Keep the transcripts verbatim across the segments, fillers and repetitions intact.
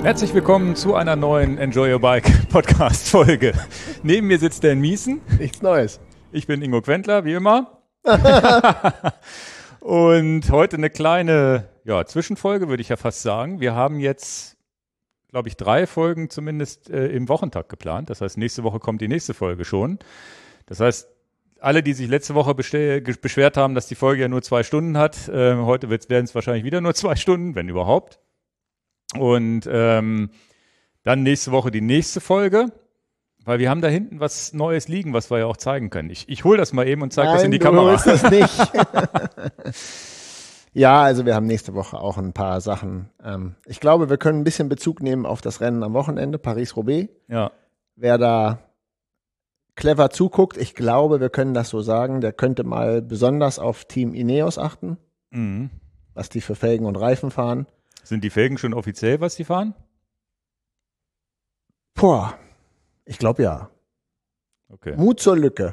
Herzlich willkommen zu einer neuen Enjoy Your Bike Podcast Folge. Neben mir sitzt Dan Miesen. Nichts Neues. Ich bin Ingo Quentler, wie immer. Und heute eine kleine ja, Zwischenfolge, würde ich ja fast sagen. Wir haben jetzt, glaube ich, drei Folgen zumindest äh, im Wochentakt geplant. Das heißt, nächste Woche kommt die nächste Folge schon. Das heißt, alle, die sich letzte Woche bestell- beschwert haben, dass die Folge ja nur zwei Stunden hat, äh, heute werden es wahrscheinlich wieder nur zwei Stunden, wenn überhaupt. Und ähm, dann nächste Woche die nächste Folge, weil wir haben da hinten was Neues liegen, was wir ja auch zeigen können. Ich, ich hole das mal eben und zeige das in die du Kamera. Holst das nicht. Ja, also wir haben nächste Woche auch ein paar Sachen. Ähm, ich glaube, wir können ein bisschen Bezug nehmen auf das Rennen am Wochenende, Paris-Roubaix. Ja. Wer da clever zuguckt, ich glaube, wir können das so sagen, der könnte mal besonders auf Team Ineos achten, Mhm. was die für Felgen und Reifen fahren. Sind die Felgen schon offiziell, was die fahren? Boah, ich glaube ja. Okay. Mut zur Lücke.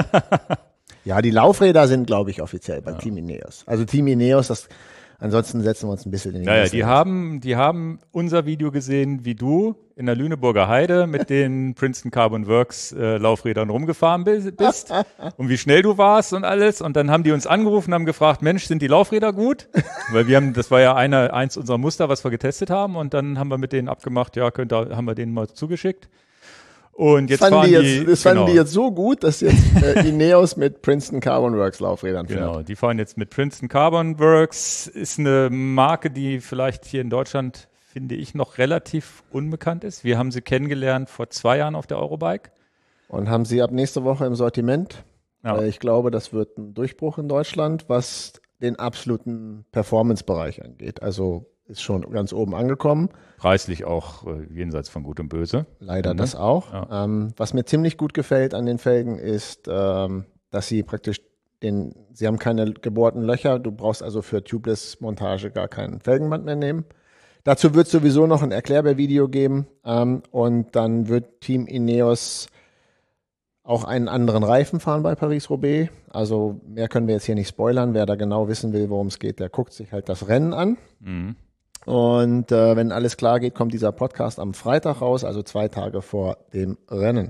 Ja, die Laufräder sind, glaube ich, offiziell bei Ja. Team Ineos. Also Team Ineos, das, ansonsten setzen wir uns ein bisschen in den Naja, Sessel. die haben, die haben unser Video gesehen, wie du in der Lüneburger Heide mit den Princeton Carbon Works äh, Laufrädern rumgefahren bi- bist und wie schnell du warst und alles. Und dann haben die uns angerufen und haben gefragt, Mensch, sind die Laufräder gut? Weil wir haben, das war ja eine, eins unserer Muster, was wir getestet haben. Und dann haben wir mit denen abgemacht, ja, könnt ihr, haben wir denen mal zugeschickt. Und jetzt fanden fahren die die, jetzt, das genau, fanden die jetzt so gut, dass jetzt äh, Ineos mit Princeton Carbon Works Laufrädern fährt. Genau, die fahren jetzt mit Princeton Carbon Works. Ist eine Marke, die vielleicht hier in Deutschland, finde ich, noch relativ unbekannt ist. Wir haben sie kennengelernt vor zwei Jahren auf der Eurobike. Und haben sie ab nächste Woche im Sortiment. Ja. Weil ich glaube, das wird ein Durchbruch in Deutschland, was den absoluten Performance-Bereich angeht. Also ist schon ganz oben angekommen. Preislich auch äh, jenseits von Gut und Böse. Leider Mhm. das auch. Ja. Ähm, was mir ziemlich gut gefällt an den Felgen ist, ähm, dass sie praktisch den, sie haben keine gebohrten Löcher. Du brauchst also für Tubeless-Montage gar kein Felgenband mehr nehmen. Dazu wird es sowieso noch ein Erklärbär-Video geben. Ähm, und dann wird Team Ineos auch einen anderen Reifen fahren bei Paris-Roubaix. Also mehr können wir jetzt hier nicht spoilern. Wer da genau wissen will, worum es geht, der guckt sich halt das Rennen an. Mhm. Und äh, wenn alles klar geht, kommt dieser Podcast am Freitag raus, also zwei Tage vor dem Rennen.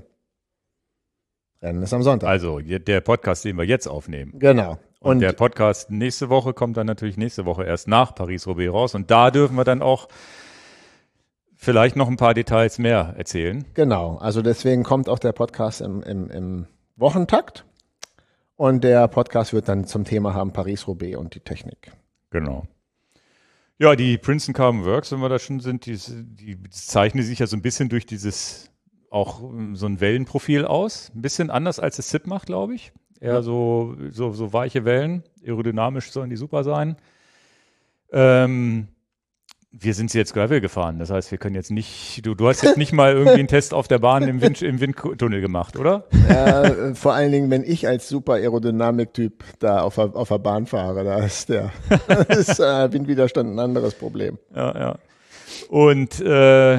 Rennen ist am Sonntag. Also je- der Podcast, den wir jetzt aufnehmen. Genau. Und, Und der Podcast nächste Woche kommt dann natürlich nächste Woche erst nach Paris-Roubaix raus. Und da dürfen wir dann auch vielleicht noch ein paar Details mehr erzählen. genau, also deswegen kommt auch der Podcast im, im, im Wochentakt. Und der Podcast wird dann zum Thema haben Paris-Roubaix und die Technik. Genau. Ja, die Princeton Carbon Works, wenn wir da schon sind, die, die zeichnen sich ja so ein bisschen durch dieses, auch ähm, so ein Wellenprofil aus. Ein bisschen anders als das S I P macht, glaube ich. Eher Ja. so, so, so weiche Wellen. Aerodynamisch sollen die super sein. Ähm, wir sind sie jetzt Gravel gefahren. Das heißt, wir können jetzt nicht, du, du hast jetzt nicht mal irgendwie einen Test auf der Bahn im, Wind, im Windtunnel gemacht, oder? äh, vor allen Dingen, wenn ich als super Aerodynamik-Typ da auf der, auf der Bahn fahre, da ist der ist, äh, Windwiderstand ein anderes Problem. Ja, ja. Und äh,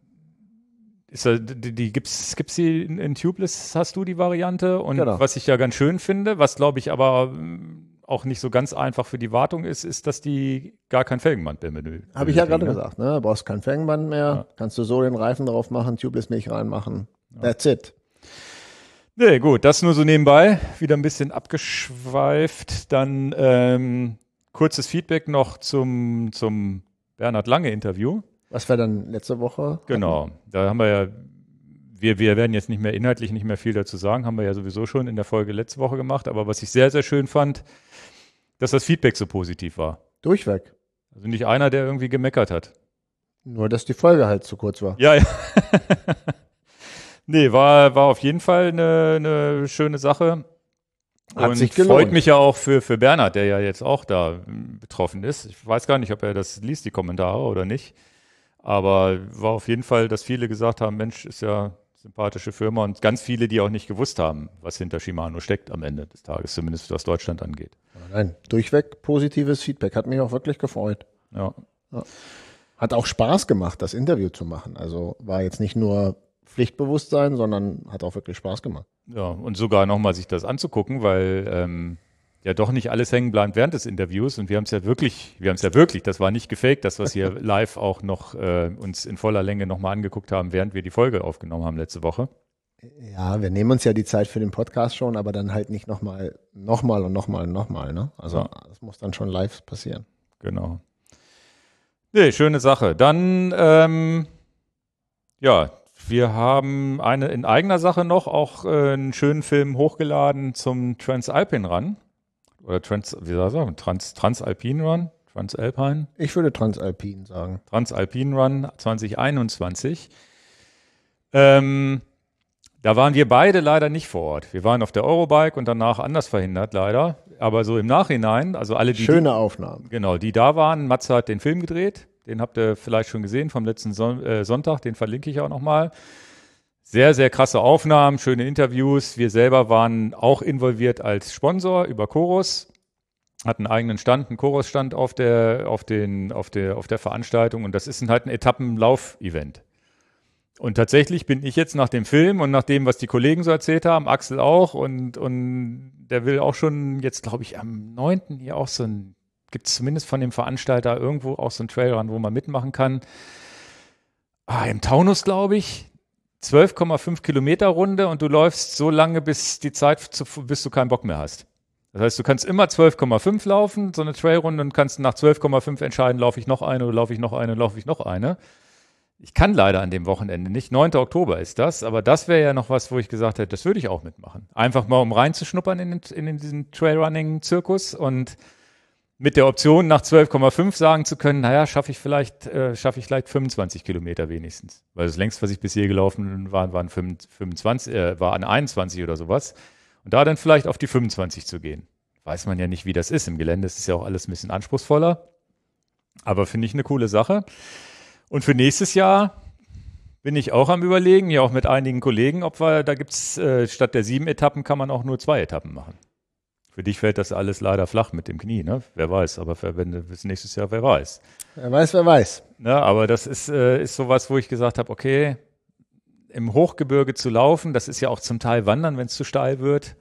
ist da, die, die gibt's gibt's die in, in Tubeless, hast du die Variante? Und Genau. was ich ja ganz schön finde, was glaube ich aber mm, auch nicht so ganz einfach für die Wartung ist, ist, dass die gar kein Felgenband mehr benötigen. Habe ich ja gerade ne? gesagt, ne? Du brauchst kein Felgenband mehr, Ja. kannst du so den Reifen drauf machen, Tubeless-Milch reinmachen. That's it. Nee, gut, das nur so nebenbei, wieder ein bisschen abgeschweift. Dann ähm, kurzes Feedback noch zum, zum Bernhard Lange-Interview. Was wir dann letzte Woche Genau, da haben wir ja, wir, wir werden jetzt nicht mehr inhaltlich nicht mehr viel dazu sagen, haben wir ja sowieso schon in der Folge letzte Woche gemacht, aber was ich sehr, sehr schön fand, dass das Feedback so positiv war. durchweg. Also nicht einer, der irgendwie gemeckert hat. Nur, dass die Folge halt zu kurz war. Ja, ja. Nee, war, war auf jeden Fall eine, eine schöne Sache. Hat Und sich gelohnt. freut mich ja auch für, für Bernhard, der ja jetzt auch da m, betroffen ist. Ich weiß gar nicht, ob er das liest, die Kommentare oder nicht. Aber war auf jeden Fall, dass viele gesagt haben, Mensch, ist ja sympathische Firma und ganz viele, die auch nicht gewusst haben, was hinter Shimano steckt am Ende des Tages, zumindest was Deutschland angeht. Nein, durchweg positives Feedback. Hat mich auch wirklich gefreut. Ja. Hat auch Spaß gemacht, das Interview zu machen. Also war jetzt nicht nur Pflichtbewusstsein, sondern hat auch wirklich Spaß gemacht. Ja, und sogar nochmal sich das anzugucken, weil ähm, ja doch nicht alles hängen bleibt während des Interviews. Und wir haben es ja wirklich, wir haben es ja wirklich, das war nicht gefaked, das, was hier live auch noch äh, uns in voller Länge nochmal angeguckt haben, während wir die Folge aufgenommen haben letzte Woche. Ja, wir nehmen uns ja die Zeit für den Podcast schon, aber dann halt nicht nochmal, nochmal und nochmal und nochmal. Ne? Also ja. Das muss dann schon live passieren. Genau. Nee, schöne Sache. Dann, ähm, ja, wir haben eine in eigener Sache noch auch äh, einen schönen Film hochgeladen zum Transalpine Run. Oder Trans, wie soll ich sagen, Trans, Transalpine Run? Transalpine? Ich würde Transalpine sagen. Transalpine Run zwanzig einundzwanzig. Ähm, Da waren wir beide leider nicht vor Ort. Wir waren auf der Eurobike und danach anders verhindert, leider. Aber so im Nachhinein, also alle, die... Schöne Aufnahmen. Genau, die da waren. Matze hat den Film gedreht. Den habt ihr vielleicht schon gesehen vom letzten Son- äh, Sonntag. Den verlinke ich auch nochmal. Sehr, sehr krasse Aufnahmen, schöne Interviews. Wir selber waren auch involviert als Sponsor über Chorus. Hatten einen eigenen Stand, einen Chorus-Stand auf der, auf den, auf der, auf der Veranstaltung. Und das ist halt ein Etappenlauf-Event. Und tatsächlich bin ich jetzt nach dem Film und nach dem, was die Kollegen so erzählt haben, Axel auch, und, und der will auch schon jetzt, glaube ich, am neunten hier auch so ein, gibt es zumindest von dem Veranstalter irgendwo auch so ein Trailrun, wo man mitmachen kann. Ah, im Taunus, glaube ich, zwölf Komma fünf Kilometer Runde und du läufst so lange, bis die Zeit, zu, bis du keinen Bock mehr hast. Das heißt, du kannst immer zwölf Komma fünf laufen, so eine Trailrunde, und kannst nach zwölf Komma fünf entscheiden, laufe ich noch eine oder laufe ich noch eine, laufe ich noch eine. Ich kann leider an dem Wochenende nicht. neunten Oktober ist das, aber das wäre ja noch was, wo ich gesagt hätte, das würde ich auch mitmachen. Einfach mal, um reinzuschnuppern in, den, in diesen Trailrunning-Zirkus und mit der Option, nach zwölf Komma fünf sagen zu können, naja, schaffe ich vielleicht, äh, schaffe ich vielleicht fünfundzwanzig Kilometer wenigstens. Weil das längste, was ich bis hier gelaufen war, waren fünfundzwanzig, äh, war an einundzwanzig oder sowas. Und da dann vielleicht auf die fünfundzwanzig zu gehen. Weiß man ja nicht, wie das ist. Im Gelände ist es ja auch alles ein bisschen anspruchsvoller. Aber finde ich eine coole Sache. Und für nächstes Jahr bin ich auch am Überlegen, ja auch mit einigen Kollegen, ob wir, da gibt es äh, statt der sieben Etappen kann man auch nur zwei Etappen machen. Für dich fällt das alles leider flach mit dem Knie, ne? Wer weiß, aber für, wenn du bis nächstes Jahr, wer weiß. Wer weiß, wer weiß. Ne, aber das ist, äh, ist sowas, wo ich gesagt habe, okay, im Hochgebirge zu laufen, das ist ja auch zum Teil Wandern, wenn es zu steil wird.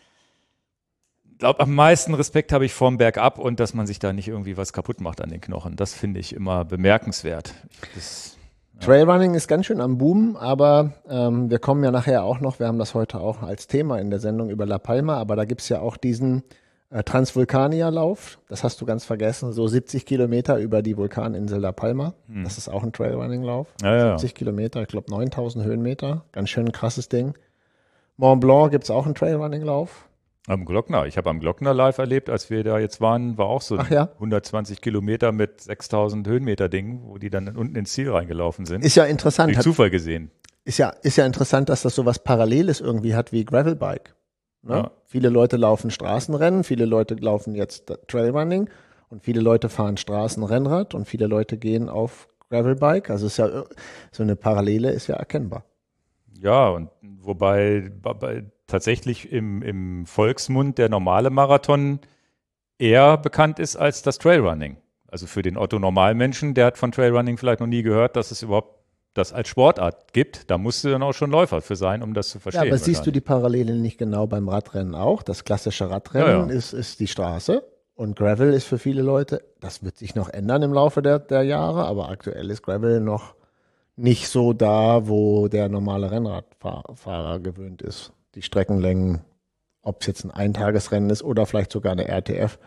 Ich glaube, am meisten Respekt habe ich vorm Bergab und dass man sich da nicht irgendwie was kaputt macht an den Knochen. Das finde ich immer bemerkenswert. Das, ja. Trailrunning ist ganz schön am Boom, aber ähm, wir kommen ja nachher auch noch, wir haben das heute auch als Thema in der Sendung über La Palma, aber da gibt es ja auch diesen äh, Transvulkanier-Lauf, das hast du ganz vergessen, so siebzig Kilometer über die Vulkaninsel La Palma. Hm. Das ist auch ein Trailrunning-Lauf. Ja, ja. siebzig Kilometer, ich glaube neuntausend Höhenmeter, ganz schön ein krasses Ding. Mont Blanc gibt es auch einen Trailrunning-Lauf. Am Glockner. Ich habe am Glockner live erlebt, als wir da jetzt waren, war auch so ein ja? hundertzwanzig Kilometer mit sechstausend Höhenmeter Ding, wo die dann unten ins Ziel reingelaufen sind. Ist ja interessant. Durch Zufall gesehen. Ist ja, ist ja interessant, dass das so was Paralleles irgendwie hat wie Gravelbike. Ne? Ja. Viele Leute laufen Straßenrennen, viele Leute laufen jetzt Trailrunning und viele Leute fahren Straßenrennrad und viele Leute gehen auf Gravelbike. Also ist ja so eine Parallele ist ja erkennbar. Ja, und wobei bei, tatsächlich im, im Volksmund der normale Marathon eher bekannt ist als das Trailrunning. Also für den Otto-Normalmenschen, der hat von Trailrunning vielleicht noch nie gehört, dass es überhaupt das als Sportart gibt. Da musst du dann auch schon Läufer für sein, um das zu verstehen. Ja, aber siehst du die Parallelen nicht genau beim Radrennen auch? Das klassische Radrennen ja, ja. Ist, ist die Straße und Gravel ist für viele Leute, das wird sich noch ändern im Laufe der, der Jahre, aber aktuell ist Gravel noch nicht so da, wo der normale Rennradfahrer gewöhnt ist. Die Streckenlängen, ob es jetzt ein Eintagesrennen ist oder vielleicht sogar eine R T F.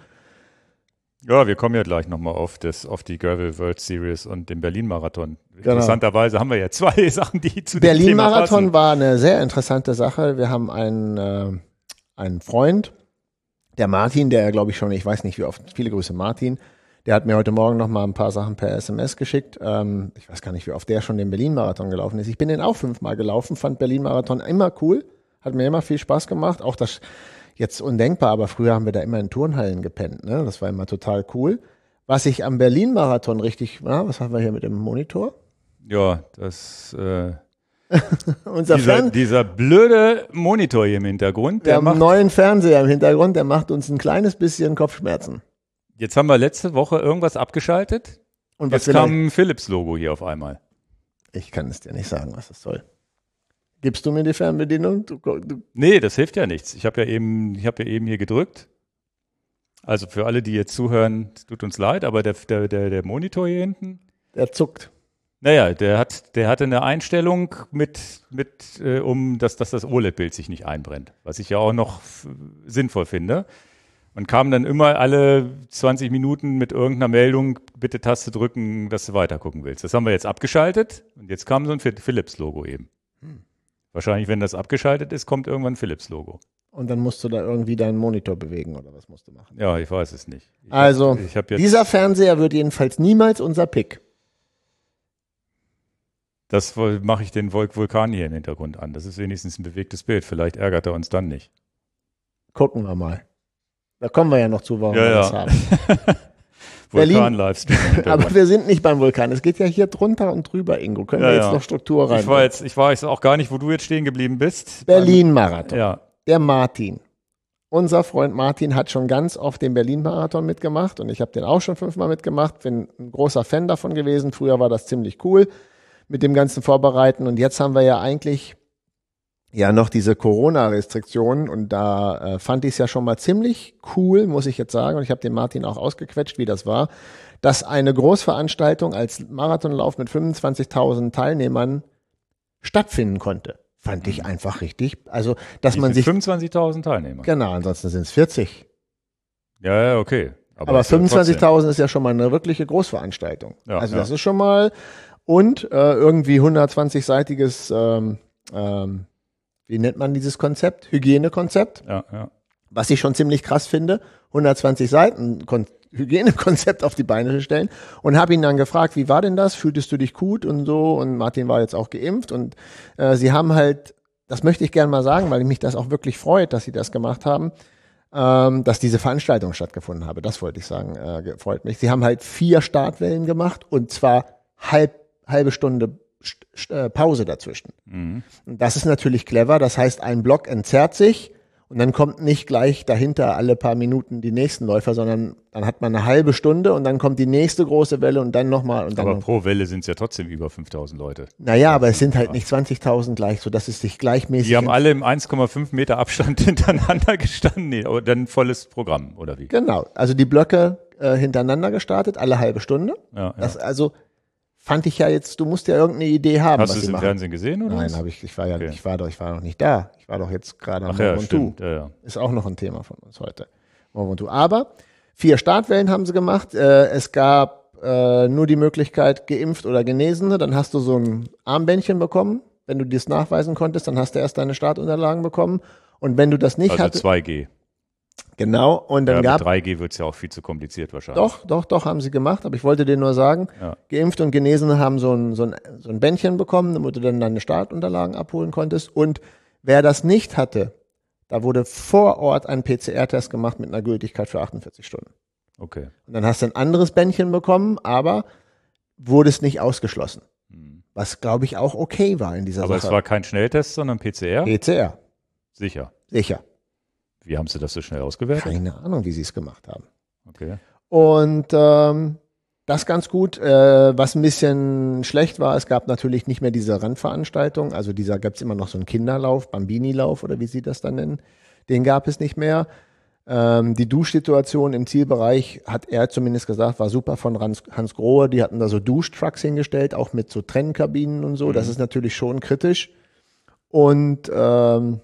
Ja, wir kommen ja gleich nochmal auf, das, auf die Gravel World Series und den Berlin-Marathon. Genau. Interessanterweise haben wir ja zwei Sachen, die zu dem Thema passen. Berlin-Marathon war eine sehr interessante Sache. Wir haben einen, äh, einen Freund, der Martin, der glaube ich schon, ich weiß nicht wie oft, viele Grüße Martin, der hat mir heute Morgen noch mal ein paar Sachen per S M S geschickt. Ähm, ich weiß gar nicht, wie oft der schon den Berlin-Marathon gelaufen ist. Ich bin den auch fünfmal gelaufen, fand Berlin-Marathon immer cool, hat mir immer viel Spaß gemacht. Auch das jetzt undenkbar, aber früher haben wir da immer in Turnhallen gepennt. Ne? Das war immer total cool. Was ich am Berlin-Marathon richtig, na, was haben wir hier mit dem Monitor? Ja, das äh, Unser dieser, Fern dieser blöde Monitor hier im Hintergrund. Wir Der haben macht, einen neuen Fernseher im Hintergrund, der macht uns ein kleines bisschen Kopfschmerzen. jetzt haben wir letzte Woche irgendwas abgeschaltet. Und was Jetzt kam ein Philips-Logo hier auf einmal. Ich kann es dir nicht sagen, was das soll. Gibst du mir die Fernbedienung? Du, du Nee, das hilft ja nichts. Ich habe ja eben, ich habe ja eben hier gedrückt. Also für alle, die jetzt zuhören, es tut uns leid, aber der, der, der, der Monitor hier hinten, Der zuckt. naja, der hat, der hatte eine Einstellung mit, mit äh, um, dass, dass das O L E D-Bild sich nicht einbrennt, was ich ja auch noch f- sinnvoll finde. Man kam dann immer alle zwanzig Minuten mit irgendeiner Meldung, bitte Taste drücken, dass du weitergucken willst. Das haben wir jetzt abgeschaltet und jetzt kam so ein Philips-Logo eben. Hm. Wahrscheinlich, wenn das abgeschaltet ist, kommt irgendwann ein Philips-Logo. Und dann musst du da irgendwie deinen Monitor bewegen oder was musst du machen? Ja, ich weiß es nicht. Ich Also, hab, ich hab jetzt, dieser Fernseher wird jedenfalls niemals unser Pick. das woll- mache ich den Vul- Vulkan hier im Hintergrund an. Das ist wenigstens ein bewegtes Bild. Vielleicht ärgert er uns dann nicht. Gucken wir mal. Da kommen wir ja noch zu, warum Ja, wir ja. das haben. Vulkan-Livestream im Aber Hintergrund. wir sind nicht beim Vulkan. Es geht ja hier drunter und drüber, Ingo. Können Ja, wir jetzt ja. noch Struktur rein? Ich war jetzt, ich war jetzt auch gar nicht, wo du jetzt stehen geblieben bist. Berlin-Marathon. Ja, Der Martin. Unser Freund Martin hat schon ganz oft den Berlin-Marathon mitgemacht und ich habe den auch schon fünfmal mitgemacht. Bin ein großer Fan davon gewesen. Früher war das ziemlich cool mit dem ganzen Vorbereiten und jetzt haben wir ja eigentlich ja noch diese Corona-Restriktionen und da äh, fand ich es ja schon mal ziemlich cool, muss ich jetzt sagen. Und ich habe den Martin auch ausgequetscht, wie das war, dass eine Großveranstaltung als Marathonlauf mit fünfundzwanzigtausend Teilnehmern stattfinden konnte. Fand ich einfach richtig. Also, dass man sich, fünfundzwanzigtausend Teilnehmer. genau, ansonsten sind es vierzig. Ja, ja, okay. Aber ist ja fünfundzwanzigtausend ist ja schon mal eine wirkliche Großveranstaltung. Ja, also ja. das ist schon mal und äh, irgendwie hundertzwanzig-seitiges, ähm, ähm, wie nennt man dieses Konzept? Hygienekonzept, trotzdem. Ja, ja. was ich schon ziemlich krass finde. hundertzwanzig Seiten Kon Hygienekonzept auf die Beine zu stellen und habe ihn dann gefragt, wie war denn das? Fühltest du dich gut und so? Und Martin war jetzt auch geimpft und äh, sie haben halt, das möchte ich gerne mal sagen, weil mich das auch wirklich freut, dass sie das gemacht haben, ähm, dass diese Veranstaltung stattgefunden habe. Das wollte ich sagen, äh, ge- freut mich. Sie haben halt vier Startwellen gemacht und zwar halb, halbe Stunde St- St- äh, Pause dazwischen. Mhm. Und das ist natürlich clever. Das heißt, ein Block entzerrt sich und dann kommt nicht gleich dahinter alle paar Minuten die nächsten Läufer, sondern dann hat man eine halbe Stunde und dann kommt die nächste große Welle und dann nochmal und dann Aber noch. pro Welle sind es ja trotzdem über fünftausend Leute. Naja, aber es sind halt nicht zwanzigtausend gleich, so dass es sich gleichmäßig. Die haben alle im eins Komma fünf Meter Abstand hintereinander gestanden. Nee, aber dann volles Programm, oder wie? Genau, also die Blöcke äh, hintereinander gestartet, alle halbe Stunde. Ja, ja. Das also fand ich ja jetzt, du musst ja irgendeine Idee haben, Hast was du es sie im machen. Fernsehen gesehen, oder? Nein, was? habe ich, ich war ja, Okay. ich war doch, ich war noch nicht da. Ich war doch jetzt gerade am Ach ja, Mont Ventoux. stimmt. Ja, ja. Ist auch noch ein Thema von uns heute. Mont Ventoux. Aber vier Startwellen haben sie gemacht. Äh, es gab äh, nur die Möglichkeit, geimpft oder Genesene. Dann hast du so ein Armbändchen bekommen. Wenn du das nachweisen konntest, dann hast du erst deine Startunterlagen bekommen. Und wenn du das nicht Also hattest, zwei G. genau, und dann Ja, gab mit drei G wird es ja auch viel zu kompliziert wahrscheinlich. Doch, doch, doch, haben sie gemacht, aber ich wollte dir nur sagen, Ja. Geimpft und Genesene haben so ein, so ein, so ein Bändchen bekommen, damit du dann deine Startunterlagen abholen konntest. Und wer das nicht hatte, da wurde vor Ort ein P C R-Test gemacht mit einer Gültigkeit für achtundvierzig Stunden. Okay. Und dann hast du ein anderes Bändchen bekommen, aber wurde es nicht ausgeschlossen. Was, glaube ich, auch okay war in dieser Aber es Sache. war kein Schnelltest, sondern P C R? P C R, Sicher. sicher. Wie haben sie das so schnell ausgewertet? Keine Ahnung, wie sie es gemacht haben. Okay. Und ähm, das ganz gut. Äh, was ein bisschen schlecht war, es gab natürlich nicht mehr diese Randveranstaltung. Also dieser gab es immer noch so einen Kinderlauf, Bambini-Lauf oder wie sie das dann nennen. Den gab es nicht mehr. Ähm, die Duschsituation im Zielbereich, hat er zumindest gesagt, war super von Hans, Hans Grohe. Die hatten da so Duschtrucks hingestellt, auch mit so Trennkabinen und so. Mhm. Das ist natürlich schon kritisch. Und ähm,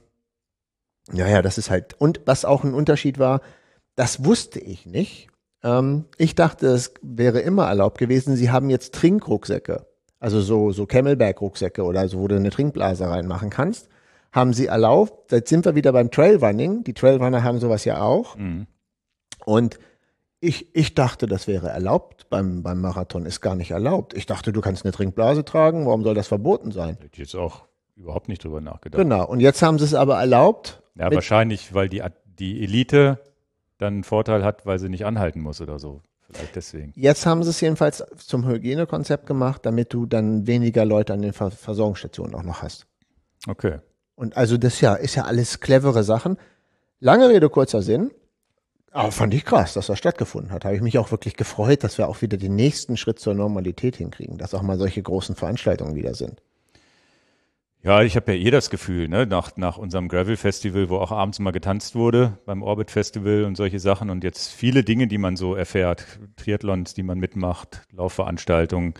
ja, ja, das ist halt. Und was auch ein Unterschied war, das wusste ich nicht. Ähm, ich dachte, es wäre immer erlaubt gewesen. Sie haben jetzt Trinkrucksäcke, also so, so Camelback-Rucksäcke oder so, wo du eine Trinkblase reinmachen kannst, haben sie erlaubt. Jetzt sind wir wieder beim Trailrunning. Die Trailrunner haben sowas ja auch. Mhm. Und ich, ich dachte, das wäre erlaubt beim, beim Marathon. Ist gar nicht erlaubt. Ich dachte, du kannst eine Trinkblase tragen. Warum soll das verboten sein? Hätte ich jetzt auch überhaupt nicht drüber nachgedacht. Genau. Und jetzt haben sie es aber erlaubt. Ja, Mit- wahrscheinlich, weil die, die Elite dann einen Vorteil hat, weil sie nicht anhalten muss oder so. Vielleicht deswegen. Jetzt haben sie es jedenfalls zum Hygienekonzept gemacht, damit du dann weniger Leute an den Ver Versorgungsstationen auch noch hast. Okay. Und also das ja, ist ja alles clevere Sachen. Lange Rede, kurzer Sinn. Aber fand ich krass, dass das stattgefunden hat. Habe ich mich auch wirklich gefreut, dass wir auch wieder den nächsten Schritt zur Normalität hinkriegen, dass auch mal solche großen Veranstaltungen wieder sind. Ja, ich habe ja eh das Gefühl, ne, nach, nach unserem Gravel-Festival, wo auch abends mal getanzt wurde, beim Orbit-Festival und solche Sachen und jetzt viele Dinge, die man so erfährt, Triathlons, die man mitmacht, Laufveranstaltungen,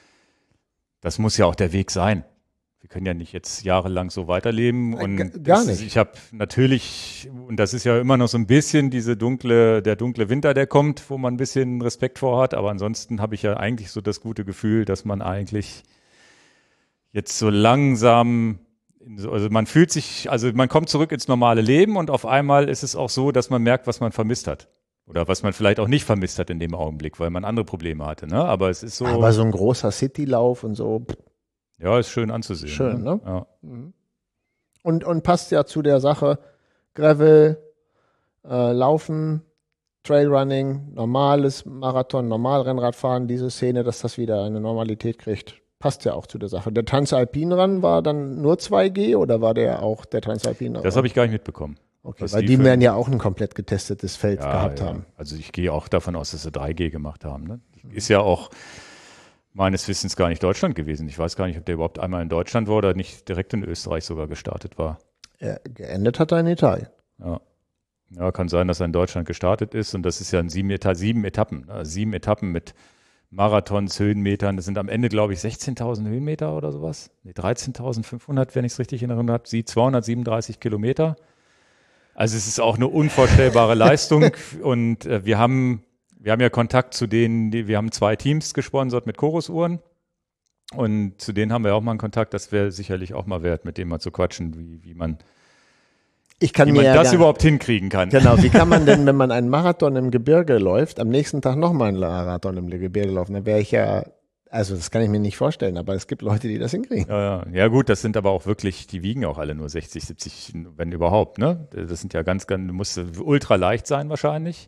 das muss ja auch der Weg sein. Wir können ja nicht jetzt jahrelang so weiterleben und G- gar das nicht. Ist, ich habe natürlich, und das ist ja immer noch so ein bisschen diese dunkle, der dunkle Winter, der kommt, wo man ein bisschen Respekt vor hat, aber ansonsten habe ich ja eigentlich so das gute Gefühl, dass man eigentlich jetzt so langsam, also man fühlt sich, also man kommt zurück ins normale Leben und auf einmal ist es auch so, dass man merkt, was man vermisst hat. Oder was man vielleicht auch nicht vermisst hat in dem Augenblick, weil man andere Probleme hatte. Ne? Aber es ist so. Aber so ein großer Citylauf und so. Ja, ist schön anzusehen. Schön, ne? ne? Ja. Und, und passt ja zu der Sache, Gravel, äh, Laufen, Trailrunning, normales Marathon, Normalrennradfahren, diese Szene, dass das wieder eine Normalität kriegt. Passt ja auch zu der Sache. Der Transalpin-Run war dann nur zwei G oder war der auch der Transalpin-Run? Das habe ich gar nicht mitbekommen. Okay, weil die, die werden ja auch ein komplett getestetes Feld ja, gehabt ja. haben. Also ich gehe auch davon aus, dass sie drei G gemacht haben. Ne? Ist ja auch meines Wissens gar nicht Deutschland gewesen. Ich weiß gar nicht, ob der überhaupt einmal in Deutschland war oder nicht direkt in Österreich sogar gestartet war. Ja, geendet hat er in Italien. Ja. Ja, kann sein, dass er in Deutschland gestartet ist und das ist ja in sieben, Eta sieben Etappen. Also sieben Etappen mit Marathons, Höhenmetern. Das sind am Ende, glaube ich, sechzehntausend Höhenmeter oder sowas. Nee, dreizehntausendfünfhundert, wenn ich es richtig in Erinnerung habe. Sie zweihundertsiebenunddreißig Kilometer. Also es ist auch eine unvorstellbare Leistung und äh, wir haben wir haben ja Kontakt zu denen, die, wir haben zwei Teams gesponsert mit Chorus-Uhren und zu denen haben wir auch mal einen Kontakt, das wäre sicherlich auch mal wert, mit denen mal zu quatschen, wie, wie man, ich kann wie mir man ja das gar, überhaupt hinkriegen kann. Genau, wie kann man denn, wenn man einen Marathon im Gebirge läuft, am nächsten Tag nochmal einen Marathon im Gebirge laufen? Dann wäre ich ja, also das kann ich mir nicht vorstellen, aber es gibt Leute, die das hinkriegen. Ja, ja. ja gut, das sind aber auch wirklich, die wiegen auch alle nur sechzig, siebzig, wenn überhaupt, ne? Das sind ja ganz, ganz, muss ultra leicht sein wahrscheinlich.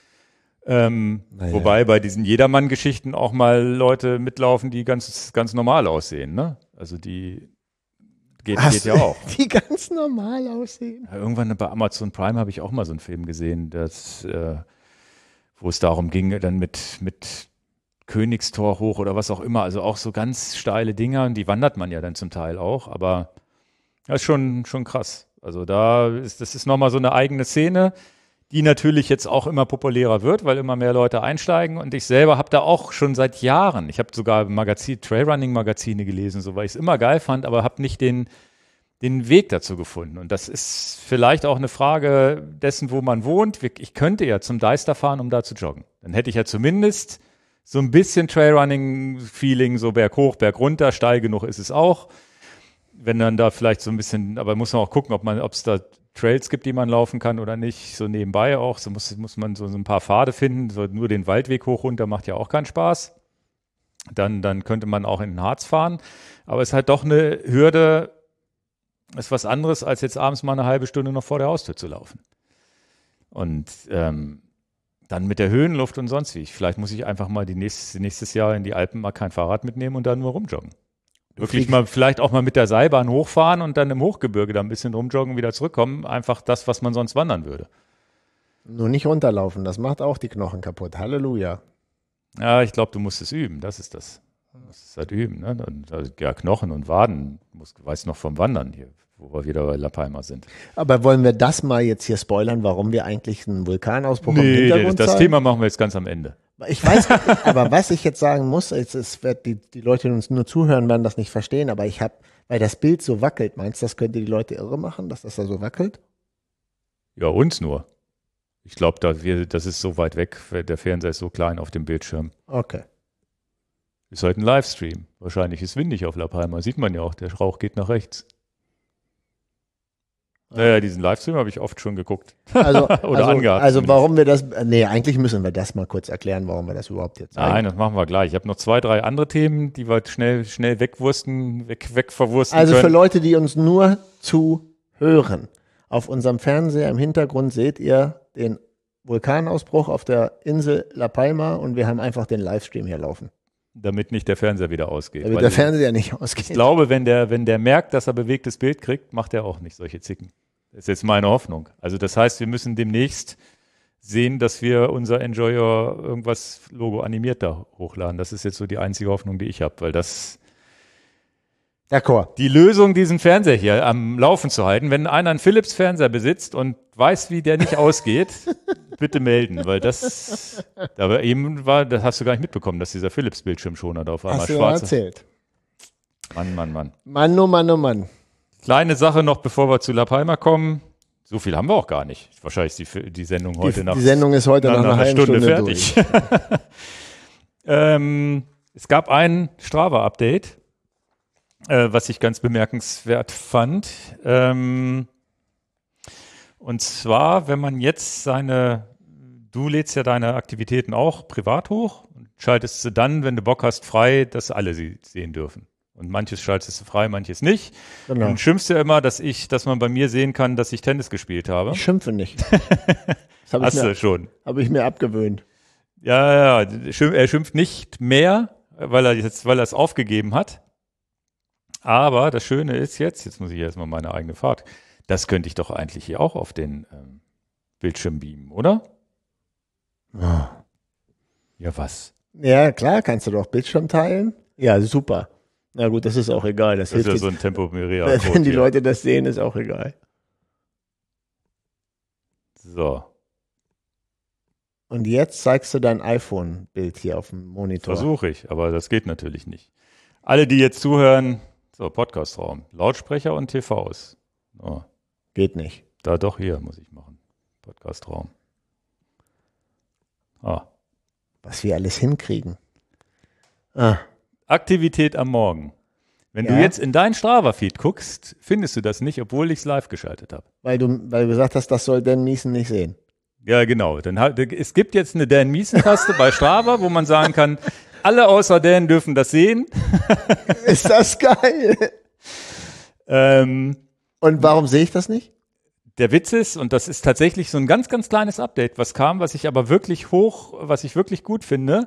Ähm, Naja. Wobei bei diesen Jedermann-Geschichten auch mal Leute mitlaufen, die ganz, ganz normal aussehen, ne? Also die geht, geht ja auch. Die ganz normal aussehen. Ja, irgendwann bei Amazon Prime habe ich auch mal so einen Film gesehen, das, äh, wo es darum ging, dann mit, mit Königstor hoch oder was auch immer, also auch so ganz steile Dinger, und die wandert man ja dann zum Teil auch, aber das ist schon, schon krass. Also da ist, das ist nochmal so eine eigene Szene, die natürlich jetzt auch immer populärer wird, weil immer mehr Leute einsteigen und ich selber habe da auch schon seit Jahren, ich habe sogar Magazin, Trailrunning-Magazine gelesen, so weil ich es immer geil fand, aber habe nicht den, den Weg dazu gefunden und das ist vielleicht auch eine Frage dessen, wo man wohnt. Ich könnte ja zum Deister fahren, um da zu joggen. Dann hätte ich ja zumindest so ein bisschen Trailrunning-Feeling, so Berg hoch, Berg runter, steil genug ist es auch. Wenn dann da vielleicht so ein bisschen, aber muss man auch gucken, ob man, ob es da Trails gibt, die man laufen kann oder nicht, so nebenbei auch. So muss, muss man so, so ein paar Pfade finden, so nur den Waldweg hoch runter macht ja auch keinen Spaß. Dann, dann könnte man auch in den Harz fahren. Aber es ist halt doch eine Hürde, ist was anderes, als jetzt abends mal eine halbe Stunde noch vor der Haustür zu laufen. Und ähm, dann mit der Höhenluft und sonst wie. Vielleicht muss ich einfach mal die nächstes, nächstes Jahr in die Alpen mal kein Fahrrad mitnehmen und dann nur rumjoggen. Wirklich mal, vielleicht auch mal mit der Seilbahn hochfahren und dann im Hochgebirge da ein bisschen rumjoggen, wieder zurückkommen. Einfach das, was man sonst wandern würde. Nur nicht runterlaufen, das macht auch die Knochen kaputt. Halleluja. Ja, ich glaube, du musst es üben, das ist das. Du musst es halt üben, ne? Und, also, ja, Knochen und Waden, du weißt noch vom Wandern hier, wo wir wieder bei La Palma sind. Aber wollen wir das mal jetzt hier spoilern, warum wir eigentlich einen Vulkanausbruch im Nee, Hintergrund das, das zeigen? Thema machen wir jetzt ganz am Ende. Ich weiß, aber was ich jetzt sagen muss, ist, es wird die, die Leute, die uns nur zuhören, werden das nicht verstehen, aber ich habe, weil das Bild so wackelt, meinst du, das könnte die Leute irre machen, dass das da so wackelt? Ja, uns nur. Ich glaube, da wir, das ist so weit weg, der Fernseher ist so klein auf dem Bildschirm. Okay. Ist halt ein Livestream. Wahrscheinlich ist windig auf La Palma, sieht man ja auch, der Rauch geht nach rechts. Naja, diesen Livestream habe ich oft schon geguckt. Also, Oder also, angehabt. also zumindest. warum wir das, nee, eigentlich müssen wir das mal kurz erklären, warum wir das überhaupt jetzt Nein, das machen wir gleich. Ich habe noch zwei, drei andere Themen, die wir schnell, schnell wegwursten, weg, wegverwursten Also können. für Leute, die uns nur zuhören, auf unserem Fernseher im Hintergrund seht ihr den Vulkanausbruch auf der Insel La Palma und wir haben einfach den Livestream hier laufen. Damit nicht der Fernseher wieder ausgeht. Damit Weil der Fernseher nicht ausgeht. Ich glaube, wenn der, wenn der merkt, dass er bewegtes Bild kriegt, macht er auch nicht solche Zicken. Das ist jetzt meine Hoffnung. Also das heißt, wir müssen demnächst sehen, dass wir unser Enjoy Your irgendwas Logo animiert da hochladen. Das ist jetzt so die einzige Hoffnung, die ich habe, weil das D'accord. Die Lösung, diesen Fernseher hier am Laufen zu halten, wenn einer einen Philips-Fernseher besitzt und weiß, wie der nicht ausgeht, bitte melden, weil das, aber eben war, das hast du gar nicht mitbekommen, dass dieser Philips-Bildschirmschoner da auf einmal Hast du ja schwarz erzählt. Mann, Mann, Mann. Mann, oh Mann, oh Mann. Kleine Sache noch, bevor wir zu La Palma kommen. So viel haben wir auch gar nicht. Wahrscheinlich ist die, die Sendung heute Die, nach, die Sendung ist heute nach, nach einer einer halben Stunde, Stunde, fertig. durch. ähm, es gab ein Strava-Update, äh, was ich ganz bemerkenswert fand. Ähm, und zwar, wenn man jetzt seine, du lädst ja deine Aktivitäten auch privat hoch und schaltest sie dann, wenn du Bock hast, frei, dass alle sie sehen dürfen. Und manches schaltest du frei, manches nicht. Genau. Und schimpfst ja immer, dass ich, dass man bei mir sehen kann, dass ich Tennis gespielt habe. Ich schimpfe nicht. Das habe ich, Hast mir- du schon. hab ich mir abgewöhnt. Ja, ja, schimpf- er schimpft nicht mehr, weil er jetzt, weil er es aufgegeben hat. Aber das Schöne ist jetzt, jetzt muss ich erstmal meine eigene Fahrt, das könnte ich doch eigentlich hier auch auf den ähm, Bildschirm beamen, oder? Ja, was? Ja, klar, kannst du doch Bildschirm teilen. Ja, super. Na gut, das ist auch egal. Das, Das ist hilft ja so jetzt- ein Tempomeria-Code Wenn die hier. Leute das sehen, ist auch egal. So, Und jetzt zeigst du dein iPhone-Bild hier auf dem Monitor. versuche ich, aber das geht natürlich nicht. Alle, die jetzt zuhören, so, Podcastraum, Lautsprecher und T Vs. Oh, Geht nicht. da doch, hier muss ich machen. Podcastraum. Ah. Was wir alles hinkriegen. Ah, Aktivität am Morgen. Wenn Ja. du jetzt in dein Strava-Feed guckst, findest du das nicht, obwohl ich es live geschaltet habe. weil du, weil du gesagt hast, das soll Dan Miesen nicht sehen. Ja, genau. Dann hat, es gibt jetzt eine Dan Miesen-Taste bei Strava, wo man sagen kann, alle außer Dan dürfen das sehen. Ist das geil? Ähm, Und warum sehe ich das nicht? der Witz ist, und das ist tatsächlich so ein ganz, ganz kleines Update, was kam, was ich aber wirklich hoch, was ich wirklich gut finde.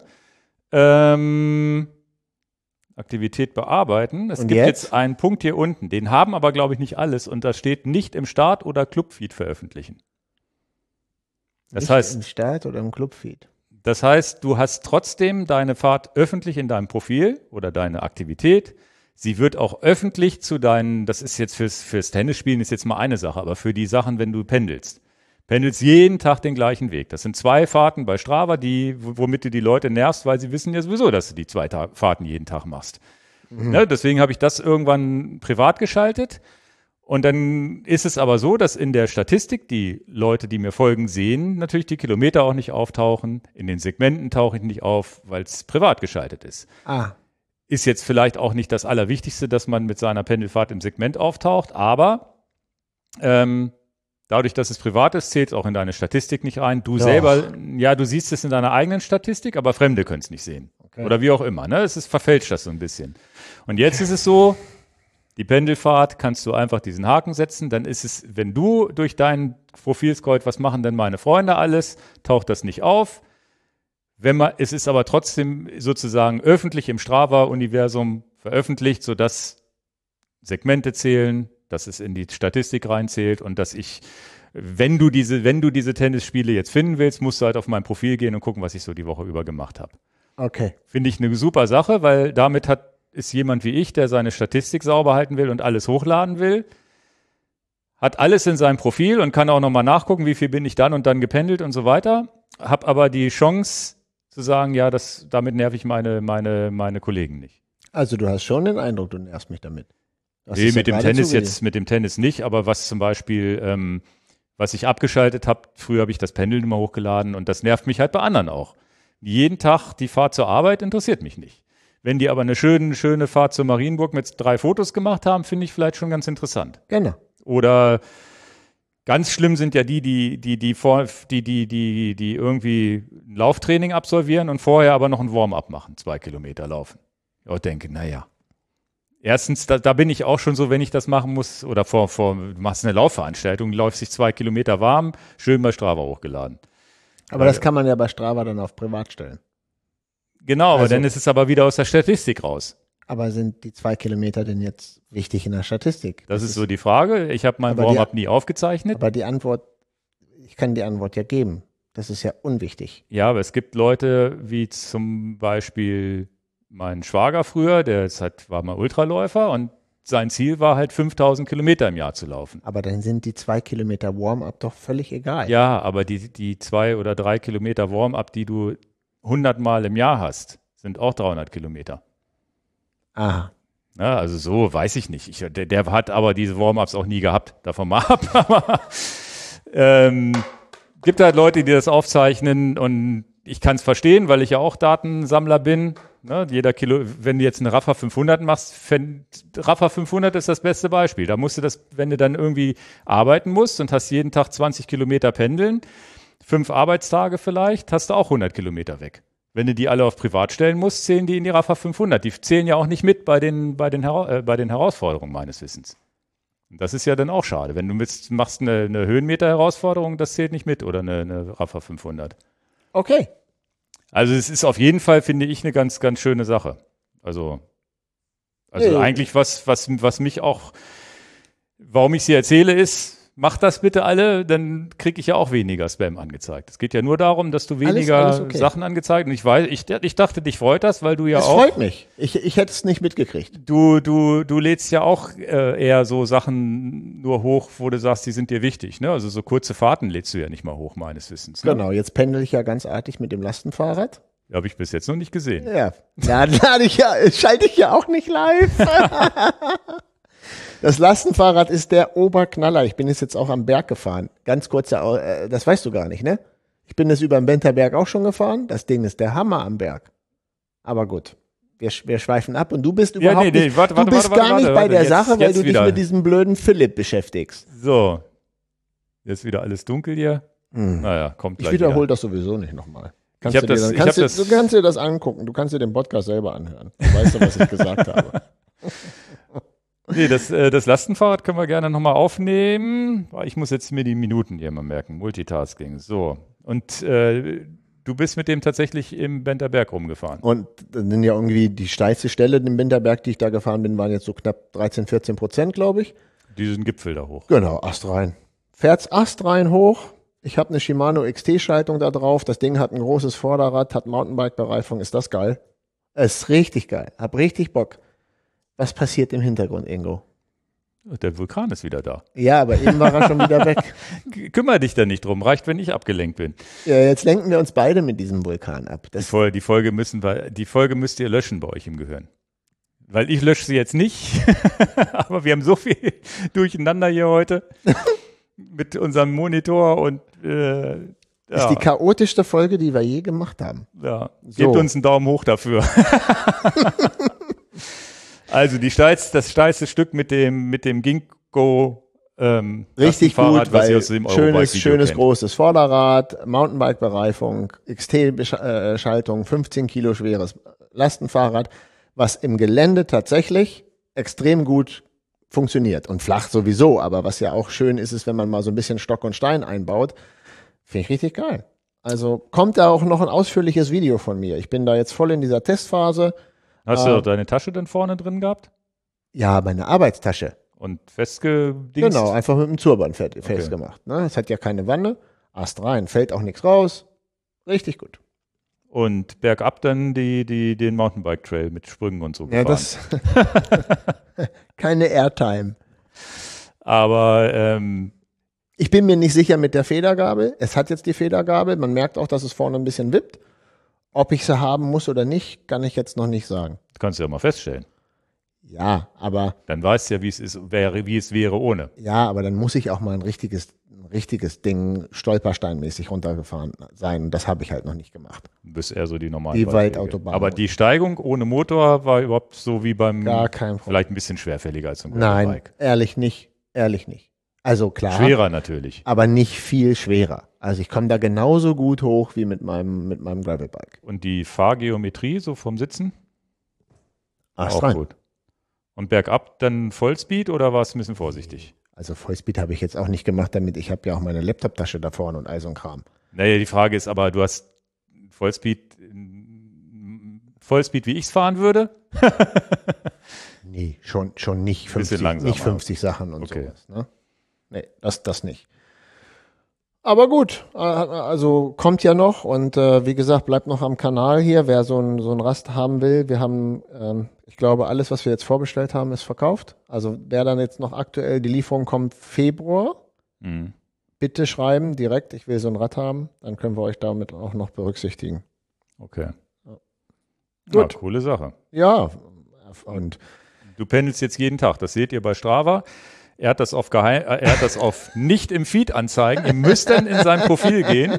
Ähm, Aktivität bearbeiten. Es Und gibt jetzt? jetzt einen Punkt hier unten, den haben aber, glaube ich, nicht alles und da steht nicht im Start- oder Clubfeed veröffentlichen. Das nicht heißt, im Start oder im Clubfeed. das heißt, du hast trotzdem deine Fahrt öffentlich in deinem Profil oder deine Aktivität. Sie wird auch öffentlich zu deinen, das ist jetzt fürs, fürs Tennisspielen ist jetzt mal eine Sache, aber für die Sachen, wenn du pendelst. Pendelst jeden Tag den gleichen Weg. Das sind zwei Fahrten bei Strava, die, womit du die Leute nervst, weil sie wissen ja sowieso, dass du die zwei Ta- Fahrten jeden Tag machst. Ne, deswegen habe ich das irgendwann privat geschaltet. Und dann ist es aber so, dass in der Statistik die Leute, die mir folgen, sehen natürlich die Kilometer auch nicht auftauchen. In den Segmenten tauche ich nicht auf, weil es privat geschaltet ist. Ah, Ist jetzt vielleicht auch nicht das Allerwichtigste, dass man mit seiner Pendelfahrt im Segment auftaucht, aber ähm, dadurch, dass es privat ist, zählt es auch in deine Statistik nicht rein. Du Doch. selber, ja, du siehst es in deiner eigenen Statistik, aber Fremde können es nicht sehen. Okay. Oder wie auch immer. Ne? Es ist verfälscht das so ein bisschen. Und jetzt ist es so, die Pendelfahrt kannst du einfach diesen Haken setzen, dann ist es, wenn du durch dein Profil scrollt, was machen denn meine Freunde alles, taucht das nicht auf. Wenn man, es ist aber trotzdem sozusagen öffentlich im Strava-Universum veröffentlicht, sodass Segmente zählen, dass es in die Statistik reinzählt und dass ich, wenn du diese, wenn du diese Tennisspiele jetzt finden willst, musst du halt auf mein Profil gehen und gucken, was ich so die Woche über gemacht habe. okay. Finde ich eine super Sache, weil damit hat, ist jemand wie ich, der seine Statistik sauber halten will und alles hochladen will, hat alles in seinem Profil und kann auch nochmal nachgucken, wie viel bin ich dann und dann gependelt und so weiter. Hab aber die Chance zu sagen, ja, das, damit nerv ich meine, meine, meine Kollegen nicht. Also du hast schon den Eindruck, du nervst mich damit. Du hast Nee, es ja mit dem gerade Tennis zugegeben. jetzt, mit dem Tennis nicht, aber was zum Beispiel, ähm, was ich abgeschaltet habe, früher habe ich das Pendeln immer hochgeladen und das nervt mich halt bei anderen auch. Jeden Tag die Fahrt zur Arbeit interessiert mich nicht. Wenn die aber eine schöne, schöne Fahrt zur Marienburg mit drei Fotos gemacht haben, finde ich vielleicht schon ganz interessant. Genau. Oder ganz schlimm sind ja die, die, die, die, vor, die, die, die, die irgendwie ein Lauftraining absolvieren und vorher aber noch ein Warm-up machen, zwei Kilometer laufen. Ich denke, naja. Erstens, da, da bin ich auch schon so, wenn ich das machen muss, oder vor, vor, du machst eine Laufveranstaltung, läufst dich zwei Kilometer warm, schön bei Strava hochgeladen. Aber Ja, das ja. kann man ja bei Strava dann auf privat stellen. Genau, aber Also- dann ist es aber wieder aus der Statistik raus. Aber sind die zwei Kilometer denn jetzt wichtig in der Statistik? Das, ist so die Frage. Ich habe mein Aber die- Warm-up nie aufgezeichnet. Aber die Antwort, ich kann die Antwort ja geben. Das ist ja unwichtig. Ja, aber es gibt Leute wie zum Beispiel mein Schwager früher, der ist halt, war mal Ultraläufer und sein Ziel war halt fünftausend Kilometer im Jahr zu laufen. Aber dann sind die zwei Kilometer Warm-up doch völlig egal. Ja, aber die, die zwei oder drei Kilometer Warm-up, die du hundert Mal im Jahr hast, sind auch dreihundert Kilometer. Aha. Ja, also so, weiß ich nicht. Ich, der, der hat aber diese Warm-ups auch nie gehabt, davon mal ab. Aber ähm, gibt halt Leute, die das aufzeichnen und ich kann es verstehen, weil ich ja auch Datensammler bin. Ne, jeder Kilo, wenn du jetzt eine Rafa fünfhundert machst, fänd, Rafa fünfhundert ist das beste Beispiel. Da musst du das, wenn du dann irgendwie arbeiten musst und hast jeden Tag zwanzig Kilometer pendeln, fünf Arbeitstage vielleicht, hast du auch hundert Kilometer weg. Wenn du die alle auf Privat stellen musst, zählen die in die Rafa fünfhundert. Die zählen ja auch nicht mit bei den, bei den, äh, bei den Herausforderungen meines Wissens. Und das ist ja dann auch schade. Wenn du mit, machst eine, eine Höhenmeter-Herausforderung, das zählt nicht mit oder eine, eine Rafa fünfhundert. Okay. Also es ist auf jeden Fall, finde ich, eine ganz, ganz schöne Sache. Also, also Nee. eigentlich was, was, was mich auch, warum ich sie erzähle, ist, macht das bitte alle, dann kriege ich ja auch weniger Spam angezeigt. Es geht ja nur darum, dass du weniger alles okay. Sachen angezeigt. Und ich weiß, ich, ich dachte, dich freut das, weil du ja Es auch, freut mich. Ich, ich hätte es nicht mitgekriegt. du, du, du lädst ja auch äh, eher so Sachen nur hoch, wo du sagst, die sind dir wichtig. Ne? Also so kurze Fahrten lädst du ja nicht mal hoch, meines Wissens. Ne? Genau, jetzt pendel ich ja ganz artig mit dem Lastenfahrrad. Habe ich bis jetzt noch nicht gesehen. Ja, da lade ich ja, schalte ich ja auch nicht live. Das Lastenfahrrad ist der Oberknaller. Ich bin es jetzt auch am Berg gefahren. Ganz kurz, äh, das weißt du gar nicht, ne? Ich bin es über den Benterberg auch schon gefahren. Das Ding ist der Hammer am Berg. Aber gut, wir, wir schweifen ab und du bist überhaupt ja, nee, nee, nicht, warte, warte, du bist warte, gar warte, nicht warte, bei der jetzt, Sache, weil jetzt du dich wieder. mit diesem blöden Philipp beschäftigst. So, jetzt wieder alles dunkel hier. Hm. Naja, kommt Ich gleich wiederhole wieder. das sowieso nicht nochmal. Kannst Ich hab du dir das- dann- ich kannst hab du- das- Du kannst dir das angucken. Du kannst dir den Podcast selber anhören. Du weißt ja, was ich gesagt habe. Nee, das, äh, das Lastenfahrrad können wir gerne nochmal aufnehmen. Ich muss jetzt mir die Minuten hier mal merken. Multitasking. So. Und äh, du bist mit dem tatsächlich im Benterberg rumgefahren. Und dann sind ja irgendwie die steilste Stelle im Winterberg, die ich da gefahren bin, waren jetzt so knapp dreizehn, vierzehn Prozent, glaube ich. Diesen Gipfel da hoch. Genau, Ast rein. Fährt's Ast rein hoch. Ich habe eine Shimano X T-Schaltung da drauf. Das Ding hat ein großes Vorderrad, hat Mountainbike-Bereifung. Ist das geil? Ist richtig geil. Hab richtig Bock. Was passiert im Hintergrund, Ingo? Der Vulkan ist wieder da. Ja, aber eben war er schon wieder weg. K- Kümmer dich da nicht drum. Reicht, wenn ich abgelenkt bin. Ja, jetzt lenken wir uns beide mit diesem Vulkan ab. Die Das, Folge, die Folge müssen wir, die Folge müsst ihr löschen bei euch im Gehirn. Weil ich lösche sie jetzt nicht. Aber wir haben so viel durcheinander hier heute. Mit unserem Monitor und äh, ist ja, die chaotischste Folge, die wir je gemacht haben. ja. So. Gebt uns einen Daumen hoch dafür. Also die steilste, das steilste Stück mit dem, mit dem Ginkgo ähm, Richtig Lastenfahrrad, gut, was ihr weil aus dem schönes, Eurobike-Video schönes kennt. großes Vorderrad, Mountainbike-Bereifung, X T-Schaltung, fünfzehn Kilo schweres Lastenfahrrad, was im Gelände tatsächlich extrem gut funktioniert und flach sowieso, aber was ja auch schön ist, ist, wenn man mal so ein bisschen Stock und Stein einbaut, finde ich richtig geil. Also kommt da auch noch ein ausführliches Video von mir. Ich bin da jetzt voll in dieser Testphase. Hast äh, du deine Tasche denn vorne drin gehabt? Ja, meine Arbeitstasche. Und festgedingst? Genau, einfach mit dem Turban fest, festgemacht. Ne? Es hat ja keine Wanne, Ast rein, fällt auch nichts raus. Richtig gut. Und bergab dann die, die, den Mountainbike-Trail mit Sprüngen und so Ja, gefahren. das keine Airtime. Aber ähm, Ich bin mir nicht sicher mit der Federgabel. Es hat jetzt die Federgabel. Man merkt auch, dass es vorne ein bisschen wippt. Ob ich sie haben muss oder nicht, kann ich jetzt noch nicht sagen. das kannst du ja mal feststellen. Ja, aber Dann weißt du ja, wie es ist, wäre, wie es wäre ohne. ja, aber dann muss ich auch mal ein richtiges, ein richtiges Ding stolpersteinmäßig runtergefahren sein. Und das habe ich halt noch nicht gemacht. Du bist eher so die normalen Die Beiträge. Waldautobahn. Aber die Steigung ohne Motor war überhaupt so wie beim, Gar kein Problem. vielleicht ein bisschen schwerfälliger als ein Nein, Gravelbike. ehrlich nicht. Ehrlich nicht. Also klar. Schwerer natürlich. Aber nicht viel schwerer. Also ich komme da genauso gut hoch wie mit meinem, mit meinem Gravelbike. Und die Fahrgeometrie so vom Sitzen? Ast auch rein. gut. Und bergab dann Vollspeed oder war es ein bisschen vorsichtig? Also Vollspeed habe ich jetzt auch nicht gemacht, damit ich habe ja auch meine Laptoptasche da vorne und all so ein Kram. Naja, die Frage ist aber, du hast Vollspeed, Vollspeed, wie ich es fahren würde? Nee, schon, schon nicht Bisschen fünfzig, langsamer. nicht fünfzig Sachen und Okay. sowas. Ne? Nee, das, das nicht. Aber gut, äh, also kommt ja noch und äh, wie gesagt, bleibt noch am Kanal hier, wer so ein, so ein Rast haben will. Wir haben, ähm, ich glaube, alles, was wir jetzt vorbestellt haben, ist verkauft. Also wer dann jetzt noch aktuell, die Lieferung kommt Februar, Mhm. bitte schreiben direkt, ich will so ein Rad haben, dann können wir euch damit auch noch berücksichtigen. Okay. Ja. Ja, Gut. coole Sache. Ja, und Du pendelst jetzt jeden Tag, das seht ihr bei Strava. Er hat das auf geheim, äh, er hat das auf nicht im Feed anzeigen. Ihr müsst dann in sein Profil gehen.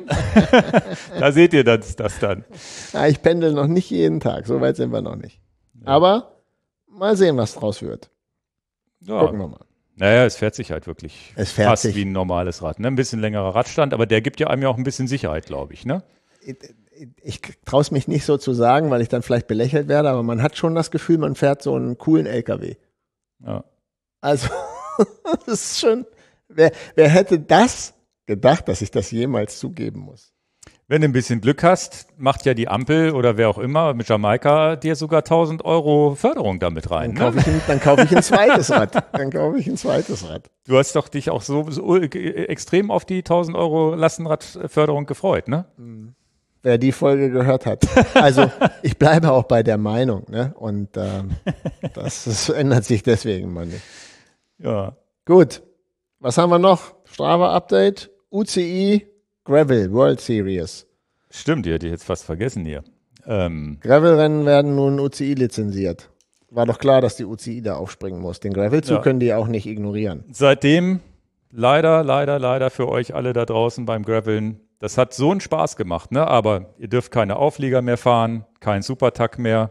Da seht ihr das, das dann. ja, ich pendel noch nicht jeden Tag, so weit sind wir noch nicht. Aber mal sehen, was draus wird. Ja. Gucken wir mal. Naja, es fährt sich halt wirklich Es fährt fast sich. wie ein normales Rad. Ne? Ein bisschen längerer Radstand, aber der gibt ja einem ja auch ein bisschen Sicherheit, glaube ich. Ne? Ich, ich traue es mich nicht so zu sagen, weil ich dann vielleicht belächelt werde, aber man hat schon das Gefühl, man fährt so einen coolen L K W. Ja. Also, das ist schon, wer, wer hätte das gedacht, dass ich das jemals zugeben muss? Wenn du ein bisschen Glück hast, macht ja die Ampel oder wer auch immer mit Jamaika dir sogar tausend Euro Förderung damit rein. Dann kaufe Ne? ich, ein- dann kaufe ich ein zweites Rad. Dann kaufe ich ein zweites Rad. Du hast doch dich auch so, so extrem auf die tausend Euro Lastenradförderung gefreut, ne? Wer die Folge gehört hat. Also, ich bleibe auch bei der Meinung, ne? Und ähm, das, das ändert sich deswegen mal nicht. Ja. Gut. Was haben wir noch? Strava-Update, U C I, Gravel, World Series. Stimmt, die hätte ich jetzt fast vergessen hier. Ähm, Gravel-Rennen werden nun U C I lizenziert. War doch klar, dass die U C I da aufspringen muss. Den Gravelzug Ja. können die auch nicht ignorieren. seitdem leider, leider, leider für euch alle da draußen beim Graveln. Das hat so einen Spaß gemacht, ne? Aber ihr dürft keine Auflieger mehr fahren, kein Supertack mehr.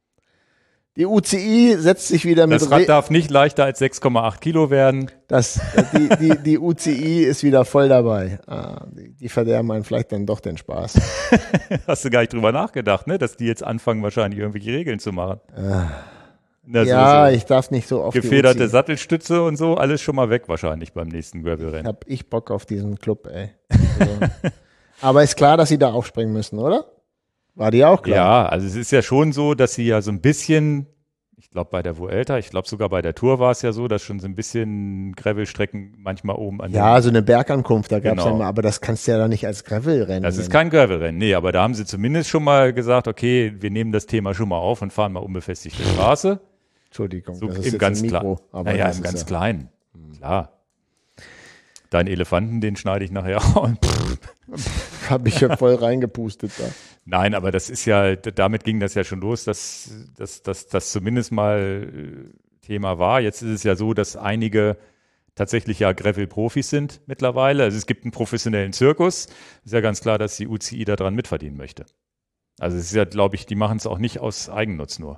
Die U C I setzt sich wieder mit Das Rad Re darf nicht leichter als sechs Komma acht Kilo werden. das, die, die, die U C I ist wieder voll dabei. Ah, die, die verderben einen vielleicht dann doch den Spaß. Hast du gar nicht drüber nachgedacht, ne? Dass die jetzt anfangen, wahrscheinlich irgendwelche Regeln zu machen. Na, so- ja, so ich darf nicht so oft gefederte die U C I. Sattelstütze und so, alles schon mal weg wahrscheinlich beim nächsten Gravelrennen. Hab ich Bock auf diesen Club, ey. Also. Aber ist klar, dass sie da aufspringen müssen, oder? War dir auch klar? Ja, also es ist ja schon so, dass sie ja so ein bisschen, ich glaube bei der Vuelta, ich glaube sogar bei der Tour war es ja so, dass schon so ein bisschen Gravelstrecken manchmal oben an Ja, so eine Bergankunft, da gab es Genau. ja immer, aber das kannst du ja doch nicht als Gravelrennen Das ist nennen. kein Gravelrennen, nee, aber da haben sie zumindest schon mal gesagt, okay, wir nehmen das Thema schon mal auf und fahren mal unbefestigte Straße. Entschuldigung, So das ist im jetzt ganz ein Mikro. kleinen. Aber Naja, das im ist ganz ja, kleinen. Klar. Deinen Elefanten, den schneide ich nachher und habe ich ja voll reingepustet da. Nein, aber das ist ja, d- damit ging das ja schon los, dass dass- dass das zumindest mal äh, Thema war. Jetzt ist es ja so, dass einige tatsächlich ja Gravel-Profis sind mittlerweile. Also es gibt einen professionellen Zirkus. Ist ja ganz klar, dass die U C I daran mitverdienen möchte. Also es ist ja, glaube ich, die machen es auch nicht aus Eigennutz nur.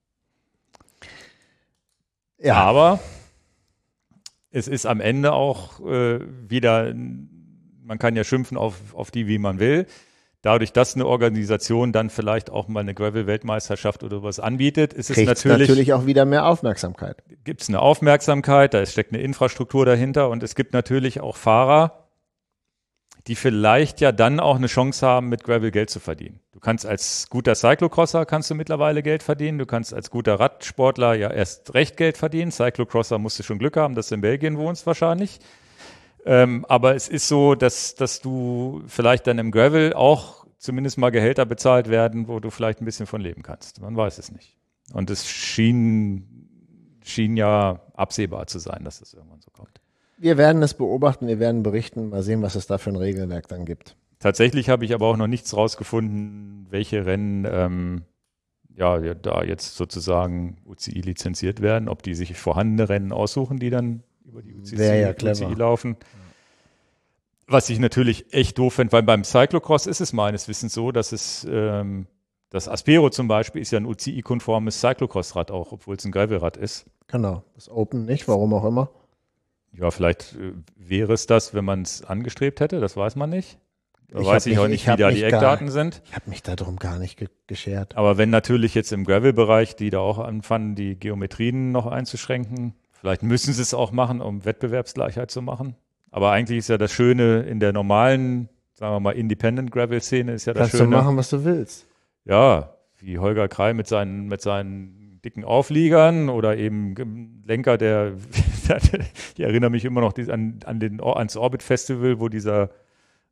Ja, Aber es ist am Ende auch äh, wieder, man kann ja schimpfen auf, auf die, wie man will. Dadurch, dass eine Organisation dann vielleicht auch mal eine Gravel-Weltmeisterschaft oder was anbietet, ist es kriegt natürlich, natürlich auch wieder mehr Aufmerksamkeit. gibt es eine Aufmerksamkeit, da steckt eine Infrastruktur dahinter und es gibt natürlich auch Fahrer, die vielleicht ja dann auch eine Chance haben, mit Gravel Geld zu verdienen. Du kannst als guter Cyclocrosser kannst du mittlerweile Geld verdienen, du kannst als guter Radsportler ja erst recht Geld verdienen. Cyclocrosser musst du schon Glück haben, dass du in Belgien wohnst wahrscheinlich. Ähm, aber es ist so, dass, dass du vielleicht dann im Gravel auch zumindest mal Gehälter bezahlt werden, wo du vielleicht ein bisschen von leben kannst. Man weiß es nicht. Und es schien, schien ja absehbar zu sein, dass das irgendwann so kommt. Wir werden es beobachten, wir werden berichten, mal sehen, was es da für ein Regelwerk dann gibt. Tatsächlich habe ich aber auch noch nichts rausgefunden, welche Rennen ähm, ja, ja, da jetzt sozusagen U C I lizenziert werden, ob die sich vorhandene Rennen aussuchen, die dann über die U C I, Wäre ja U C clever. I laufen. Was ich natürlich echt doof finde, weil beim Cyclocross ist es meines Wissens so, dass es ähm, das Aspero zum Beispiel ist ja ein U C I-konformes Cyclocross-Rad auch, obwohl es ein Gravelrad ist. Genau, das Open nicht, warum auch immer. Ja, vielleicht äh, wäre es das, wenn man es angestrebt hätte, das weiß man nicht. Da Ich weiß hab ich auch mich- nicht, ich wie hab da mich die gar- Eckdaten sind. Ich habe mich darum gar nicht ge geschert. Aber wenn natürlich jetzt im Gravel-Bereich die da auch anfangen, die Geometrien noch einzuschränken, vielleicht müssen sie es auch machen, um Wettbewerbsgleichheit zu machen. Aber eigentlich ist ja das Schöne in der normalen, sagen wir mal, Independent-Gravel-Szene ist ja das Kannst du Schöne. machen, was du willst. Ja, wie Holger Krei mit seinen, mit seinen dicken Aufliegern oder eben G- Lenker, der, ich erinnere mich immer noch dies- an, an den, Or- ans Orbit Festival, wo dieser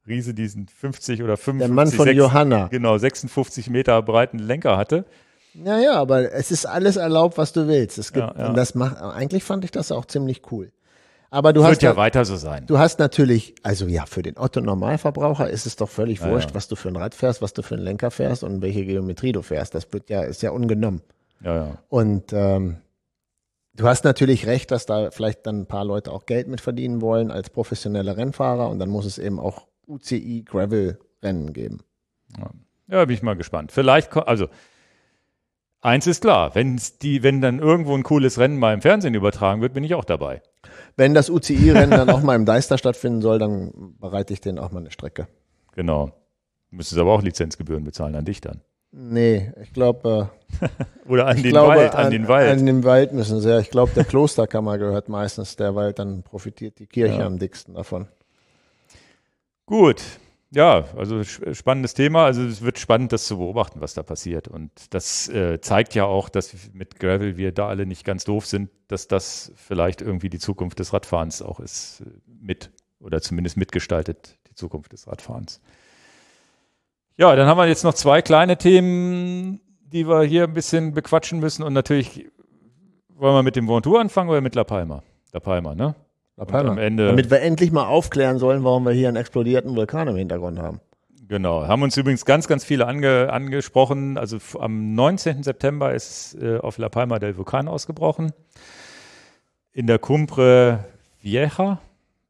Riese diesen fünfzig oder fünfundfünfzig. Der Mann von sechs, Johanna. Genau, sechsundfünfzig Meter breiten Lenker hatte. Ja, ja, aber es ist alles erlaubt, was du willst. Es gibt, Ja, ja. Und das macht, eigentlich fand ich das auch ziemlich cool. Aber du Wird hast ja da- weiter so sein. Du hast natürlich, also ja, für den Otto-Normalverbraucher ist es doch völlig Ja, wurscht, ja. was du für ein Rad fährst, was du für einen Lenker fährst und welche Geometrie du fährst. Das wird ja, ist ja ungenommen. Ja, ja. Und ähm, du hast natürlich recht, dass da vielleicht dann ein paar Leute auch Geld mit verdienen wollen als professionelle Rennfahrer und dann muss es eben auch U C I-Gravel-Rennen geben. Ja, bin ich mal gespannt. Vielleicht, ko- also eins ist klar, wenn's die, wenn dann irgendwo ein cooles Rennen mal im Fernsehen übertragen wird, bin ich auch dabei. Wenn das U C I-Rennen dann auch mal im Deister stattfinden soll, dann bereite ich denen auch mal eine Strecke. Genau. Müsstest aber auch Lizenzgebühren bezahlen an dich dann. Nee, ich glaube, Oder an ich den glaube, Wald, an, an den Wald. An den Wald müssen sie ja. Ich glaube, der Klosterkammer gehört meistens der Wald, dann profitiert die Kirche Ja. am dicksten davon. Gut. Ja, also sp- spannendes Thema. Also es wird spannend, das zu beobachten, was da passiert. Und das äh, zeigt ja auch, dass mit Gravel wir da alle nicht ganz doof sind, dass das vielleicht irgendwie die Zukunft des Radfahrens auch ist, äh, mit oder zumindest mitgestaltet, die Zukunft des Radfahrens. Ja, dann haben wir jetzt noch zwei kleine Themen, die wir hier ein bisschen bequatschen müssen. Und natürlich wollen wir mit dem Ventoux anfangen oder mit La Palma? La Palma, ne? La Und Palma. am Ende- Damit wir endlich mal aufklären sollen, warum wir hier einen explodierten Vulkan im Hintergrund haben. Genau, haben uns übrigens ganz, ganz viele ange, angesprochen. Also f- am neunzehnten September ist äh, auf La Palma del Vulcan ausgebrochen. In der Cumbre Vieja.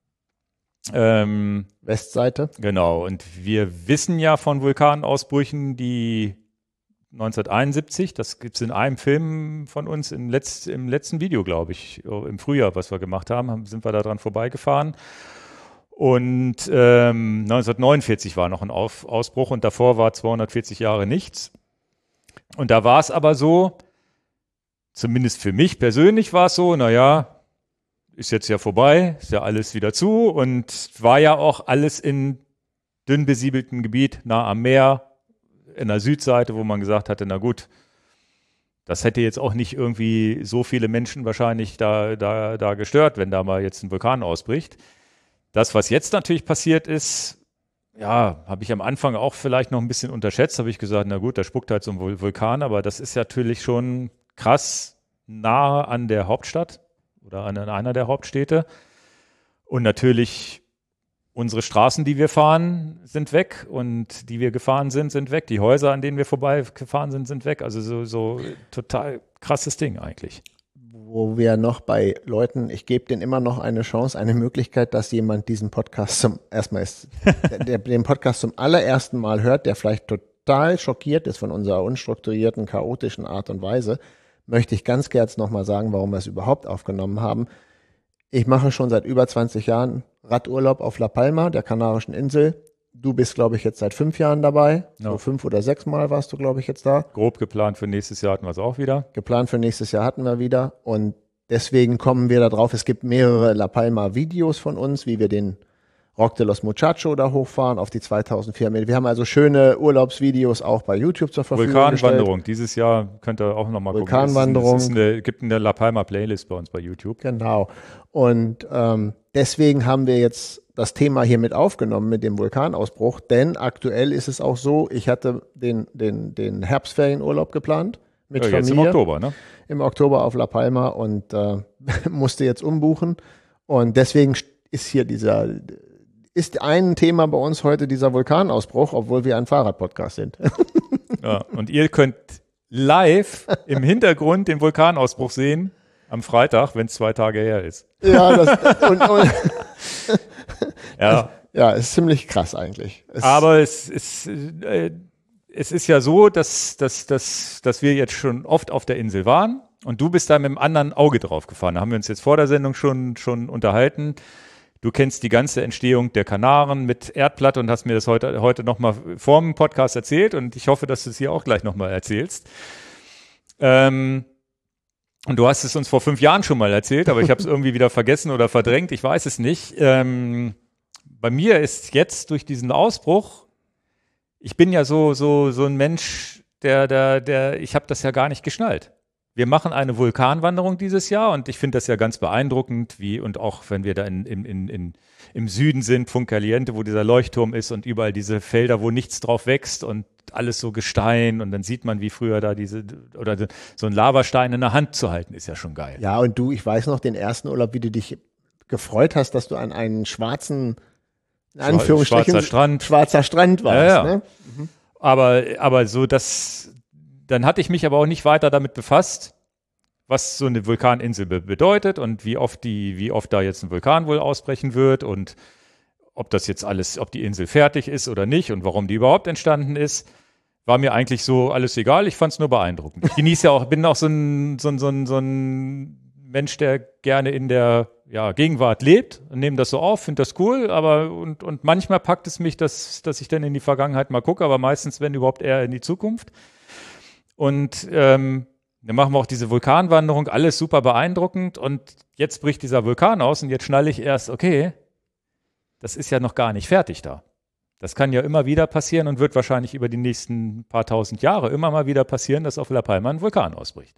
Ähm, Westseite. genau, und wir wissen ja von Vulkanausbrüchen, die neunzehnhunderteinundsiebzig, das gibt es in einem Film von uns im, Letz-, im letzten Video, glaube ich, im Frühjahr, was wir gemacht haben, haben sind wir da dran vorbeigefahren. Und ähm, neunzehnhundertneunundvierzig war noch ein Auf Ausbruch und davor war zweihundertvierzig Jahre nichts. Und da war es aber so, zumindest für mich persönlich war es so, naja, ist jetzt ja vorbei, ist ja alles wieder zu und war ja auch alles in dünn besiedeltem Gebiet, nah am Meer, in der Südseite, wo man gesagt hatte, na gut, das hätte jetzt auch nicht irgendwie so viele Menschen wahrscheinlich da, da, da gestört, wenn da mal jetzt ein Vulkan ausbricht. Das, was jetzt natürlich passiert ist, ja, habe ich am Anfang auch vielleicht noch ein bisschen unterschätzt, habe ich gesagt, na gut, da spuckt halt so ein Vul- Vulkan, aber das ist natürlich schon krass nahe an der Hauptstadt oder an einer der Hauptstädte. Und natürlich unsere Straßen, die wir fahren, sind weg und die wir gefahren sind, sind weg. Die Häuser, an denen wir vorbeigefahren sind, sind weg. Also so, so total krasses Ding eigentlich. Wo wir noch bei Leuten, ich gebe denen immer noch eine Chance, eine Möglichkeit, dass jemand diesen Podcast zum, erstmal ist, der, der den Podcast zum allerersten Mal hört, der vielleicht total schockiert ist von unserer unstrukturierten, chaotischen Art und Weise, möchte ich ganz kurz nochmal sagen, warum wir es überhaupt aufgenommen haben. Ich mache schon seit über zwanzig Jahren Radurlaub auf La Palma, der Kanarischen Insel. Du bist, glaube ich, jetzt seit fünf Jahren dabei. Ja. So fünf oder sechs Mal warst du, glaube ich, jetzt da. Grob geplant für nächstes Jahr hatten wir es auch wieder. Geplant für nächstes Jahr hatten wir wieder. Und deswegen kommen wir da drauf. Es gibt mehrere La Palma-Videos von uns, wie wir den Rock de los Muchachos da hochfahren auf die zweitausendvier Meter. Wir haben also schöne Urlaubsvideos auch bei YouTube zur Verfügung gestellt. Vulkanwanderung. Dieses Jahr könnt ihr auch nochmal gucken. Vulkanwanderung. Es ist eine, es gibt eine La Palma Playlist bei uns bei YouTube. Genau. Und ähm, deswegen haben wir jetzt das Thema hier mit aufgenommen mit dem Vulkanausbruch, denn aktuell ist es auch so, ich hatte den, den, den Herbstferienurlaub geplant mit Ja, jetzt im Familie Oktober, ne? im Oktober auf La Palma und äh, musste jetzt umbuchen. Und deswegen ist hier dieser, ist ein Thema bei uns heute dieser Vulkanausbruch, obwohl wir ein Fahrradpodcast sind. Ja, und ihr könnt live im Hintergrund den Vulkanausbruch sehen am Freitag, wenn es zwei Tage her ist. Ja, das, und, und, Ja, ja, ist ziemlich krass eigentlich. Es, aber es ist, äh, es ist ja so, dass, dass, dass, dass wir jetzt schon oft auf der Insel waren und du bist da mit einem anderen Auge drauf gefahren. Da haben wir uns jetzt vor der Sendung schon, schon unterhalten. Du kennst die ganze Entstehung der Kanaren mit Erdplatte und hast mir das heute, heute nochmal vor dem Podcast erzählt und ich hoffe, dass du es hier auch gleich nochmal erzählst. Ähm, und du hast es uns vor fünf Jahren schon mal erzählt, aber ich habe es irgendwie wieder vergessen oder verdrängt, ich weiß es nicht. Ähm, bei mir ist jetzt durch diesen Ausbruch, ich bin ja so, so, so ein Mensch, der, der, der, ich habe das ja gar nicht geschnallt. wir machen eine Vulkanwanderung dieses Jahr und ich finde das ja ganz beeindruckend, wie und auch wenn wir da in, in, in, in, im Süden sind, von Caliente, wo dieser Leuchtturm ist und überall diese Felder, wo nichts drauf wächst und alles so Gestein und dann sieht man, wie früher da diese, oder so ein Lavastein in der Hand zu halten, ist ja schon geil. Ja, und du, ich weiß noch, den ersten Urlaub, wie du dich gefreut hast, dass du an einen schwarzen, in Anführungsstrichen, schwarzer Strand, schwarzer Strand warst. Ja, ja. Ne? Mhm. Aber, aber so, das, dann hatte ich mich aber auch nicht weiter damit befasst, was so eine Vulkaninsel be- bedeutet und wie oft die, wie oft da jetzt ein Vulkan wohl ausbrechen wird und ob das jetzt alles, ob die Insel fertig ist oder nicht und warum die überhaupt entstanden ist, war mir eigentlich so alles egal. Ich fand es nur beeindruckend. Ich genieße ja auch, bin auch so ein, so ein, so ein, so ein Mensch, der gerne in der ja, Gegenwart lebt und nehme das so auf, finde das cool, aber und, und manchmal packt es mich, dass, dass ich dann in die Vergangenheit mal gucke, aber meistens, wenn überhaupt, eher in die Zukunft. Und ähm, dann machen wir auch diese Vulkanwanderung, alles super beeindruckend und jetzt bricht dieser Vulkan aus und jetzt schnalle ich erst, okay, das ist ja noch gar nicht fertig da. Das kann ja immer wieder passieren und wird wahrscheinlich über die nächsten paar tausend Jahre immer mal wieder passieren, dass auf La Palma ein Vulkan ausbricht.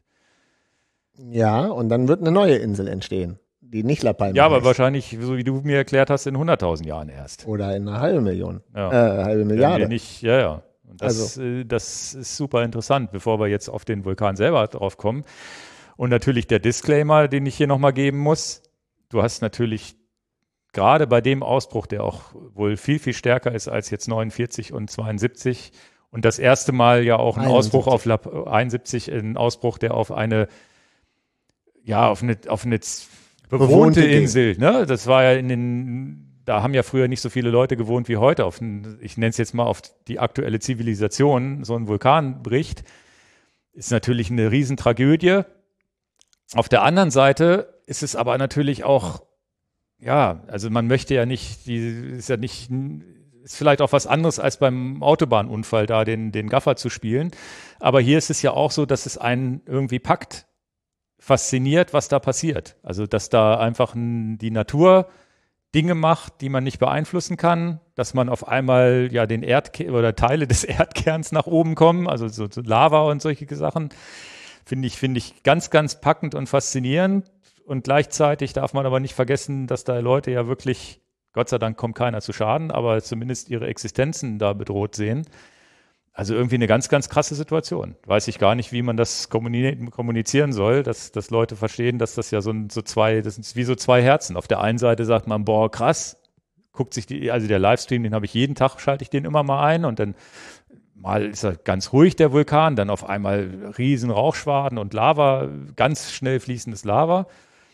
Ja, und dann wird eine neue Insel entstehen, die nicht La Palma Ja, aber heißt. wahrscheinlich, so wie du mir erklärt hast, in hunderttausend Jahren erst. Oder in einer halben Million. Ja. Äh, halbe Milliarde. Nicht, ja, ja. Und das, Also. äh, das ist super interessant, bevor wir jetzt auf den Vulkan selber drauf kommen. Und natürlich der Disclaimer, den ich hier nochmal geben muss. Du hast natürlich gerade bei dem Ausbruch, der auch wohl viel, viel stärker ist als jetzt neunundvierzig und zweiundsiebzig und das erste Mal ja auch ein einundsiebzig. Ausbruch auf La- einundsiebzig, ein Ausbruch, der auf eine, ja, auf eine, auf eine bewohnte, Bewohnte Insel, ne? Das war ja in den, da haben ja früher nicht so viele Leute gewohnt wie heute. Auf, ein, ich nenne es jetzt mal auf die aktuelle Zivilisation, so ein Vulkan bricht, ist natürlich eine Riesentragödie. Auf der anderen Seite ist es aber natürlich auch, ja, also man möchte ja nicht, die ist ja nicht, ist vielleicht auch was anderes als beim Autobahnunfall da den, den Gaffer zu spielen. Aber hier ist es ja auch so, dass es einen irgendwie packt, fasziniert, was da passiert. Also, dass da einfach n, die Natur Dinge macht, die man nicht beeinflussen kann, dass man auf einmal ja den Erdkern oder Teile des Erdkerns nach oben kommen, also so, so Lava und solche Sachen, finde ich, finde ich ganz, ganz packend und faszinierend. Und gleichzeitig darf man aber nicht vergessen, dass da Leute ja wirklich, Gott sei Dank kommt keiner zu Schaden, aber zumindest ihre Existenzen da bedroht sehen. Also irgendwie eine ganz, ganz krasse Situation. Weiß ich gar nicht, wie man das kommunizieren soll, dass, dass Leute verstehen, dass das ja so, so zwei, das sind wie so zwei Herzen. Auf der einen Seite sagt man, boah, krass, guckt sich die, also der Livestream, den habe ich jeden Tag, schalte ich den immer mal ein und dann mal ist er ganz ruhig, der Vulkan, dann auf einmal riesen Rauchschwaden und Lava, ganz schnell fließendes Lava.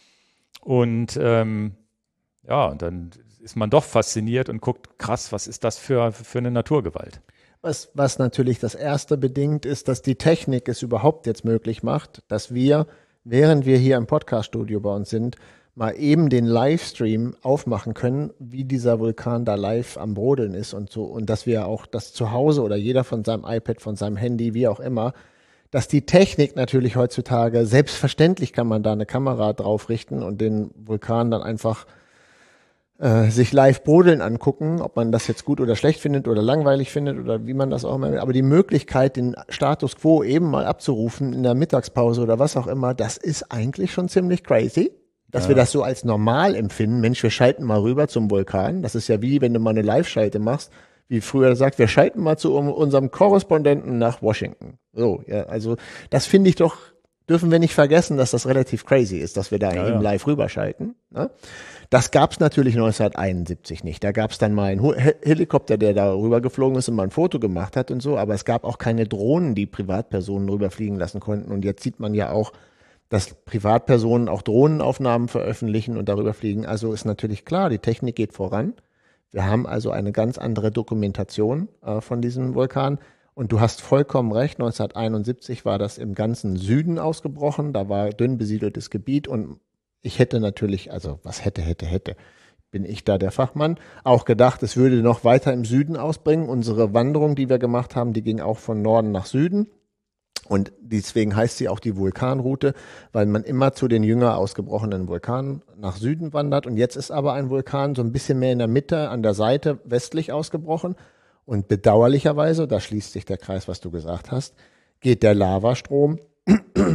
Und ähm, ja, und dann ist man doch fasziniert und guckt, krass, was ist das für, für eine Naturgewalt? Was, was natürlich das erste bedingt, ist, dass die Technik es überhaupt jetzt möglich macht, dass wir, während wir hier im Podcaststudio bei uns sind, mal eben den Livestream aufmachen können, wie dieser Vulkan da live am Brodeln ist und so. Und dass wir auch das zu Hause oder jeder von seinem iPad, von seinem Handy, wie auch immer, dass die Technik natürlich heutzutage, selbstverständlich kann man da eine Kamera drauf richten und den Vulkan dann einfach äh, sich live brodeln angucken, ob man das jetzt gut oder schlecht findet oder langweilig findet oder wie man das auch immer will. Aber die Möglichkeit, den Status quo eben mal abzurufen in der Mittagspause oder was auch immer, das ist eigentlich schon ziemlich crazy. Dass Ja. wir das so als normal empfinden. Mensch, wir schalten mal rüber zum Vulkan. Das ist ja wie, wenn du mal eine Live-Schalte machst, wie früher sagt, wir schalten mal zu um, unserem Korrespondenten nach Washington. So, ja, also das finde ich doch, dürfen wir nicht vergessen, dass das relativ crazy ist, dass wir da Ja, eben ja. live rüberschalten. Ne? Das gab es natürlich neunzehnhunderteinundsiebzig nicht. Da gab es dann mal einen Hu- He- Helikopter, der da rübergeflogen ist und mal ein Foto gemacht hat und so, aber es gab auch keine Drohnen, die Privatpersonen rüberfliegen lassen konnten. Und jetzt sieht man ja auch, dass Privatpersonen auch Drohnenaufnahmen veröffentlichen und darüber fliegen. Also ist natürlich klar, die Technik geht voran. Wir haben also eine ganz andere Dokumentation äh, von diesem Vulkan. Und du hast vollkommen recht, neunzehnhunderteinundsiebzig war das im ganzen Süden ausgebrochen. Da war dünn besiedeltes Gebiet und ich hätte natürlich, also was hätte, hätte, hätte, bin ich da der Fachmann, auch gedacht, es würde noch weiter im Süden ausbringen. Unsere Wanderung, die wir gemacht haben, die ging auch von Norden nach Süden. Und deswegen heißt sie auch die Vulkanroute, weil man immer zu den jünger ausgebrochenen Vulkanen nach Süden wandert. Und jetzt ist aber ein Vulkan so ein bisschen mehr in der Mitte, an der Seite westlich ausgebrochen. Und bedauerlicherweise, da schließt sich der Kreis, was du gesagt hast, geht der Lavastrom,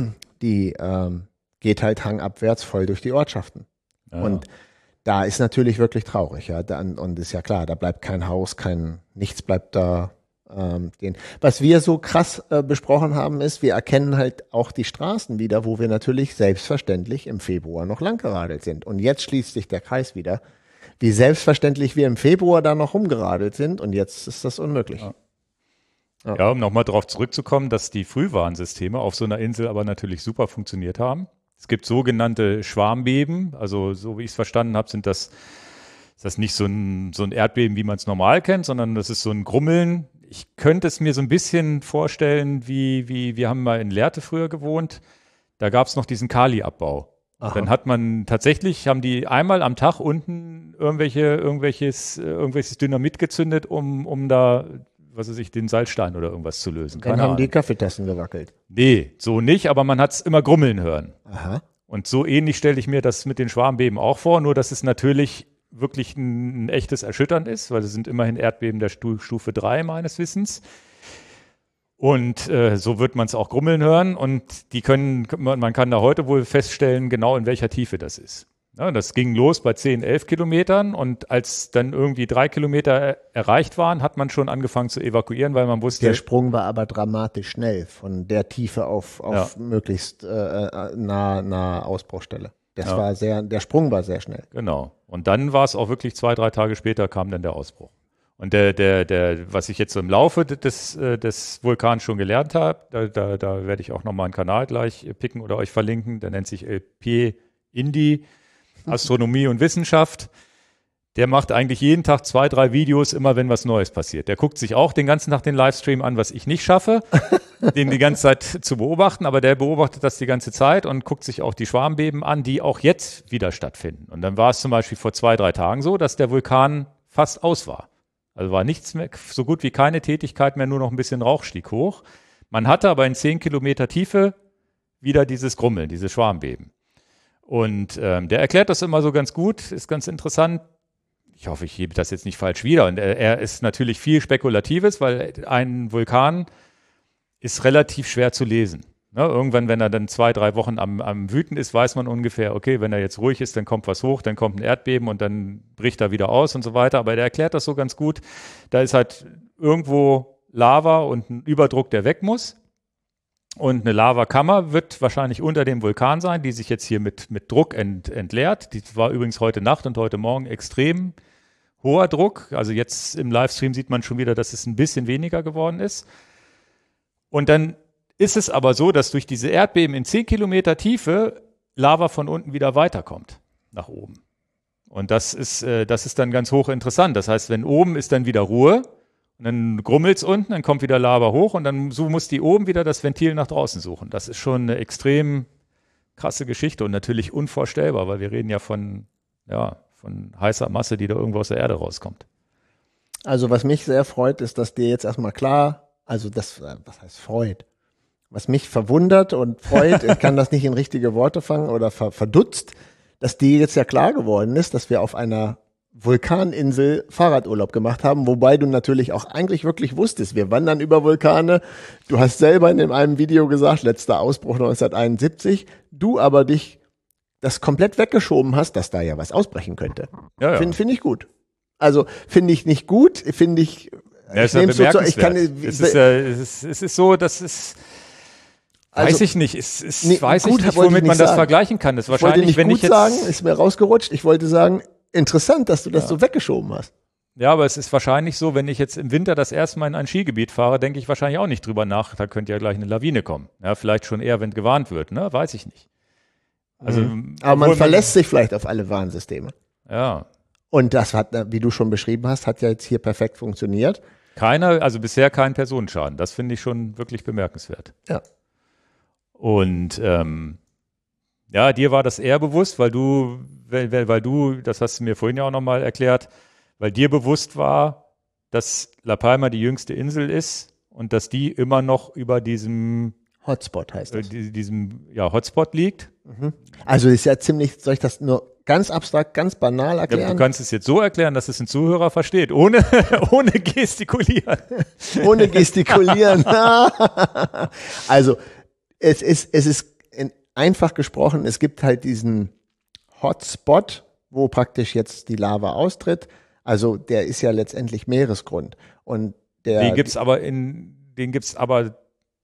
die ähm, geht halt hangabwärts voll durch die Ortschaften. Ja. Und da ist natürlich wirklich traurig, ja. Dann, und ist ja klar, da bleibt kein Haus, kein, nichts bleibt da. Ähm, den. Was wir so krass äh, besprochen haben, ist, wir erkennen halt auch die Straßen wieder, wo wir natürlich selbstverständlich im Februar noch langgeradelt sind. Und jetzt schließt sich der Kreis wieder, wie selbstverständlich wir im Februar da noch rumgeradelt sind. Und jetzt ist das unmöglich. Ja. Ja. Ja, um nochmal darauf zurückzukommen, dass die Frühwarnsysteme auf so einer Insel aber natürlich super funktioniert haben. Es gibt sogenannte Schwarmbeben, also so wie ich es verstanden habe, sind das, ist das nicht so ein, so ein Erdbeben, wie man es normal kennt, sondern das ist so ein Grummeln. Ich könnte es mir so ein bisschen vorstellen, wie, wie wir haben mal in Lehrte früher gewohnt, da gab es noch diesen Kaliabbau. Dann hat man tatsächlich, haben die einmal am Tag unten irgendwelche, irgendwelches, irgendwelches Dynamit gezündet, um, um da was weiß ich, den Salzstein oder irgendwas zu lösen. Dann Keine haben Ahnung. die Kaffeetassen gewackelt. Nee, so nicht, aber man hat es immer grummeln hören. Aha. Und so ähnlich stelle ich mir das mit den Schwarmbeben auch vor, nur dass es natürlich wirklich ein, ein echtes Erschüttern ist, weil es sind immerhin Erdbeben der Stu- Stufe drei meines Wissens. Und äh, so wird man es auch grummeln hören und die können, man, man kann da heute wohl feststellen, genau in welcher Tiefe das ist. Ja, das ging los bei zehn, elf Kilometern und als dann irgendwie drei Kilometer erreicht waren, hat man schon angefangen zu evakuieren, weil man wusste. Der Sprung war aber dramatisch schnell von der Tiefe auf, auf Ja. möglichst äh, nah, nah Ausbruchstelle. Das Ja. war sehr, der Sprung war sehr schnell. Genau. Und dann war es auch wirklich zwei, drei Tage später kam dann der Ausbruch. Und der, der, der, was ich jetzt so im Laufe des, äh, des Vulkans schon gelernt habe, da, da, da werde ich auch nochmal einen Kanal gleich picken oder euch verlinken, der nennt sich L P Indi, Astronomie und Wissenschaft. Der macht eigentlich jeden Tag zwei, drei Videos, immer wenn was Neues passiert. Der guckt sich auch den ganzen Tag den Livestream an, was ich nicht schaffe, den die ganze Zeit zu beobachten, aber der beobachtet das die ganze Zeit und guckt sich auch die Schwarmbeben an, die auch jetzt wieder stattfinden. Und dann war es zum Beispiel vor zwei, drei Tagen so, dass der Vulkan fast aus war. Also war nichts mehr, so gut wie keine Tätigkeit mehr, nur noch ein bisschen Rauch stieg hoch. Man hatte aber in zehn Kilometer Tiefe wieder dieses Grummeln, diese Schwarmbeben. Und ähm, der erklärt das immer so ganz gut, ist ganz interessant. Ich hoffe, ich gebe das jetzt nicht falsch wieder. Und er, er ist natürlich viel Spekulatives, weil ein Vulkan ist relativ schwer zu lesen. Ne? Irgendwann, wenn er dann zwei, drei Wochen am, am Wüten ist, weiß man ungefähr, okay, wenn er jetzt ruhig ist, dann kommt was hoch, dann kommt ein Erdbeben und dann bricht er wieder aus und so weiter. Aber der erklärt das so ganz gut. Da ist halt irgendwo Lava und ein Überdruck, der weg muss. Und eine Lavakammer wird wahrscheinlich unter dem Vulkan sein, die sich jetzt hier mit, mit Druck ent, entleert. Die war übrigens heute Nacht und heute Morgen extrem hoher Druck. Also jetzt im Livestream sieht man schon wieder, dass es ein bisschen weniger geworden ist. Und dann ist es aber so, dass durch diese Erdbeben in zehn Kilometer Tiefe Lava von unten wieder weiterkommt nach oben. Und das ist, äh, das ist dann ganz hochinteressant. Das heißt, wenn oben ist dann wieder Ruhe, und dann grummelt es unten, dann kommt wieder Lava hoch und dann so muss die oben wieder das Ventil nach draußen suchen. Das ist schon eine extrem krasse Geschichte und natürlich unvorstellbar, weil wir reden ja von, ja, von heißer Masse, die da irgendwo aus der Erde rauskommt. Also was mich sehr freut, ist, dass dir jetzt erstmal klar, also das, äh, was heißt freut? Was mich verwundert und freut, ich kann das nicht in richtige Worte fangen oder ver, verdutzt, dass dir jetzt ja klar geworden ist, dass wir auf einer Vulkaninsel Fahrradurlaub gemacht haben, wobei du natürlich auch eigentlich wirklich wusstest, wir wandern über Vulkane. Du hast selber in einem Video gesagt, letzter Ausbruch neunzehnhunderteinundsiebzig, du aber dich das komplett weggeschoben hast, dass da ja was ausbrechen könnte. Ja, ja. Finde find ich gut. Also finde ich nicht gut, finde ich, Ja, ist ich ja nehm's so zu, ich kann, bemerkenswert. es, ist, ja, es, ist, es ist so, dass es weiß Also, ich nicht. Es, es nee, weiß gut, ich nicht, wollte womit ich nicht man das sagen. vergleichen kann. Das ist ich wollte wahrscheinlich, nicht wenn gut ich jetzt sagen, ist mir rausgerutscht. Ich wollte sagen, interessant, dass du das Ja. so weggeschoben hast. Ja, aber es ist wahrscheinlich so, wenn ich jetzt im Winter das erste Mal in ein Skigebiet fahre, denke ich wahrscheinlich auch nicht drüber nach, da könnte ja gleich eine Lawine kommen. Ja, vielleicht schon eher, wenn gewarnt wird, ne? Weiß ich nicht. Also, Mhm. Aber man obwohl verlässt sich vielleicht auf alle Warnsysteme. Ja. Und das hat, wie du schon beschrieben hast, hat ja jetzt hier perfekt funktioniert. Keiner, also bisher kein Personenschaden. Das finde ich schon wirklich bemerkenswert. Ja. Und ähm, ja, dir war das eher bewusst, weil du, weil, weil, weil du, das hast du mir vorhin ja auch nochmal erklärt, weil dir bewusst war, dass La Palma die jüngste Insel ist und dass die immer noch über diesem, Hotspot heißt äh, das. die- diesem ja, Hotspot liegt. Also ist ja ziemlich, soll ich das nur ganz abstrakt, ganz banal Ja, erklären? du kannst es jetzt so erklären, dass es ein Zuhörer versteht, ohne, ohne gestikulieren. Ohne gestikulieren. Also es ist, es ist in, einfach gesprochen, es gibt halt diesen Hotspot, wo praktisch jetzt die Lava austritt. Also der ist ja letztendlich Meeresgrund. Und der, Den gibt's aber in, den gibt's aber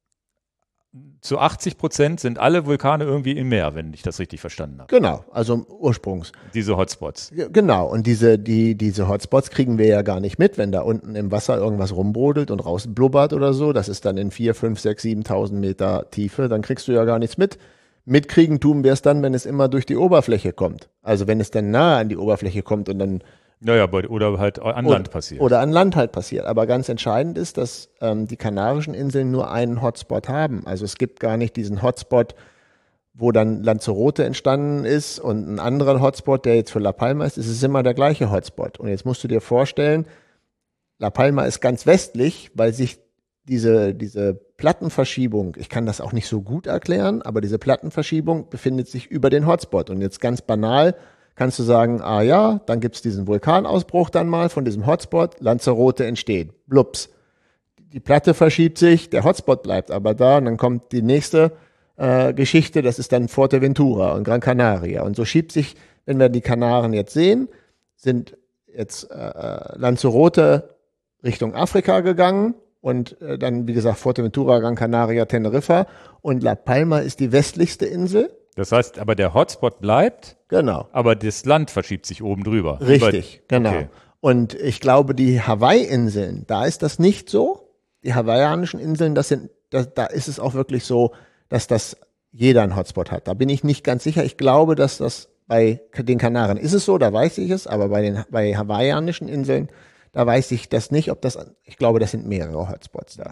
zu achtzig Prozent sind alle Vulkane irgendwie im Meer, wenn ich das richtig verstanden habe. Genau, also Ursprungs. Diese Hotspots. Genau, und diese, die, diese Hotspots kriegen wir ja gar nicht mit, wenn da unten im Wasser irgendwas rumbrodelt und rausblubbert oder so. Das ist dann in vier, fünf, sechs, siebentausend Meter Tiefe. Dann kriegst du ja gar nichts mit. Mitkriegen tun wir es dann, wenn es immer durch die Oberfläche kommt. Also wenn es dann nahe an die Oberfläche kommt und dann Naja, oder halt an Land passiert. Oder an Land halt passiert. Aber ganz entscheidend ist, dass ähm, die Kanarischen Inseln nur einen Hotspot haben. Also es gibt gar nicht diesen Hotspot, wo dann Lanzarote entstanden ist und einen anderen Hotspot, der jetzt für La Palma ist. Es ist immer der gleiche Hotspot. Und jetzt musst du dir vorstellen, La Palma ist ganz westlich, weil sich diese, diese Plattenverschiebung, ich kann das auch nicht so gut erklären, aber diese Plattenverschiebung befindet sich über den Hotspot. Und jetzt ganz banal, kannst du sagen, ah ja, dann gibt's diesen Vulkanausbruch dann mal von diesem Hotspot, Lanzarote entsteht, blups. Die Platte verschiebt sich, der Hotspot bleibt aber da und dann kommt die nächste äh, Geschichte, das ist dann Fuerteventura und Gran Canaria. Und so schiebt sich, wenn wir die Kanaren jetzt sehen, sind jetzt äh, Lanzarote Richtung Afrika gegangen und äh, dann, wie gesagt, Fuerteventura, Gran Canaria, Teneriffa und La Palma ist die westlichste Insel. Das heißt, aber der Hotspot bleibt, genau. Aber das Land verschiebt sich oben drüber. Richtig, Über, genau. Okay. Und ich glaube, die Hawaii-Inseln, da ist das nicht so. Die hawaiianischen Inseln, das sind, da, da ist es auch wirklich so, dass das jeder einen Hotspot hat. Da bin ich nicht ganz sicher. Ich glaube, dass das bei den Kanaren ist es so, da weiß ich es, aber bei den bei hawaiianischen Inseln, da weiß ich das nicht, ob das, ich glaube, das sind mehrere Hotspots da.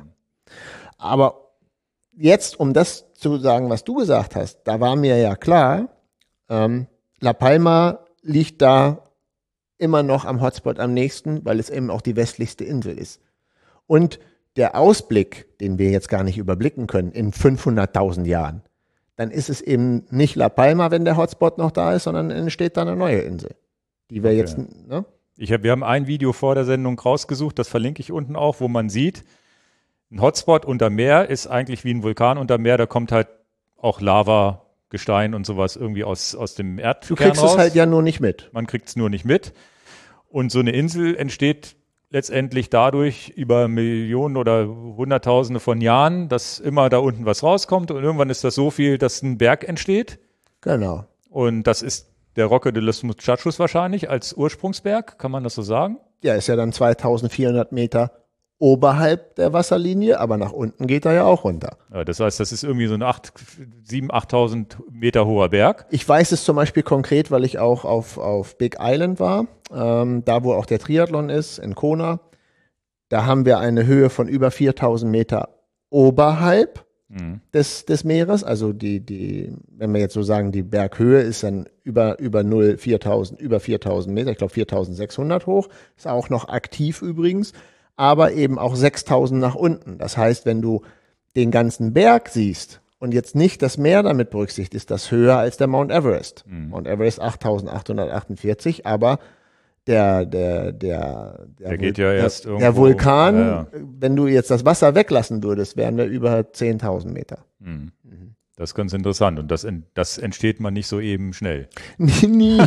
Aber jetzt, um das zu sagen, was du gesagt hast, da war mir ja klar, ähm, La Palma liegt da immer noch am Hotspot am nächsten, weil es eben auch die westlichste Insel ist. Und der Ausblick, den wir jetzt gar nicht überblicken können, in fünfhunderttausend Jahren, dann ist es eben nicht La Palma, wenn der Hotspot noch da ist, sondern entsteht da eine neue Insel, die wir Okay. jetzt, ne? Ich hab, wir haben ein Video vor der Sendung rausgesucht, das verlinke ich unten auch, wo man sieht, ein Hotspot unter Meer ist eigentlich wie ein Vulkan unter Meer, da kommt halt auch Lava, Gestein und sowas irgendwie aus, aus dem Erdkern Du kriegst raus. es halt ja nur nicht mit. Man kriegt es nur nicht mit. Und so eine Insel entsteht letztendlich dadurch über Millionen oder Hunderttausende von Jahren, dass immer da unten was rauskommt und irgendwann ist das so viel, dass ein Berg entsteht. Genau. Und das ist der Roque de los Muchachos wahrscheinlich als Ursprungsberg, kann man das so sagen? Ja, ist ja dann zweitausendvierhundert Meter oberhalb der Wasserlinie, aber nach unten geht er ja auch runter. Ja, das heißt, das ist irgendwie so ein siebentausend, achttausend Meter hoher Berg. Ich weiß es zum Beispiel konkret, weil ich auch auf, auf Big Island war, ähm, da wo auch der Triathlon ist, in Kona. Da haben wir eine Höhe von über viertausend Meter oberhalb Mhm. des, des Meeres. Also die, die, wenn wir jetzt so sagen, die Berghöhe ist dann über, über null, viertausend, über viertausend Meter, ich glaube viertausendsechshundert hoch, ist auch noch aktiv übrigens, aber eben auch sechstausend nach unten. Das heißt, wenn du den ganzen Berg siehst und jetzt nicht das Meer damit berücksichtigt, ist das höher als der Mount Everest. Mhm. Mount Everest achttausendachthundertachtundvierzig, aber der, der, der, der, Der geht ja erst der, irgendwo- der Vulkan, Ja, ja. wenn du jetzt das Wasser weglassen würdest, wären wir über zehntausend Meter. Mhm. Das ist ganz interessant und das, en- das entsteht man nicht so eben schnell. Nie, nie,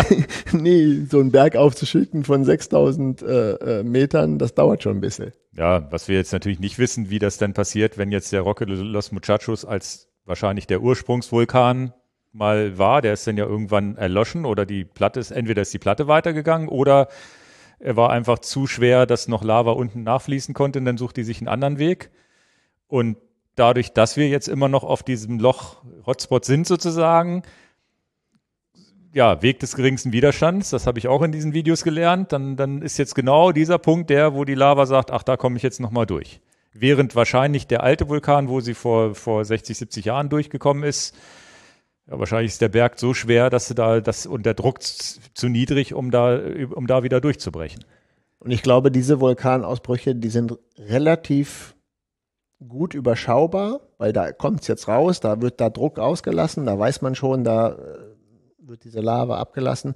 nee, so einen Berg aufzuschicken von sechstausend äh, äh, Metern, das dauert schon ein bisschen. Ja, was wir jetzt natürlich nicht wissen, wie das denn passiert, wenn jetzt der Roque de los Muchachos als wahrscheinlich der Ursprungsvulkan mal war, der ist dann ja irgendwann erloschen oder die Platte ist, entweder ist die Platte weitergegangen oder er war einfach zu schwer, dass noch Lava unten nachfließen konnte und dann sucht die sich einen anderen Weg. Und dadurch, dass wir jetzt immer noch auf diesem Loch Hotspot sind sozusagen, ja, Weg des geringsten Widerstands, das habe ich auch in diesen Videos gelernt, dann, dann ist jetzt genau dieser Punkt der, wo die Lava sagt, ach, da komme ich jetzt nochmal durch. Während wahrscheinlich der alte Vulkan, wo sie vor, vor sechzig, siebzig Jahren durchgekommen ist, ja, wahrscheinlich ist der Berg so schwer, dass sie da, das, und der Druck z- zu niedrig, um da, um da wieder durchzubrechen. Und ich glaube, diese Vulkanausbrüche, die sind relativ gut überschaubar, weil da kommt es jetzt raus, da wird da Druck ausgelassen, da weiß man schon, da äh, wird diese Lava abgelassen.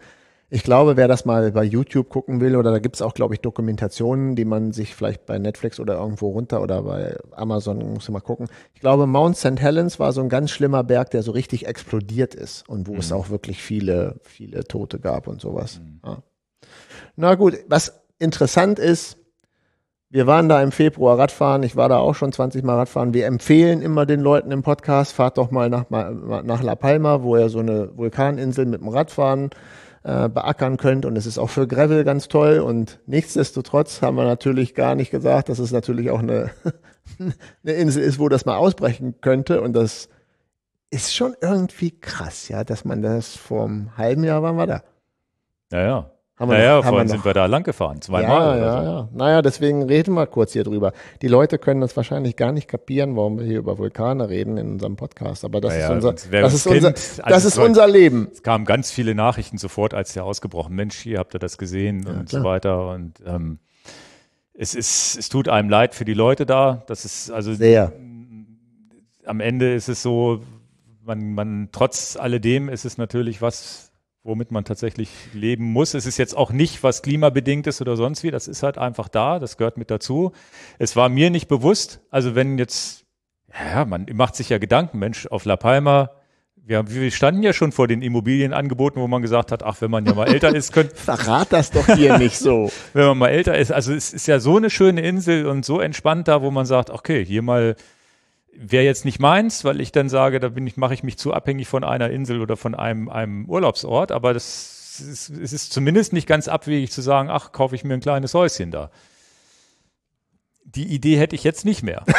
Ich glaube, wer das mal bei YouTube gucken will, oder da gibt es auch, glaube ich, Dokumentationen, die man sich vielleicht bei Netflix oder irgendwo runter oder bei Amazon, muss ich mal gucken. Ich glaube, Mount Sankt Helens war so ein ganz schlimmer Berg, der so richtig explodiert ist und wo mhm. es auch wirklich viele, viele Tote gab und sowas. Mhm. Ja. Na gut, was interessant ist, wir waren da im Februar Radfahren, ich war da auch schon zwanzig Mal Radfahren. Wir empfehlen immer den Leuten im Podcast, fahrt doch mal nach, nach La Palma, wo ihr so eine Vulkaninsel mit dem Radfahren äh, beackern könnt, und es ist auch für Gravel ganz toll, und nichtsdestotrotz haben wir natürlich gar nicht gesagt, dass es natürlich auch eine, eine Insel ist, wo das mal ausbrechen könnte, und das ist schon irgendwie krass, ja, dass man das vor einem halben Jahr waren wir da. Ja, ja. Haben wir ja, noch, ja, vorhin sind wir da lang gefahren, zweimal. Ja, ja, so. ja. Naja, deswegen reden wir kurz hier drüber. Die Leute können das wahrscheinlich gar nicht kapieren, warum wir hier über Vulkane reden in unserem Podcast. Aber das naja, ist unser, wer das uns ist unser, kennt, das also ist es unser Leben. Es kamen ganz viele Nachrichten sofort, als der ausgebrochen. Mensch, hier habt ihr das gesehen Ja, und klar. so weiter. Und ähm, es ist, es tut einem leid für die Leute da. Das ist also Sehr. Am Ende ist es so, man, man trotz alledem ist es natürlich was, womit man tatsächlich leben muss. Es ist jetzt auch nicht was klimabedingt ist oder sonst wie. Das ist halt einfach da. Das gehört mit dazu. Es war mir nicht bewusst. Also wenn jetzt, ja, man macht sich ja Gedanken, Mensch, auf La Palma, wir, wir standen ja schon vor den Immobilienangeboten, wo man gesagt hat, ach, wenn man ja mal älter ist, könnte. Verrat das doch hier nicht so. Wenn man mal älter ist. Also es ist ja so eine schöne Insel und so entspannt da, wo man sagt, okay, hier mal wäre jetzt nicht meins, weil ich dann sage, da bin ich, mache ich mich zu abhängig von einer Insel oder von einem, einem Urlaubsort, aber das ist, es ist zumindest nicht ganz abwegig zu sagen, ach, kaufe ich mir ein kleines Häuschen da. Die Idee hätte ich jetzt nicht mehr.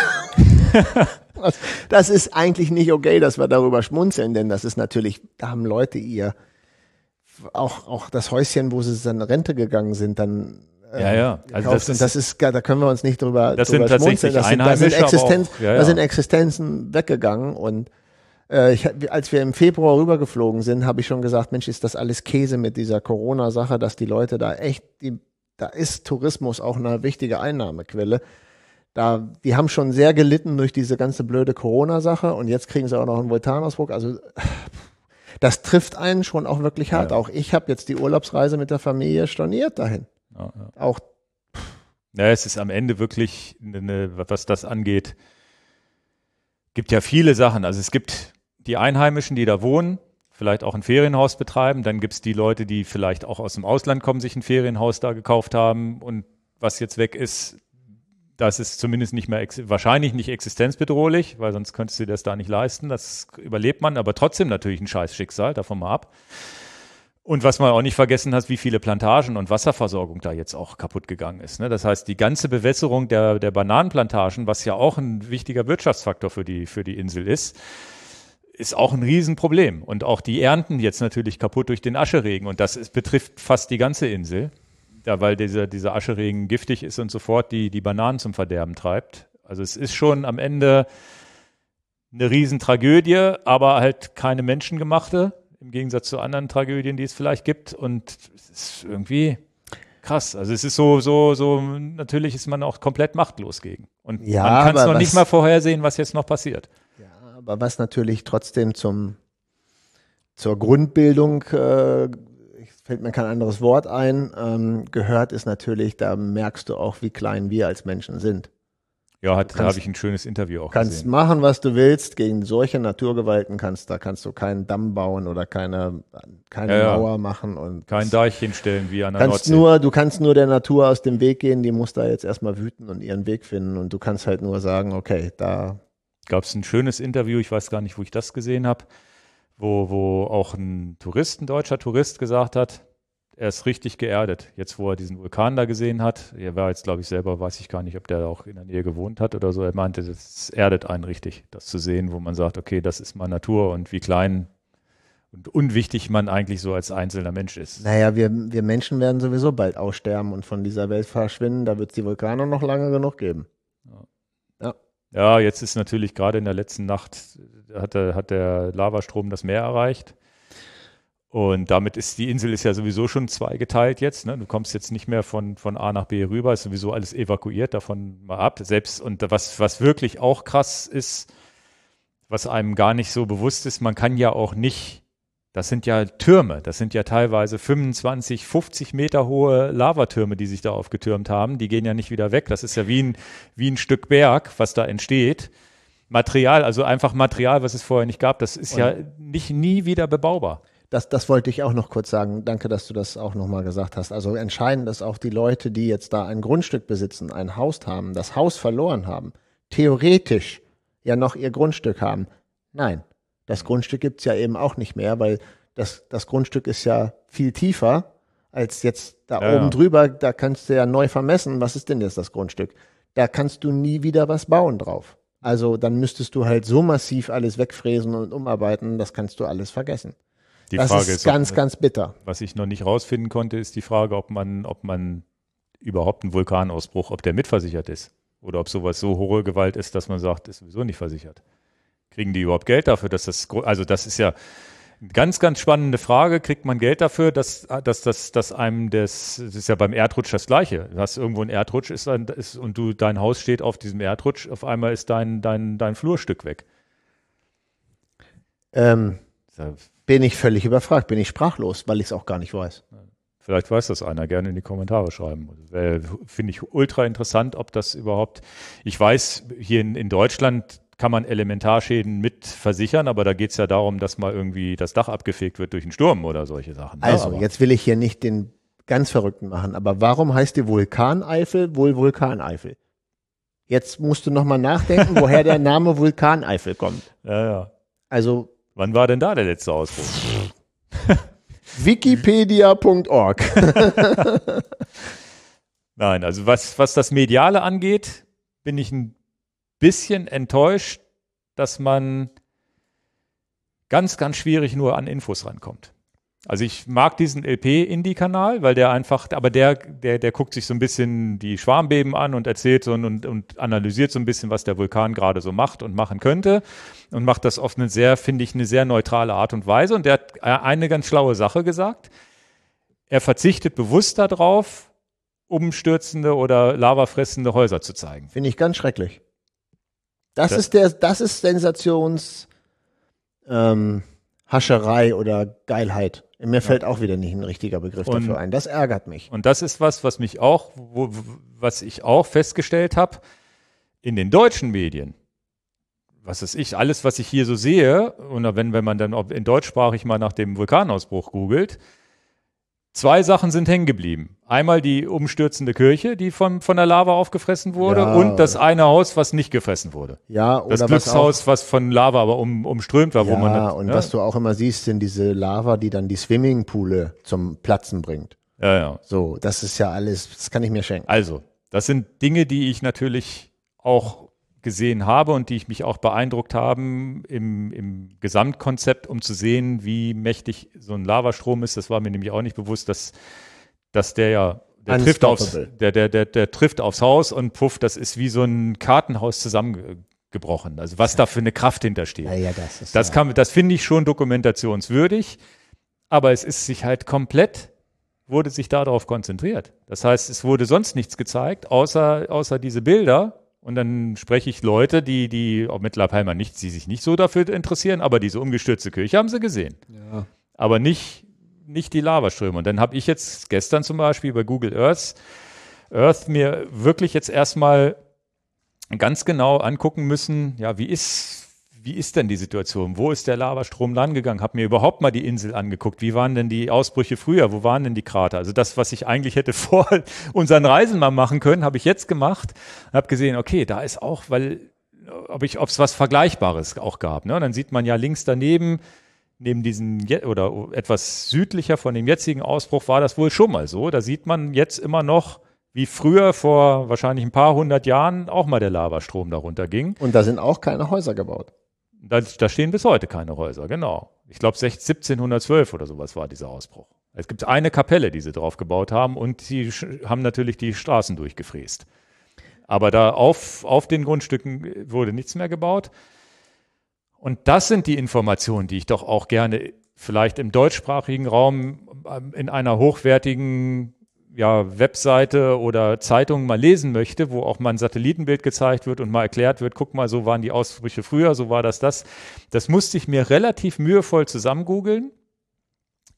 Das ist eigentlich nicht okay, dass wir darüber schmunzeln, denn das ist natürlich, da haben Leute ihr, auch, auch das Häuschen, wo sie dann Rente gegangen sind, dann Ja, ja. Also das, ist, das ist, da können wir uns nicht drüber, das drüber sind tatsächlich das sind, da Einheimische, sind, Existenz, aber auch, ja, ja. da sind Existenzen weggegangen, und äh, ich, als wir im Februar rübergeflogen sind, habe ich schon gesagt, Mensch, ist das alles Käse mit dieser Corona-Sache, dass die Leute da echt, die, da ist Tourismus auch eine wichtige Einnahmequelle. Da, die haben schon sehr gelitten durch diese ganze blöde Corona-Sache, und jetzt kriegen sie auch noch einen Vulkanausbruch. Also das trifft einen schon auch wirklich hart. Ja. Auch ich habe jetzt die Urlaubsreise mit der Familie storniert dahin. Ja, ja. Auch Ja, es ist am Ende wirklich, eine, was das angeht, gibt ja viele Sachen. Also es gibt die Einheimischen, die da wohnen, vielleicht auch ein Ferienhaus betreiben. Dann gibt es die Leute, die vielleicht auch aus dem Ausland kommen, sich ein Ferienhaus da gekauft haben, und was jetzt weg ist, das ist zumindest nicht mehr, wahrscheinlich nicht existenzbedrohlich, weil sonst könntest du dir das da nicht leisten. Das überlebt man, aber trotzdem natürlich ein Scheißschicksal, davon mal ab. Und was man auch nicht vergessen hat, wie viele Plantagen und Wasserversorgung da jetzt auch kaputt gegangen ist. Ne? Das heißt, die ganze Bewässerung der, der Bananenplantagen, was ja auch ein wichtiger Wirtschaftsfaktor für die, für die Insel ist, ist auch ein Riesenproblem. Und auch die Ernten jetzt natürlich kaputt durch den Ascheregen. Und das ist, betrifft fast die ganze Insel, da, weil dieser, dieser Ascheregen giftig ist und sofort die, die Bananen zum Verderben treibt. Also es ist schon am Ende eine Riesentragödie, aber halt keine menschengemachte, im Gegensatz zu anderen Tragödien, die es vielleicht gibt. Und es ist irgendwie krass. Also es ist so, so, so, natürlich ist man auch komplett machtlos gegen. Und Ja, man kann es aber noch nicht was- mal vorhersehen, was jetzt noch passiert. Ja, aber was natürlich trotzdem zum, zur Grundbildung, äh, fällt mir kein anderes Wort ein, ähm, gehört, ist natürlich, da merkst du auch, wie klein wir als Menschen sind. Ja, hat, da kannst- habe ich ein schönes Interview auch Kannst gesehen. machen, was du willst, gegen solche Naturgewalten kannst, da kannst du keinen Damm bauen oder keine, keine Ja, ja. Mauer machen, und Kein das- Deich hinstellen wie an der kannst Nordsee. nur, du kannst nur der Natur aus dem Weg gehen, die muss da jetzt erstmal wüten und ihren Weg finden, und du kannst halt nur sagen, okay, da Gab es ein schönes Interview, ich weiß gar nicht, wo ich das gesehen habe, wo, wo auch ein Tourist, ein deutscher Tourist gesagt hat, er ist richtig geerdet. Jetzt, wo er diesen Vulkan da gesehen hat, er war jetzt, glaube ich, selber, weiß ich gar nicht, ob der auch in der Nähe gewohnt hat oder so. Er meinte, das erdet einen richtig, das zu sehen, wo man sagt, okay, das ist mal Natur und wie klein und unwichtig man eigentlich so als einzelner Mensch ist. Naja, wir, wir Menschen werden sowieso bald aussterben und von dieser Welt verschwinden. Da wird es die Vulkane noch lange genug geben. Ja, jetzt ist natürlich gerade in der letzten Nacht hat der, hat der Lavastrom das Meer erreicht. Und damit ist die Insel ist ja sowieso schon zweigeteilt jetzt. Ne? Du kommst jetzt nicht mehr von, von A nach B rüber, ist sowieso alles evakuiert, davon mal ab. Selbst und was, was wirklich auch krass ist, was einem gar nicht so bewusst ist, man kann ja auch nicht Das sind ja Türme, das sind ja teilweise fünfundzwanzig, fünfzig Meter hohe Lavatürme, die sich da aufgetürmt haben. Die gehen ja nicht wieder weg. Das ist ja wie ein, wie ein Stück Berg, was da entsteht. Material, also einfach Material, was es vorher nicht gab, das ist und ja nicht nie wieder bebaubar. Das, das wollte ich auch noch kurz sagen. Danke, dass du das auch nochmal gesagt hast. Also entscheidend ist auch die Leute, die jetzt da ein Grundstück besitzen, ein Haus haben, das Haus verloren haben, theoretisch ja noch ihr Grundstück haben. Nein, das Grundstück gibt's ja eben auch nicht mehr, weil das, das Grundstück ist ja viel tiefer als jetzt da ja, oben ja. drüber. Da kannst du ja neu vermessen. Was ist denn jetzt das Grundstück? Da kannst du nie wieder was bauen drauf. Also dann müsstest du halt so massiv alles wegfräsen und umarbeiten, das kannst du alles vergessen. Die das Frage ist, ist ganz, ob, ganz bitter. Was ich noch nicht rausfinden konnte, ist die Frage, ob man, ob man überhaupt einen Vulkanausbruch, ob der mitversichert ist. Oder ob sowas so hohe Gewalt ist, dass man sagt, ist sowieso nicht versichert. Kriegen die überhaupt Geld dafür, dass das, also das ist ja eine ganz, ganz spannende Frage. Kriegt man Geld dafür, dass, dass, dass, dass einem das, das ist ja beim Erdrutsch das Gleiche. Du hast irgendwo einen Erdrutsch ist, ist, und du, dein Haus steht auf diesem Erdrutsch, auf einmal ist dein, dein, dein Flurstück weg. Ähm, ja. Bin ich völlig überfragt, bin ich sprachlos, weil ich es auch gar nicht weiß. Vielleicht weiß das einer, gerne in die Kommentare schreiben. Finde ich ultra interessant, ob das überhaupt, ich weiß, hier in, in Deutschland kann man Elementarschäden mit versichern, aber da geht es ja darum, dass mal irgendwie das Dach abgefegt wird durch einen Sturm oder solche Sachen. Also, ja, jetzt will ich hier nicht den ganz Verrückten machen, aber warum heißt die Vulkaneifel wohl Vulkaneifel? Jetzt musst du nochmal nachdenken, woher der Name Vulkaneifel kommt. Ja, ja. Also. Wann war denn da der letzte Ausbruch? Wikipedia Punkt org. Nein, also was, was das Mediale angeht, bin ich ein bisschen enttäuscht, dass man ganz, ganz schwierig nur an Infos rankommt. Also ich mag diesen L P-Indie-Kanal, weil der einfach, aber der, der, der guckt sich so ein bisschen die Schwarmbeben an und erzählt so und, und analysiert so ein bisschen, was der Vulkan gerade so macht und machen könnte und macht das auf eine sehr, finde ich, eine sehr neutrale Art und Weise. Und der hat eine ganz schlaue Sache gesagt. Er verzichtet bewusst darauf, umstürzende oder lavafressende Häuser zu zeigen. Finde ich ganz schrecklich. Das, das ist der, das ist Sensations ähm, Hascherei oder Geilheit. Mir fällt ja. auch wieder nicht ein richtiger Begriff und, dafür ein. Das ärgert mich. Und das ist was, was mich auch, wo, was ich auch festgestellt habe, in den deutschen Medien, was ist ich, alles, was ich hier so sehe, und wenn, wenn man dann in deutschsprachig mal nach dem Vulkanausbruch googelt, zwei Sachen sind hängen geblieben. Einmal die umstürzende Kirche, die von, von der Lava aufgefressen wurde, ja. und das eine Haus, was nicht gefressen wurde. Ja, oder das Glückshaus, was, auch, was von Lava aber um, umströmt war. Ja, wo man das, und ja. was du auch immer siehst, sind diese Lava, die dann die Swimmingpoole zum Platzen bringt. Ja, ja. So, das ist ja alles, das kann ich mir schenken. Also, das sind Dinge, die ich natürlich auch gesehen habe und die ich mich auch beeindruckt haben im, im Gesamtkonzept, um zu sehen, wie mächtig so ein Lavastrom ist. Das war mir nämlich auch nicht bewusst, dass, dass der ja, der trifft, aufs, der, der, der, der trifft aufs Haus und puff, das ist wie so ein Kartenhaus zusammengebrochen. Also was da für eine Kraft hintersteht. Ja, ja, das ist das, ja. kann, das finde ich schon dokumentationswürdig, aber es ist sich halt komplett, wurde sich darauf konzentriert. Das heißt, es wurde sonst nichts gezeigt, außer, außer diese Bilder. Und dann spreche ich Leute, die, die auch mit La Palma nicht, die sich nicht so dafür interessieren, aber diese umgestürzte Kirche haben sie gesehen. Ja. Aber nicht, nicht die Lavaströme. Und dann habe ich jetzt gestern zum Beispiel bei Google Earth, Earth mir wirklich jetzt erstmal ganz genau angucken müssen, ja, wie ist, wie ist denn die Situation? Wo ist der Lavastrom lang gegangen? Habe mir überhaupt mal die Insel angeguckt. Wie waren denn die Ausbrüche früher? Wo waren denn die Krater? Also das, was ich eigentlich hätte vor unseren Reisen mal machen können, habe ich jetzt gemacht. Habe gesehen, okay, da ist auch, weil, ob ich, ob es was Vergleichbares auch gab. Ne? Und dann sieht man ja links daneben, neben diesem, oder etwas südlicher von dem jetzigen Ausbruch war das wohl schon mal so. Da sieht man jetzt immer noch, wie früher vor wahrscheinlich ein paar hundert Jahren auch mal der Lavastrom darunter ging. Und da sind auch keine Häuser gebaut. Da, da stehen bis heute keine Häuser, genau. Ich glaube, siebzehnhundertzwölf oder sowas war dieser Ausbruch. Es gibt eine Kapelle, die sie drauf gebaut haben und sie haben natürlich die Straßen durchgefräst. Aber da auf, auf den Grundstücken wurde nichts mehr gebaut. Und das sind die Informationen, die ich doch auch gerne vielleicht im deutschsprachigen Raum in einer hochwertigen ja, Webseite oder Zeitung mal lesen möchte, wo auch mal ein Satellitenbild gezeigt wird und mal erklärt wird, guck mal, so waren die Ausbrüche früher, so war das das. Das musste ich mir relativ mühevoll zusammengoogeln,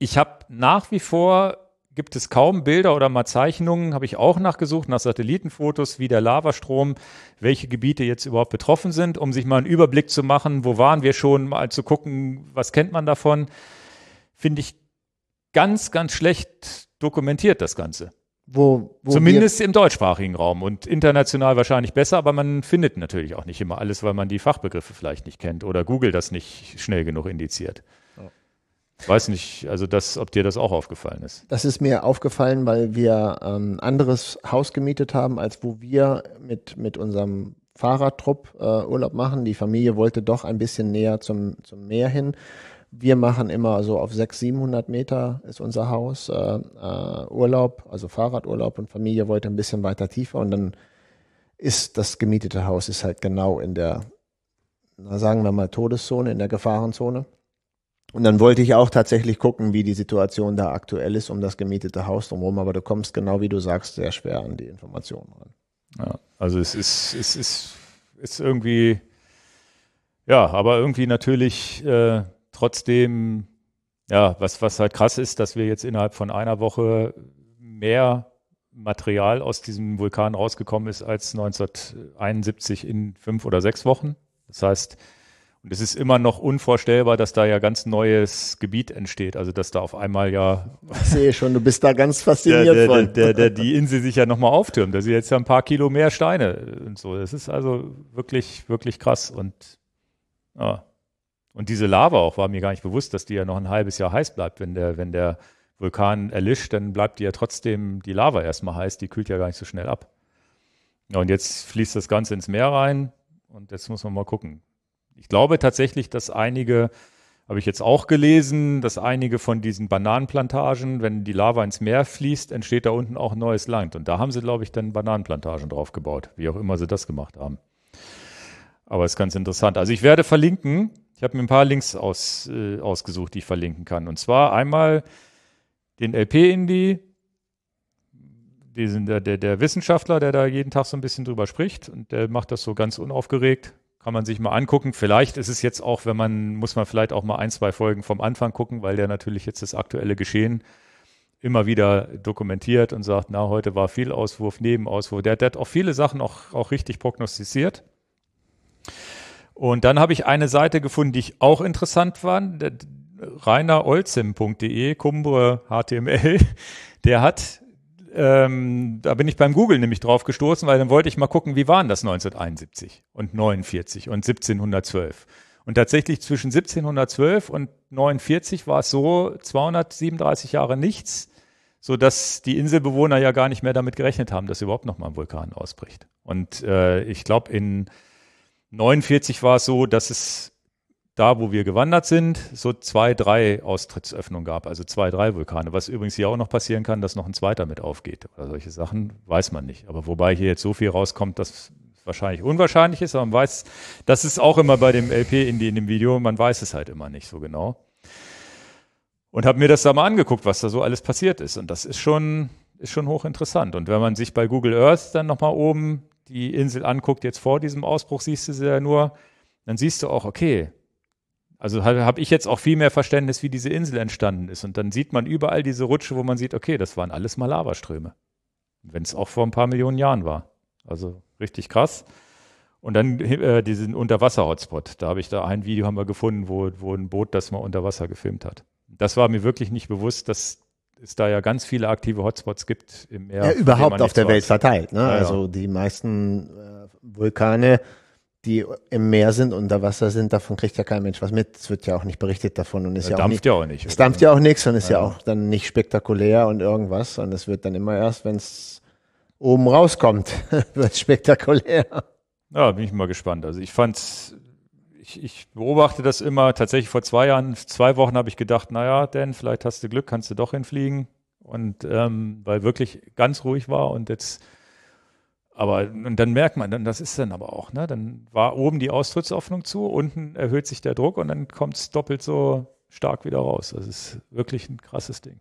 ich habe nach wie vor, gibt es kaum Bilder oder mal Zeichnungen, habe ich auch nachgesucht, nach Satellitenfotos, wie der Lavastrom, welche Gebiete jetzt überhaupt betroffen sind, um sich mal einen Überblick zu machen, wo waren wir schon, mal zu gucken, was kennt man davon. Finde ich ganz, ganz schlecht dokumentiert, das Ganze. Wo, wo Zumindest im deutschsprachigen Raum und international wahrscheinlich besser, aber man findet natürlich auch nicht immer alles, weil man die Fachbegriffe vielleicht nicht kennt oder Google das nicht schnell genug indiziert. Ja. Ich weiß nicht, also das, ob dir das auch aufgefallen ist. Das ist mir aufgefallen, weil wir ein ähm, anderes Haus gemietet haben, als wo wir mit, mit unserem Fahrradtrupp äh, Urlaub machen. Die Familie wollte doch ein bisschen näher zum, zum Meer hin. Wir machen immer so auf sechshundert, siebenhundert Meter ist unser Haus äh, äh, Urlaub, also Fahrradurlaub, und Familie wollte ein bisschen weiter tiefer, und dann ist das gemietete Haus ist halt genau in der, na, sagen wir mal, Todeszone, in der Gefahrenzone. Und dann wollte ich auch tatsächlich gucken, wie die Situation da aktuell ist um das gemietete Haus drumherum, aber du kommst, genau wie du sagst, sehr schwer an die Informationen ran. Ja, also es ist, es ist, ist irgendwie, ja, aber irgendwie natürlich äh, trotzdem, ja, was, was halt krass ist, dass wir jetzt innerhalb von einer Woche mehr Material aus diesem Vulkan rausgekommen ist als neunzehnhunderteinundsiebzig in fünf oder sechs Wochen. Das heißt, und es ist immer noch unvorstellbar, dass da ja ganz neues Gebiet entsteht. Also dass da auf einmal ja, ich sehe schon, du bist da ganz fasziniert der, der, von. Der, der, der, die Insel sich ja nochmal auftürmt. Da sind jetzt ja ein paar Kilo mehr Steine und so. Das ist also wirklich, wirklich krass. Und ja. Und diese Lava auch, war mir gar nicht bewusst, dass die ja noch ein halbes Jahr heiß bleibt. Wenn der, wenn der Vulkan erlischt, dann bleibt die ja trotzdem, die Lava erstmal heiß, die kühlt ja gar nicht so schnell ab. Ja, und jetzt fließt das Ganze ins Meer rein und jetzt muss man mal gucken. Ich glaube tatsächlich, dass einige, habe ich jetzt auch gelesen, dass einige von diesen Bananenplantagen, wenn die Lava ins Meer fließt, entsteht da unten auch ein neues Land. Und da haben sie, glaube ich, dann Bananenplantagen drauf gebaut, wie auch immer sie das gemacht haben. Aber ist ganz interessant. Also ich werde verlinken. Ich habe mir ein paar Links aus, äh, ausgesucht, die ich verlinken kann. Und zwar einmal den L P-Indie, diesen, der, der, der Wissenschaftler, der da jeden Tag so ein bisschen drüber spricht. Und der macht das so ganz unaufgeregt. Kann man sich mal angucken. Vielleicht ist es jetzt auch, wenn man, muss man vielleicht auch mal ein, zwei Folgen vom Anfang gucken, weil der natürlich jetzt das aktuelle Geschehen immer wieder dokumentiert und sagt, na, heute war viel Auswurf, Nebenauswurf. Der, der hat auch viele Sachen auch, auch richtig prognostiziert. Und dann habe ich eine Seite gefunden, die ich auch interessant fand, rainer olzim punkt de, Cumbre H T M L, der hat, ähm, da bin ich beim Google nämlich drauf gestoßen, weil dann wollte ich mal gucken, wie waren das neunzehnhunderteinundsiebzig und neunundvierzig und siebzehnhundertzwölf. Und tatsächlich zwischen siebzehnhundertzwölf und neunundvierzig war es so zweihundertsiebenunddreißig Jahre nichts, sodass die Inselbewohner ja gar nicht mehr damit gerechnet haben, dass überhaupt nochmal ein Vulkan ausbricht. Und äh, ich glaube, in neunundvierzig war es so, dass es da, wo wir gewandert sind, so zwei, drei Austrittsöffnungen gab, also zwei, drei Vulkane. Was übrigens hier auch noch passieren kann, dass noch ein zweiter mit aufgeht. Oder solche Sachen weiß man nicht. Aber wobei hier jetzt so viel rauskommt, dass wahrscheinlich unwahrscheinlich ist, aber man weiß, das ist auch immer bei dem L P in, die, in dem Video, man weiß es halt immer nicht so genau. Und habe mir das da mal angeguckt, was da so alles passiert ist. Und das ist schon, ist schon hochinteressant. Und wenn man sich bei Google Earth dann nochmal oben die Insel anguckt, jetzt vor diesem Ausbruch siehst du sie ja nur, dann siehst du auch, okay, also habe ich jetzt auch viel mehr Verständnis, wie diese Insel entstanden ist. Und dann sieht man überall diese Rutsche, wo man sieht, okay, das waren alles mal Lavaströme. Wenn es auch vor ein paar Millionen Jahren war. Also richtig krass. Und dann äh, diesen Unterwasser-Hotspot. Da habe ich da ein Video haben wir gefunden, wo, wo ein Boot das mal unter Wasser gefilmt hat. Das war mir wirklich nicht bewusst, dass es da ja ganz viele aktive Hotspots gibt im Meer. Ja, überhaupt auf der Welt verteilt. Ne? Ja, ja. Also die meisten äh, Vulkane, die im Meer sind, unter Wasser sind, davon kriegt ja kein Mensch was mit. Es wird ja auch nicht berichtet davon und ist ja, ja dampft auch ja auch nicht. Es dampft ja auch nichts und ist ja. ja auch dann nicht spektakulär und irgendwas. Und es wird dann immer erst, wenn es oben rauskommt, wird spektakulär. Ja, bin ich mal gespannt. Also ich fand's, ich, ich beobachte das immer, tatsächlich vor zwei Jahren, zwei Wochen habe ich gedacht, naja, Dan, vielleicht hast du Glück, kannst du doch hinfliegen. Und ähm, weil wirklich ganz ruhig war und jetzt, aber und dann merkt man, dann das ist dann aber auch, ne? Dann war oben die Austrittsöffnung zu, unten erhöht sich der Druck und dann kommt es doppelt so stark wieder raus. Das ist wirklich ein krasses Ding.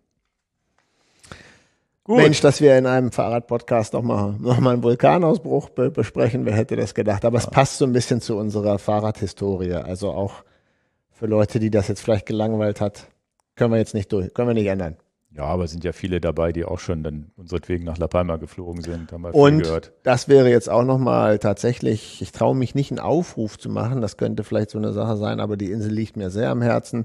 Gut. Mensch, dass wir in einem Fahrrad-Podcast nochmal noch mal einen Vulkanausbruch be- besprechen, wer hätte das gedacht? Aber ja. Es passt so ein bisschen zu unserer Fahrradhistorie. Also auch für Leute, die das jetzt vielleicht gelangweilt hat, können wir jetzt nicht durch, können wir nicht ändern. Ja, aber es sind ja viele dabei, die auch schon dann unseretwegen nach La Palma geflogen sind, haben wir viel Und gehört. das wäre jetzt auch nochmal tatsächlich, ich traue mich nicht, einen Aufruf zu machen, das könnte vielleicht so eine Sache sein, aber die Insel liegt mir sehr am Herzen.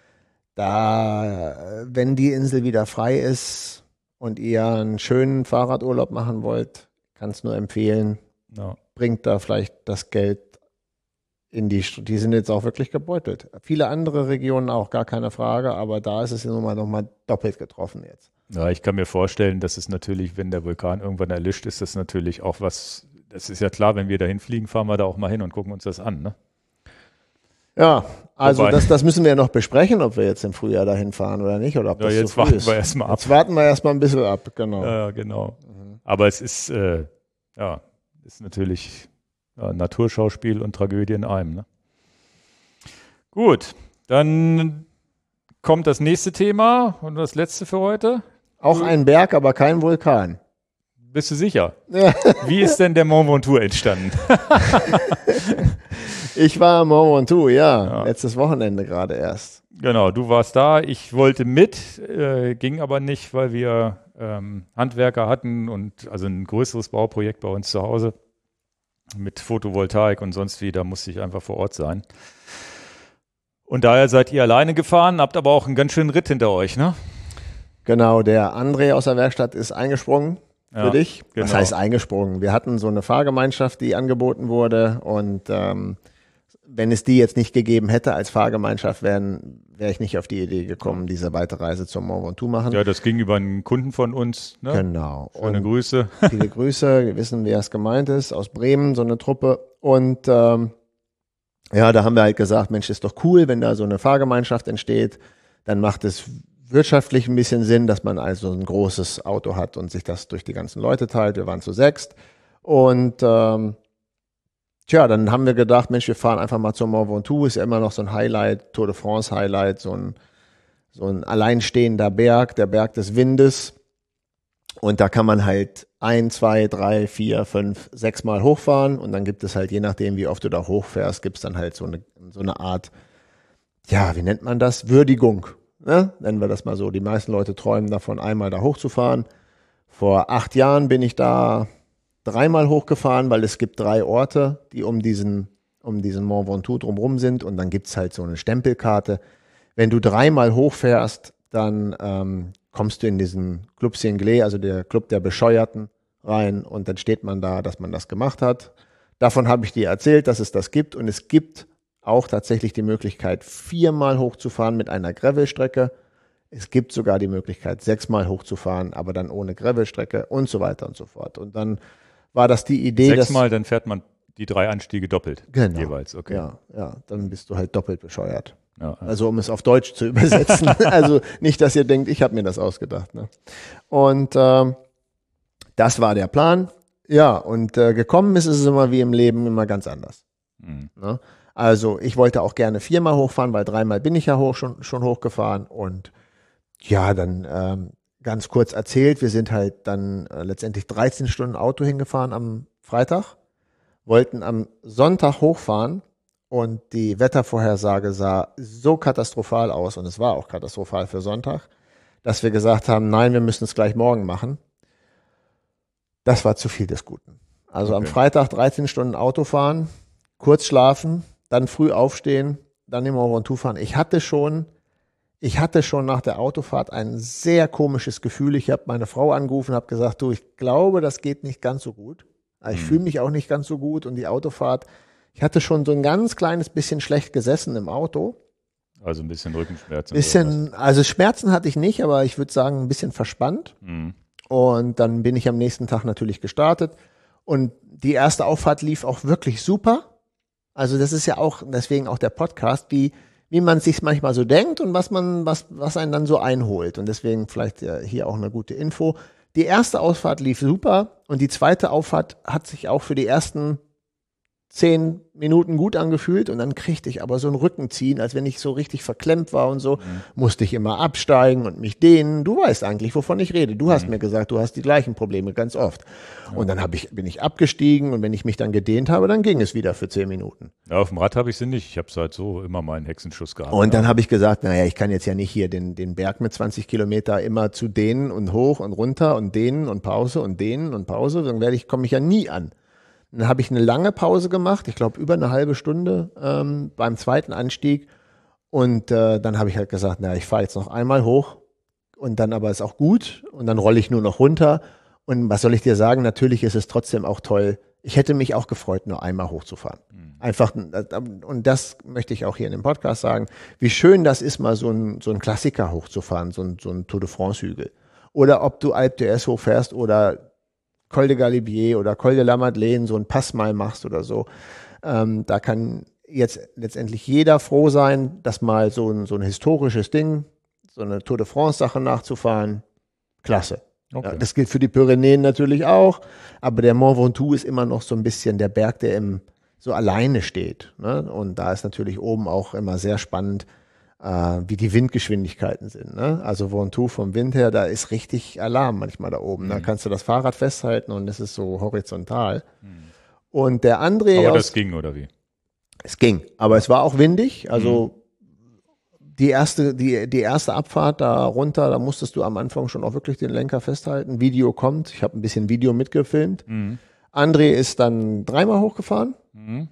Da, wenn die Insel wieder frei ist und ihr einen schönen Fahrradurlaub machen wollt, kann es nur empfehlen, Ja. bringt da vielleicht das Geld in die, die sind jetzt auch wirklich gebeutelt. Viele andere Regionen auch, gar keine Frage, aber da ist es nochmal noch mal doppelt getroffen jetzt. Ja, ich kann mir vorstellen, dass es natürlich, wenn der Vulkan irgendwann erlischt, ist das natürlich auch was, das ist ja klar, wenn wir dahin fliegen, fahren wir da auch mal hin und gucken uns das an, ne? Ja, also Wobei- das, das müssen wir ja noch besprechen, ob wir jetzt im Frühjahr dahin fahren oder nicht, oder ob Ja, das jetzt zu früh warten ist. wir erstmal ab. Jetzt warten wir erstmal ein bisschen ab, genau. Ja, genau. Aber es ist, äh, ja, ist natürlich ja, Naturschauspiel und Tragödie in einem, ne? Gut, dann kommt das nächste Thema und das letzte für heute. Auch ein Berg, aber kein Vulkan. Bist du sicher? Ja. Wie ist denn der Mont Ventoux entstanden? Ich war am Mont Ventoux, ja, Ja. letztes Wochenende gerade erst. Genau, du warst da. Ich wollte mit, äh, ging aber nicht, weil wir ähm, Handwerker hatten und also ein größeres Bauprojekt bei uns zu Hause mit Photovoltaik und sonst wie. Da musste ich einfach vor Ort sein. Und daher seid ihr alleine gefahren, habt aber auch einen ganz schönen Ritt hinter euch, ne? Genau, der André aus der Werkstatt ist eingesprungen für Ja, dich. genau. Was heißt eingesprungen? Wir hatten so eine Fahrgemeinschaft, die angeboten wurde und ähm, wenn es die jetzt nicht gegeben hätte als Fahrgemeinschaft, wären wäre ich nicht auf die Idee gekommen, diese weite Reise zum Mont Ventoux machen. Ja, das ging über einen Kunden von uns, ne? Genau. Schöne Und Grüße. viele Grüße, wir wissen, wer es gemeint ist, aus Bremen, so eine Truppe. Und ähm, ja, da haben wir halt gesagt, Mensch, ist doch cool, wenn da so eine Fahrgemeinschaft entsteht, dann macht es wirtschaftlich ein bisschen Sinn, dass man also ein großes Auto hat und sich das durch die ganzen Leute teilt. Wir waren zu sechst. Und ähm, tja, dann haben wir gedacht, Mensch, wir fahren einfach mal zum Mont Ventoux, ist ja immer noch so ein Highlight, Tour de France Highlight, so ein, so ein alleinstehender Berg, der Berg des Windes. Und da kann man halt ein, zwei, drei, vier, fünf, sechs Mal hochfahren und dann gibt es halt, je nachdem, wie oft du da hochfährst, gibt es dann halt so eine, so eine Art, ja, wie nennt man das? Würdigung, ne? Nennen wir das mal so. Die meisten Leute träumen davon, einmal da hochzufahren. Vor acht Jahren bin ich da dreimal hochgefahren, weil es gibt drei Orte, die um diesen, um diesen Mont Ventoux drumherum sind und dann gibt es halt so eine Stempelkarte. Wenn du dreimal hochfährst, dann ähm, kommst du in diesen Club Cinglé, also der Club der Bescheuerten, rein und dann steht man da, dass man das gemacht hat. Davon habe ich dir erzählt, dass es das gibt und es gibt auch tatsächlich die Möglichkeit, viermal hochzufahren mit einer Gravelstrecke. Es gibt sogar die Möglichkeit, sechsmal hochzufahren, aber dann ohne Gravelstrecke und so weiter und so fort. Und dann war das die Idee, Sechsmal, dann fährt man die drei Anstiege doppelt. Genau. Jeweils, okay. Ja, ja, dann bist du halt doppelt bescheuert. Ja, ja. Also um es auf Deutsch zu übersetzen. Also nicht, dass ihr denkt, ich habe mir das ausgedacht. Ne? Und ähm, das war der Plan. Ja, und äh, gekommen ist es immer wie im Leben immer ganz anders. Mhm. Ne? Also ich wollte auch gerne viermal hochfahren, weil dreimal bin ich ja hoch, schon, schon hochgefahren. Und ja, dann ähm, ganz kurz erzählt, wir sind halt dann äh, letztendlich dreizehn Stunden Auto hingefahren am Freitag, wollten am Sonntag hochfahren. Und die Wettervorhersage sah so katastrophal aus, und es war auch katastrophal für Sonntag, dass wir gesagt haben, nein, wir müssen es gleich morgen machen. Das war zu viel des Guten. Also Okay. am Freitag dreizehn Stunden Auto fahren, kurz schlafen, dann früh aufstehen, dann im Mont Ventoux fahren. Ich hatte schon, ich hatte schon nach der Autofahrt ein sehr komisches Gefühl. Ich habe meine Frau angerufen und habe gesagt, du, ich glaube, das geht nicht ganz so gut. Ich Mhm. fühle mich auch nicht ganz so gut und die Autofahrt, ich hatte schon so ein ganz kleines bisschen schlecht gesessen im Auto. Also ein bisschen Rückenschmerzen. Bisschen, also Schmerzen hatte ich nicht, aber ich würde sagen, ein bisschen verspannt. Mhm. Und dann bin ich am nächsten Tag natürlich gestartet. Und die erste Auffahrt lief auch wirklich super. Also das ist ja auch, deswegen auch der Podcast, wie, wie man es sich manchmal so denkt und was man, was, was einen dann so einholt. Und deswegen vielleicht ja hier auch eine gute Info. Die erste Ausfahrt lief super und die zweite Auffahrt hat sich auch für die ersten zehn Minuten gut angefühlt und dann kriegte ich aber so ein Rückenziehen, als wenn ich so richtig verklemmt war und so, mhm. musste ich immer absteigen und mich dehnen. Du weißt eigentlich, wovon ich rede. Du hast mhm. mir gesagt, du hast die gleichen Probleme ganz oft. Ja. Und dann hab ich, bin ich abgestiegen und wenn ich mich dann gedehnt habe, dann ging es wieder für zehn Minuten. Ja, auf dem Rad habe ich sie nicht. Ich habe halt so immer meinen Hexenschuss gehabt. Und dann habe ich gesagt, naja, ich kann jetzt ja nicht hier den, den Berg mit zwanzig Kilometer immer zu dehnen und hoch und runter und dehnen und Pause und dehnen und Pause. Dann werde ich, komme ich ja nie an. Dann habe ich eine lange Pause gemacht, ich glaube über eine halbe Stunde ähm, beim zweiten Anstieg. Und äh, dann habe ich halt gesagt, na, ich fahre jetzt noch einmal hoch und dann aber ist auch gut und dann rolle ich nur noch runter. Und was soll ich dir sagen, natürlich ist es trotzdem auch toll. Ich hätte mich auch gefreut, nur einmal hochzufahren. Mhm. Einfach, und das möchte ich auch hier in dem Podcast sagen, wie schön das ist, mal so ein, so ein Klassiker hochzufahren, so ein, so ein Tour de France-Hügel. Oder ob du Alpe d'Huez hochfährst oder Col de Galibier oder Col de la Madeleine, so ein Pass mal machst oder so. Ähm, da kann jetzt letztendlich jeder froh sein, dass mal so ein, so ein historisches Ding, so eine Tour de France-Sache nachzufahren. Klasse. Okay. Ja, das gilt für die Pyrenäen natürlich auch, aber der Mont Ventoux ist immer noch so ein bisschen der Berg, der im, so alleine steht. Ne? Und da ist natürlich oben auch immer sehr spannend, Uh, wie die Windgeschwindigkeiten sind. Ne? Also Ventoux vom Wind her, da ist richtig Alarm manchmal da oben. Mhm. Da kannst du das Fahrrad festhalten und es ist so horizontal. Mhm. Und der André... Aber aus, das ging, oder wie? Es ging, aber es war auch windig. Also mhm. die erste, die, die erste Abfahrt da runter, da musstest du am Anfang schon auch wirklich den Lenker festhalten. Video kommt, ich habe ein bisschen Video mitgefilmt. Mhm. André ist dann dreimal hochgefahren. Mhm.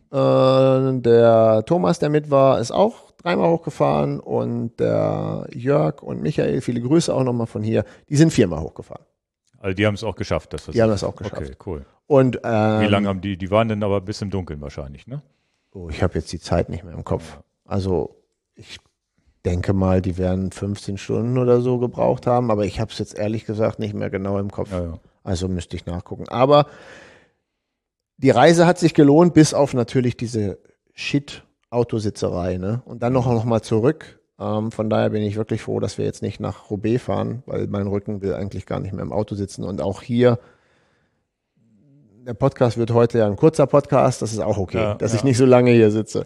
Äh, der Thomas, der mit war, ist auch dreimal hochgefahren und der Jörg und Michael, viele Grüße auch nochmal von hier, die sind viermal hochgefahren. Also die haben es auch geschafft. Das die haben das auch geschafft. Okay, cool. Und, ähm, wie lange haben die, die waren dann aber bis im Dunkeln wahrscheinlich, ne? Oh, ich habe jetzt die Zeit nicht mehr im Kopf. Ja. Also ich denke mal, die werden fünfzehn Stunden oder so gebraucht haben, aber ich habe es jetzt ehrlich gesagt nicht mehr genau im Kopf. Ja, ja. Also müsste ich nachgucken. Aber die Reise hat sich gelohnt, bis auf natürlich diese Shit- Autositzerei, ne? Und dann noch, noch mal zurück. Ähm, von daher bin ich wirklich froh, dass wir jetzt nicht nach Roubaix fahren, weil mein Rücken will eigentlich gar nicht mehr im Auto sitzen. Und auch hier, der Podcast wird heute ja ein kurzer Podcast, das ist auch okay, ja, dass ja. ich nicht so lange hier sitze.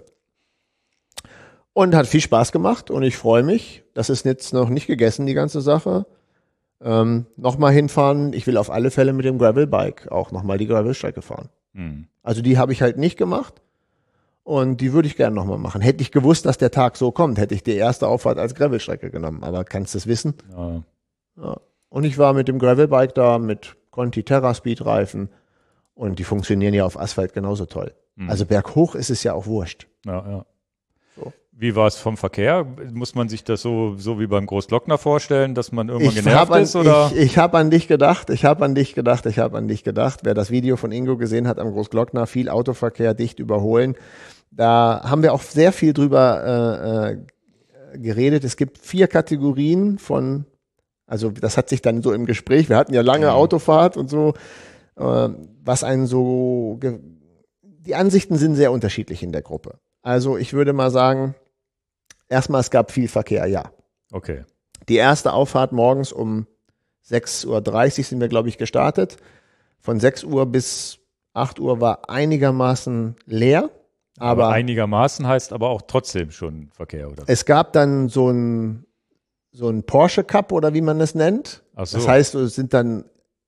Und hat viel Spaß gemacht und ich freue mich. Das ist jetzt noch nicht gegessen, die ganze Sache. Ähm, nochmal hinfahren. Ich will auf alle Fälle mit dem Gravelbike auch nochmal die Gravelstrecke fahren. Mhm. Also die habe ich halt nicht gemacht. Und die würde ich gerne nochmal machen. Hätte ich gewusst, dass der Tag so kommt, hätte ich die erste Auffahrt als Gravelstrecke genommen. Aber kannst du es wissen? Ja. Ja. Und ich war mit dem Gravelbike da, mit Conti Terra Speed Reifen. Und die funktionieren ja auf Asphalt genauso toll. Mhm. Also berghoch ist es ja auch wurscht. Ja, ja. So. Wie war es vom Verkehr? Muss man sich das so, so wie beim Großglockner vorstellen, dass man irgendwann ich genervt an, ist? Oder? Ich, ich habe an dich gedacht, ich habe an dich gedacht, ich habe an dich gedacht. Wer das Video von Ingo gesehen hat am Großglockner, viel Autoverkehr, dicht überholen. Da haben wir auch sehr viel drüber äh, geredet. Es gibt vier Kategorien von, also das hat sich dann so im Gespräch, wir hatten ja lange mhm. Autofahrt und so, äh, was einen so, ge- die Ansichten sind sehr unterschiedlich in der Gruppe. Also ich würde mal sagen, erstmal, es gab viel Verkehr, ja. Okay. Die erste Auffahrt morgens um sechs Uhr dreißig sind wir, glaube ich, gestartet. Von sechs Uhr bis acht Uhr war einigermaßen leer. Aber, aber einigermaßen heißt aber auch trotzdem schon Verkehr, oder? Es gab dann so ein, so ein Porsche Cup oder wie man das nennt. Ach so. Das heißt, es sind dann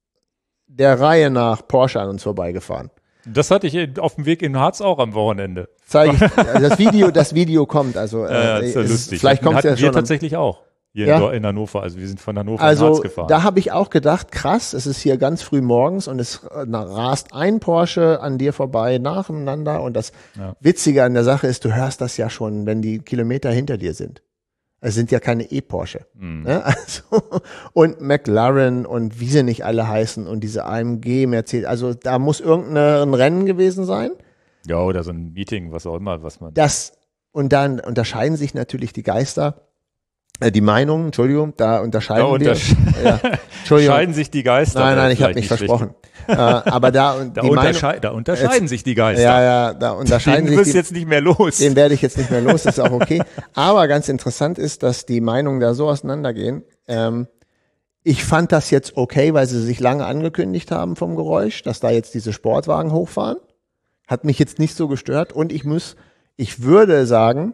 der Reihe nach Porsche an uns vorbeigefahren. Das hatte ich auf dem Weg in Harz auch am Wochenende. Zeige ich, das Video, das Video kommt, also ja, äh, ist ja ist, lustig. Vielleicht kommt es ja schon. Wir tatsächlich auch hier ja? in Hannover, also wir sind von Hannover also, nach Harz gefahren. Da habe ich auch gedacht, krass, es ist hier ganz früh morgens und es na, rast ein Porsche an dir vorbei nacheinander und das ja. Witzige an der Sache ist, du hörst das ja schon, wenn die Kilometer hinter dir sind. Es sind ja keine E-Porsche. Mhm. Ne? Also, und McLaren und wie sie nicht alle heißen und diese A M G, Mercedes, also da muss irgendein Rennen gewesen sein. Ja, oder so ein Meeting, was auch immer, was man. Das, und dann unterscheiden sich natürlich die Geister. Die Meinungen, Entschuldigung, da unterscheiden da wir. Ja, unterscheiden sich die Geister. Nein, nein, ich habe mich versprochen. äh, aber da, da, die untersche Meinung, da unterscheiden jetzt, sich die Geister. Ja, ja, da unterscheiden den sich. Den wirst du jetzt nicht mehr los. Den werde ich jetzt nicht mehr los, das ist auch okay. Aber ganz interessant ist, dass die Meinungen da so auseinandergehen. Ähm, ich fand das jetzt okay, weil sie sich lange angekündigt haben vom Geräusch, dass da jetzt diese Sportwagen hochfahren. Hat mich jetzt nicht so gestört und ich muss, ich würde sagen,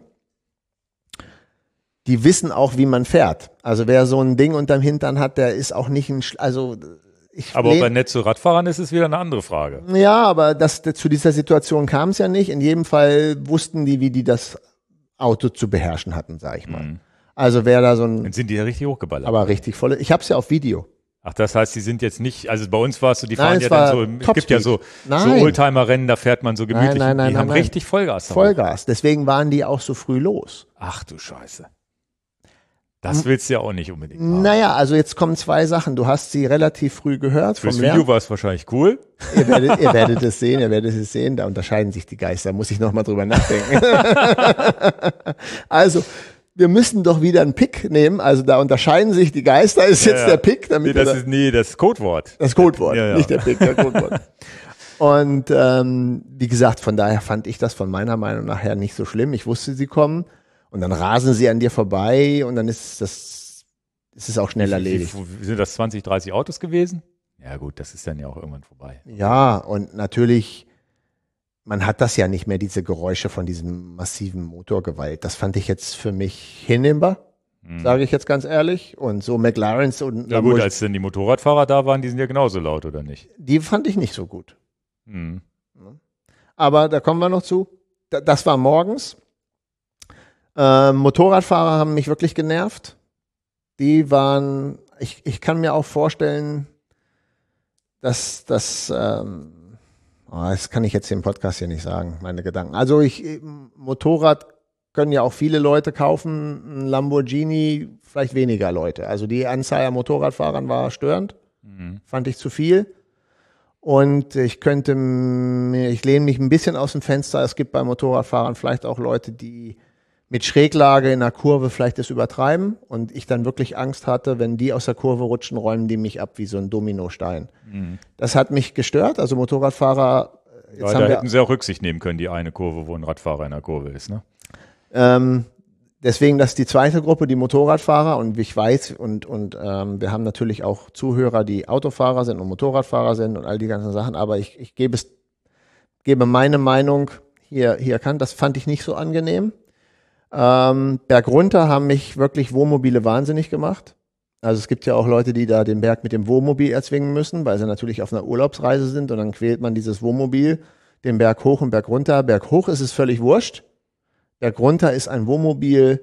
die wissen auch, wie man fährt. Also wer so ein Ding unterm Hintern hat, der ist auch nicht ein, Sch- also ich Aber ob lehn- er nett zu Radfahrern ist, ist wieder eine andere Frage. Ja, aber das, zu dieser Situation kam es ja nicht. In jedem Fall wussten die, wie die das Auto zu beherrschen hatten, sag ich mal. Mhm. Also wer da so ein, Dann sind die ja richtig hochgeballert. aber richtig volle, ich habe es ja auf Video. Ach, das heißt, die sind jetzt nicht, also bei uns war es so, die Nein, fahren es ja war dann so, es Topspeed. gibt ja so, so Nein. Oldtimer-Rennen, da fährt man so gemütlich. nein, nein, die nein, haben nein. richtig Vollgas. drauf. Vollgas. Deswegen waren die auch so früh los. Ach du Scheiße. Das willst du ja auch nicht unbedingt haben. Naja, also jetzt kommen zwei Sachen. Du hast sie relativ früh gehört vom Fürs Lärm. Video war es wahrscheinlich cool. Ihr werdet, ihr werdet es sehen, ihr werdet es sehen. Da unterscheiden sich die Geister. Muss ich noch mal drüber nachdenken. Also, wir müssen doch wieder einen Pick nehmen. Also da unterscheiden sich die Geister. Ist jetzt Ja, der Pick, damit Nee, das wir da- ist, nee, das Codewort. das Codewort, Ja, ja. nicht der Pick, der Codewort. Und ähm, wie gesagt, von daher fand ich das von meiner Meinung nach her nicht so schlimm. Ich wusste, sie kommen und dann rasen sie an dir vorbei und dann ist das, ist es auch schnell erledigt. Wie, wie, sind das zwanzig, dreißig Autos gewesen? Ja gut, das ist dann ja auch irgendwann vorbei. Ja, und natürlich, man hat das ja nicht mehr, diese Geräusche von diesem massiven Motorgewalt. Das fand ich jetzt für mich hinnehmbar, sage ich jetzt ganz ehrlich. Und so McLarens und Ja gut, Lamborghini, als dann die Motorradfahrer da waren, die sind ja genauso laut, oder nicht? die fand ich nicht so gut. Hm. Aber da kommen wir noch zu. Da- Das war morgens. Ähm, Motorradfahrer haben mich wirklich genervt. Die waren, ich, ich kann mir auch vorstellen, dass das, ähm, oh, das kann ich jetzt hier im Podcast hier nicht sagen, meine Gedanken. Also ich, Motorrad können ja auch viele Leute kaufen, ein Lamborghini vielleicht weniger Leute. Also die Anzahl an Motorradfahrern war störend, Mhm. fand ich zu viel. Und ich könnte mir, ich lehne mich ein bisschen aus dem Fenster. Es gibt bei Motorradfahrern vielleicht auch Leute, die mit Schräglage in der Kurve vielleicht das übertreiben und ich dann wirklich Angst hatte, wenn die aus der Kurve rutschen, räumen die mich ab wie so ein Dominostein. Mhm. Das hat mich gestört. Also Motorradfahrer, jetzt Ja, haben da wir, hätten sie auch Rücksicht nehmen können, die eine Kurve, wo ein Radfahrer in der Kurve ist, ne? ähm, deswegen, das ist die zweite Gruppe, die Motorradfahrer und ich weiß und, und ähm, wir haben natürlich auch Zuhörer, die Autofahrer sind und Motorradfahrer sind und all die ganzen Sachen, aber ich, ich gebe es, gebe meine Meinung hier, hier kann, das fand ich nicht so angenehm. Ähm, bergunter haben mich wirklich Wohnmobile wahnsinnig gemacht. Also es gibt ja auch Leute, die da den Berg mit dem Wohnmobil erzwingen müssen, weil sie natürlich auf einer Urlaubsreise sind und dann quält man dieses Wohnmobil den Berg hoch und Berg runter. Berg hoch ist es völlig wurscht. Berg runter ist ein Wohnmobil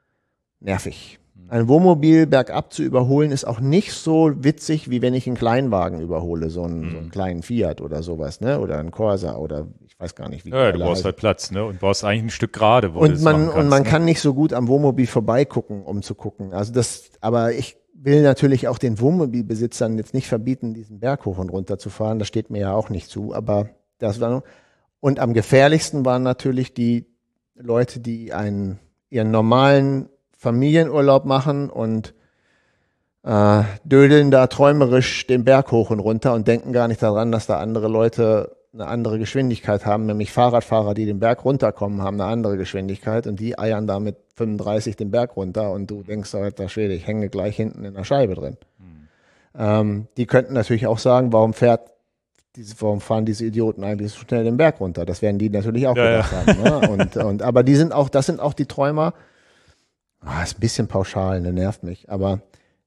nervig. Ein Wohnmobil bergab zu überholen ist auch nicht so witzig, wie wenn ich einen Kleinwagen überhole, so einen, so einen kleinen Fiat oder sowas, ne? Oder einen Corsa oder ich weiß gar nicht, wie die Ja, alle du brauchst heißen. halt Platz, ne? Und brauchst eigentlich ein Stück gerade, wo du Und das man, machen kannst, und man ne? kann nicht so gut am Wohnmobil vorbeigucken, um zu gucken. Also das, aber ich will natürlich auch den Wohnmobilbesitzern jetzt nicht verbieten, diesen Berg hoch und runter zu fahren. Das steht mir ja auch nicht zu, aber das war, und am gefährlichsten waren natürlich die Leute, die einen, ihren normalen Familienurlaub machen und äh, dödeln da träumerisch den Berg hoch und runter und denken gar nicht daran, dass da andere Leute eine andere Geschwindigkeit haben, nämlich Fahrradfahrer, die den Berg runterkommen, haben eine andere Geschwindigkeit und die eiern da mit fünfunddreißig den Berg runter und du denkst, alter Schwede, ich hänge gleich hinten in der Scheibe drin. Hm. Ähm, die könnten natürlich auch sagen, warum fährt diese, warum fahren diese Idioten eigentlich so schnell den Berg runter? Das werden die natürlich auch Ja, gedacht haben. Ne? Und, und, aber die sind auch, das sind auch die Träumer. Ah, ist ein bisschen pauschal, ne, nervt mich. Aber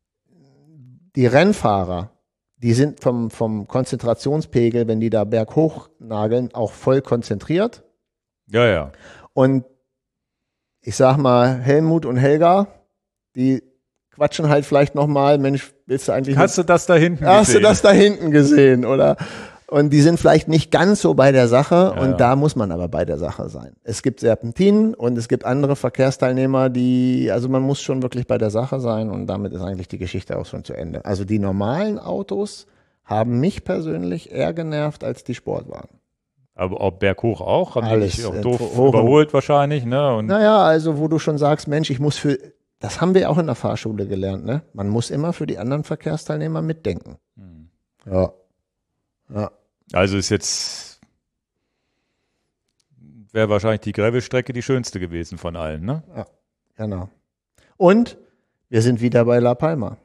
die Rennfahrer, die sind vom, vom Konzentrationspegel, wenn die da berghoch nageln, auch voll konzentriert. Ja, ja. Und ich sag mal, Helmut und Helga, die quatschen halt vielleicht nochmal, Mensch, willst du eigentlich... Hast du das da hinten Hast gesehen? du das da hinten gesehen, oder? Und die sind vielleicht nicht ganz so bei der Sache Ja, und ja. da muss man aber bei der Sache sein. Es gibt Serpentinen und es gibt andere Verkehrsteilnehmer, die, also man muss schon wirklich bei der Sache sein und damit ist eigentlich die Geschichte auch schon zu Ende. Also die normalen Autos haben mich persönlich eher genervt als die Sportwagen. Aber ob berghoch auch? Haben Alles, die dich auch äh, doof hoch und- überholt wahrscheinlich, ne? Und Naja, also wo du schon sagst, Mensch, ich muss für, das haben wir auch in der Fahrschule gelernt, ne? Man muss immer für die anderen Verkehrsteilnehmer mitdenken. Hm. Ja. Ja. Also ist jetzt, wäre wahrscheinlich die Gravelstrecke die schönste gewesen von allen, ne? Genau. Und wir sind wieder bei La Palma.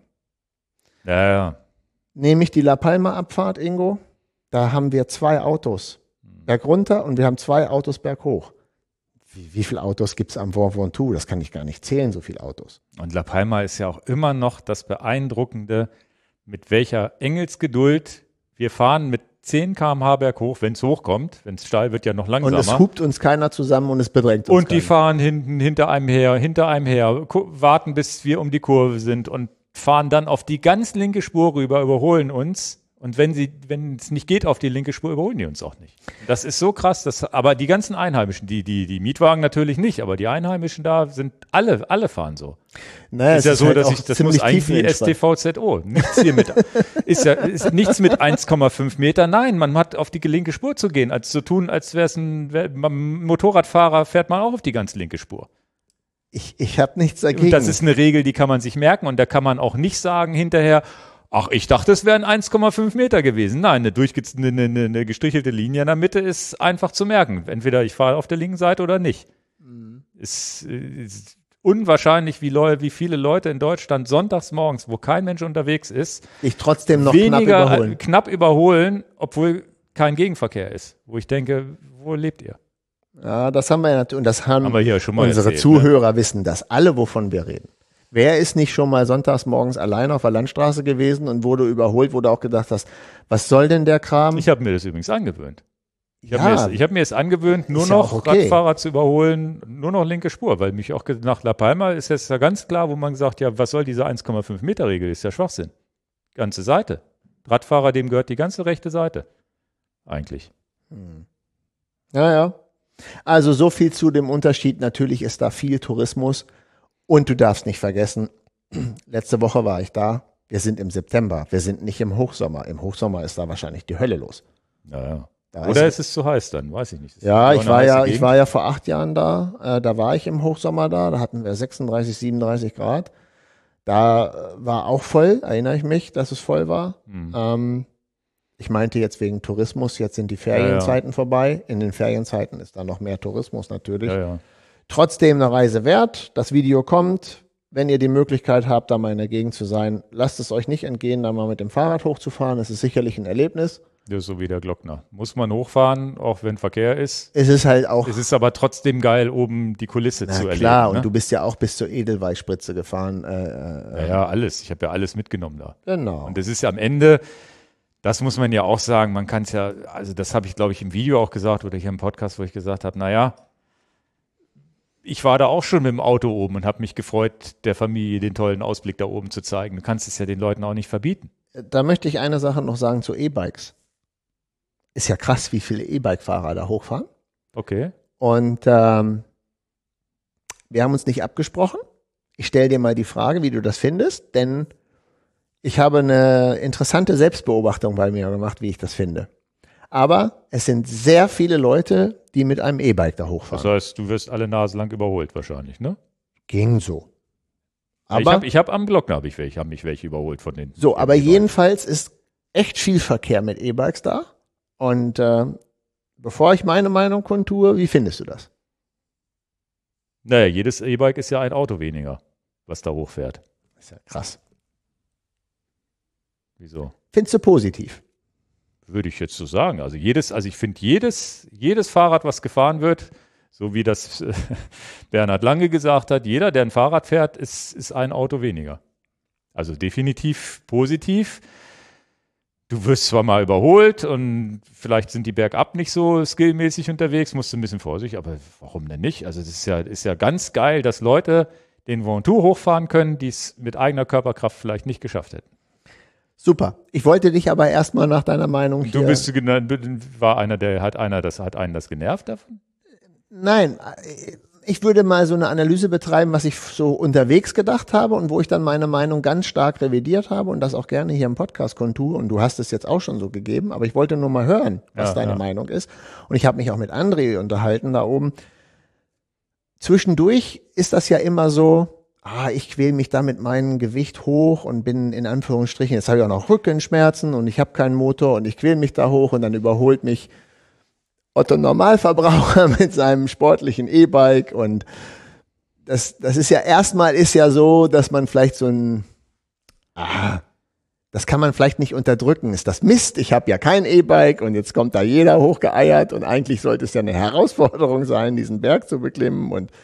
Ja, ja. Nehme ich die La Palma-Abfahrt, Ingo, da haben wir zwei Autos. bergunter und wir haben zwei Autos berghoch. Wie, wie viele Autos gibt es am Mont Ventoux? Das kann ich gar nicht zählen, so viele Autos. Und La Palma ist ja auch immer noch das Beeindruckende, mit welcher Engelsgeduld wir fahren mit zehn Kilometer pro Stunde berghoch, wenn es hochkommt. Wenn es steil wird, ja noch langsamer. Und es hupt uns keiner zusammen und es bedrängt uns Und die keiner. fahren hinten hinter einem her, hinter einem her, ku- warten, bis wir um die Kurve sind und fahren dann auf die ganz linke Spur rüber, überholen uns. Und wenn sie, wenn es nicht geht auf die linke Spur, überholen die uns auch nicht. Das ist so krass, dass, aber die ganzen Einheimischen, die, die, die Mietwagen natürlich nicht, aber die Einheimischen da sind alle, alle fahren so. Naja, Ist ja es so, halt dass auch ich, das ziemlich muss eigentlich wie tiefenentspannt. S T V Z O. Nichts hier mit, ist ja, ist nichts mit eins Komma fünf Meter. Nein, man hat auf die linke Spur zu gehen, als zu tun, als wäre es ein, wär, ein Motorradfahrer fährt man auch auf die ganz linke Spur. Ich, ich habe nichts dagegen. Und das ist eine Regel, die kann man sich merken und da kann man auch nicht sagen hinterher, ach, ich dachte, es wären eins Komma fünf Meter gewesen. Nein, eine, durchge- eine, eine, eine gestrichelte Linie in der Mitte ist einfach zu merken. Entweder ich fahre auf der linken Seite oder nicht. Mhm. Es ist unwahrscheinlich, wie, Leu- wie viele Leute in Deutschland sonntags morgens, wo kein Mensch unterwegs ist, ich trotzdem noch weniger knapp überholen. äh, knapp überholen, obwohl kein Gegenverkehr ist. Wo ich denke, wo lebt ihr? Ja, das haben wir ja natürlich. Und das haben, Haben wir hier schon mal unsere erzählt, Zuhörer wissen das alle, wovon wir reden. Wer ist nicht schon mal sonntags morgens allein auf der Landstraße gewesen und wurde überholt, wo du auch gedacht hast, was soll denn der Kram? Ich habe mir das übrigens angewöhnt. Ich habe Ja, mir, es- ich hab mir es angewöhnt, nur ist ja noch auch okay. Radfahrer zu überholen, nur noch linke Spur, weil mich auch ge- nach La Palma ist jetzt ja ganz klar, wo man sagt, ja, was soll diese eins Komma fünf Meter Regel? Ist ja Schwachsinn. Ganze Seite. Radfahrer, dem gehört die ganze rechte Seite. Eigentlich. Ja, ja. Also so viel zu dem Unterschied. Natürlich ist da viel Tourismus. Und du darfst nicht vergessen, letzte Woche war ich da. Wir sind im September. Wir sind nicht im Hochsommer. Im Hochsommer ist da wahrscheinlich die Hölle los. Ja, ja. Da Oder ist- ist es zu heiß dann? Weiß ich nicht. Ist Ja, das ich eine war ja, heiße ich Gegend? war ja vor acht Jahren da. Äh, da war ich im Hochsommer da. Da hatten wir sechsunddreißig, siebenunddreißig Grad. Da äh, war auch voll, erinnere ich mich, dass es voll war. Hm. Ähm, ich meinte jetzt wegen Tourismus, jetzt sind die Ferienzeiten vorbei. In den Ferienzeiten ist da noch mehr Tourismus natürlich. Ja, ja. Trotzdem eine Reise wert. Das Video kommt. Wenn ihr die Möglichkeit habt, da mal in der Gegend zu sein, lasst es euch nicht entgehen, da mal mit dem Fahrrad hochzufahren. Es ist sicherlich ein Erlebnis. Das ist so wie der Glockner. Muss man hochfahren, auch wenn Verkehr ist. Es ist halt auch, Es ist aber trotzdem geil, oben die Kulisse na zu erleben. klar, ne? und du bist ja auch bis zur Edelweißspritze gefahren. Äh, äh, Ja, ja, alles. Ich habe ja alles mitgenommen da. Genau. Und das ist ja am Ende, das muss man ja auch sagen, man kann es ja, also das habe ich, glaube ich, im Video auch gesagt oder hier im Podcast, wo ich gesagt habe, naja, ich war da auch schon mit dem Auto oben und habe mich gefreut, der Familie den tollen Ausblick da oben zu zeigen. Du kannst es ja den Leuten auch nicht verbieten. Da möchte ich eine Sache noch sagen zu E-Bikes. Ist ja krass, wie viele E-Bike-Fahrer da hochfahren. Okay. Und ähm, wir haben uns nicht abgesprochen. Ich stelle dir mal die Frage, wie du das findest, denn ich habe eine interessante Selbstbeobachtung bei mir gemacht, wie ich das finde. Aber es sind sehr viele Leute, die mit einem E-Bike da Das hochfahren. heißt, du wirst alle Nase lang überholt wahrscheinlich, ne? Ging so. Aber ich Aber habe ich hab am Glockner habe ich welche, haben mich welche überholt von den. so, aber den jedenfalls ist echt viel Verkehr mit E-Bikes da. Und äh, bevor ich meine Meinung kundtue, wie findest du das? Naja, jedes E-Bike ist ja ein Auto weniger, was da hochfährt. Das ist ja krass. Wieso? Findest du positiv? Würde ich jetzt so sagen. Also jedes, also ich finde jedes, jedes Fahrrad, was gefahren wird, so wie das äh, Bernhard Lange gesagt hat, jeder, der ein Fahrrad fährt, ist, ist ein Auto weniger. Also definitiv positiv. Du wirst zwar mal überholt und vielleicht sind die bergab nicht so skillmäßig unterwegs, musst du ein bisschen vorsichtig, aber warum denn nicht? Also das ist ja, ist ja ganz geil, dass Leute den Ventoux hochfahren können, die es mit eigener Körperkraft vielleicht nicht geschafft hätten. Super. Ich wollte dich aber erstmal nach deiner Meinung hier... Du bist genannt, war einer, der hat einer, das hat einen das genervt davon? Nein, ich würde mal so eine Analyse betreiben, was ich so unterwegs gedacht habe und wo ich dann meine Meinung ganz stark revidiert habe und das auch gerne hier im Podcast kundtue. Und du hast es jetzt auch schon so gegeben, aber ich wollte nur mal hören, was Ja, deine ja. Meinung ist. Und ich habe mich auch mit André unterhalten da oben. Zwischendurch ist das ja immer so, ah, ich quäle mich da mit meinem Gewicht hoch und bin in Anführungsstrichen, jetzt habe ich auch noch Rückenschmerzen und ich habe keinen Motor und ich quäle mich da hoch und dann überholt mich Otto Normalverbraucher mit seinem sportlichen E-Bike und das, das ist ja erstmal ist ja so, dass man vielleicht so ein, ah, Das kann man vielleicht nicht unterdrücken. Ist das Mist? Ich habe ja kein E-Bike und jetzt kommt da jeder hochgeeiert und eigentlich sollte es ja eine Herausforderung sein, diesen Berg zu beklimmen. Und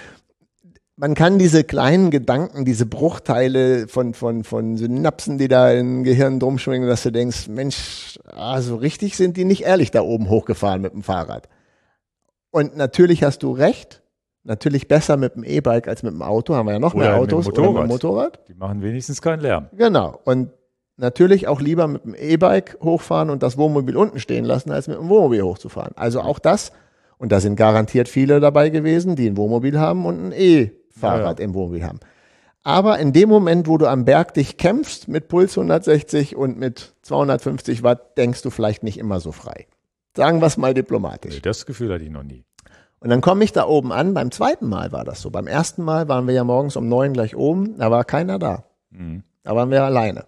man kann diese kleinen Gedanken, diese Bruchteile von, von, von Synapsen, die da im Gehirn drumschwingen, dass du denkst, Mensch, ah, so richtig sind die nicht ehrlich da oben hochgefahren mit dem Fahrrad. Und natürlich hast du recht. Natürlich besser mit dem E-Bike als mit dem Auto. Haben wir ja noch Oder mehr Autos. mit dem Motorrad. Oder mit dem Motorrad. Die machen wenigstens keinen Lärm. Genau. Und natürlich auch lieber mit dem E-Bike hochfahren und das Wohnmobil unten stehen lassen, als mit dem Wohnmobil hochzufahren. Also auch das, und da sind garantiert viele dabei gewesen, die ein Wohnmobil haben und ein E-Fahrrad ja, ja. im Wohnmobil haben. Aber in dem Moment, wo du am Berg dich kämpfst mit Puls hundertsechzig und mit zweihundertfünfzig Watt, denkst du vielleicht nicht immer so frei. Sagen wir es mal diplomatisch. Das Gefühl hatte ich noch nie. Und dann komme ich da oben an, beim zweiten Mal war das so. Beim ersten Mal waren wir ja morgens um neun gleich oben, da war keiner da. Mhm. Da waren wir alleine.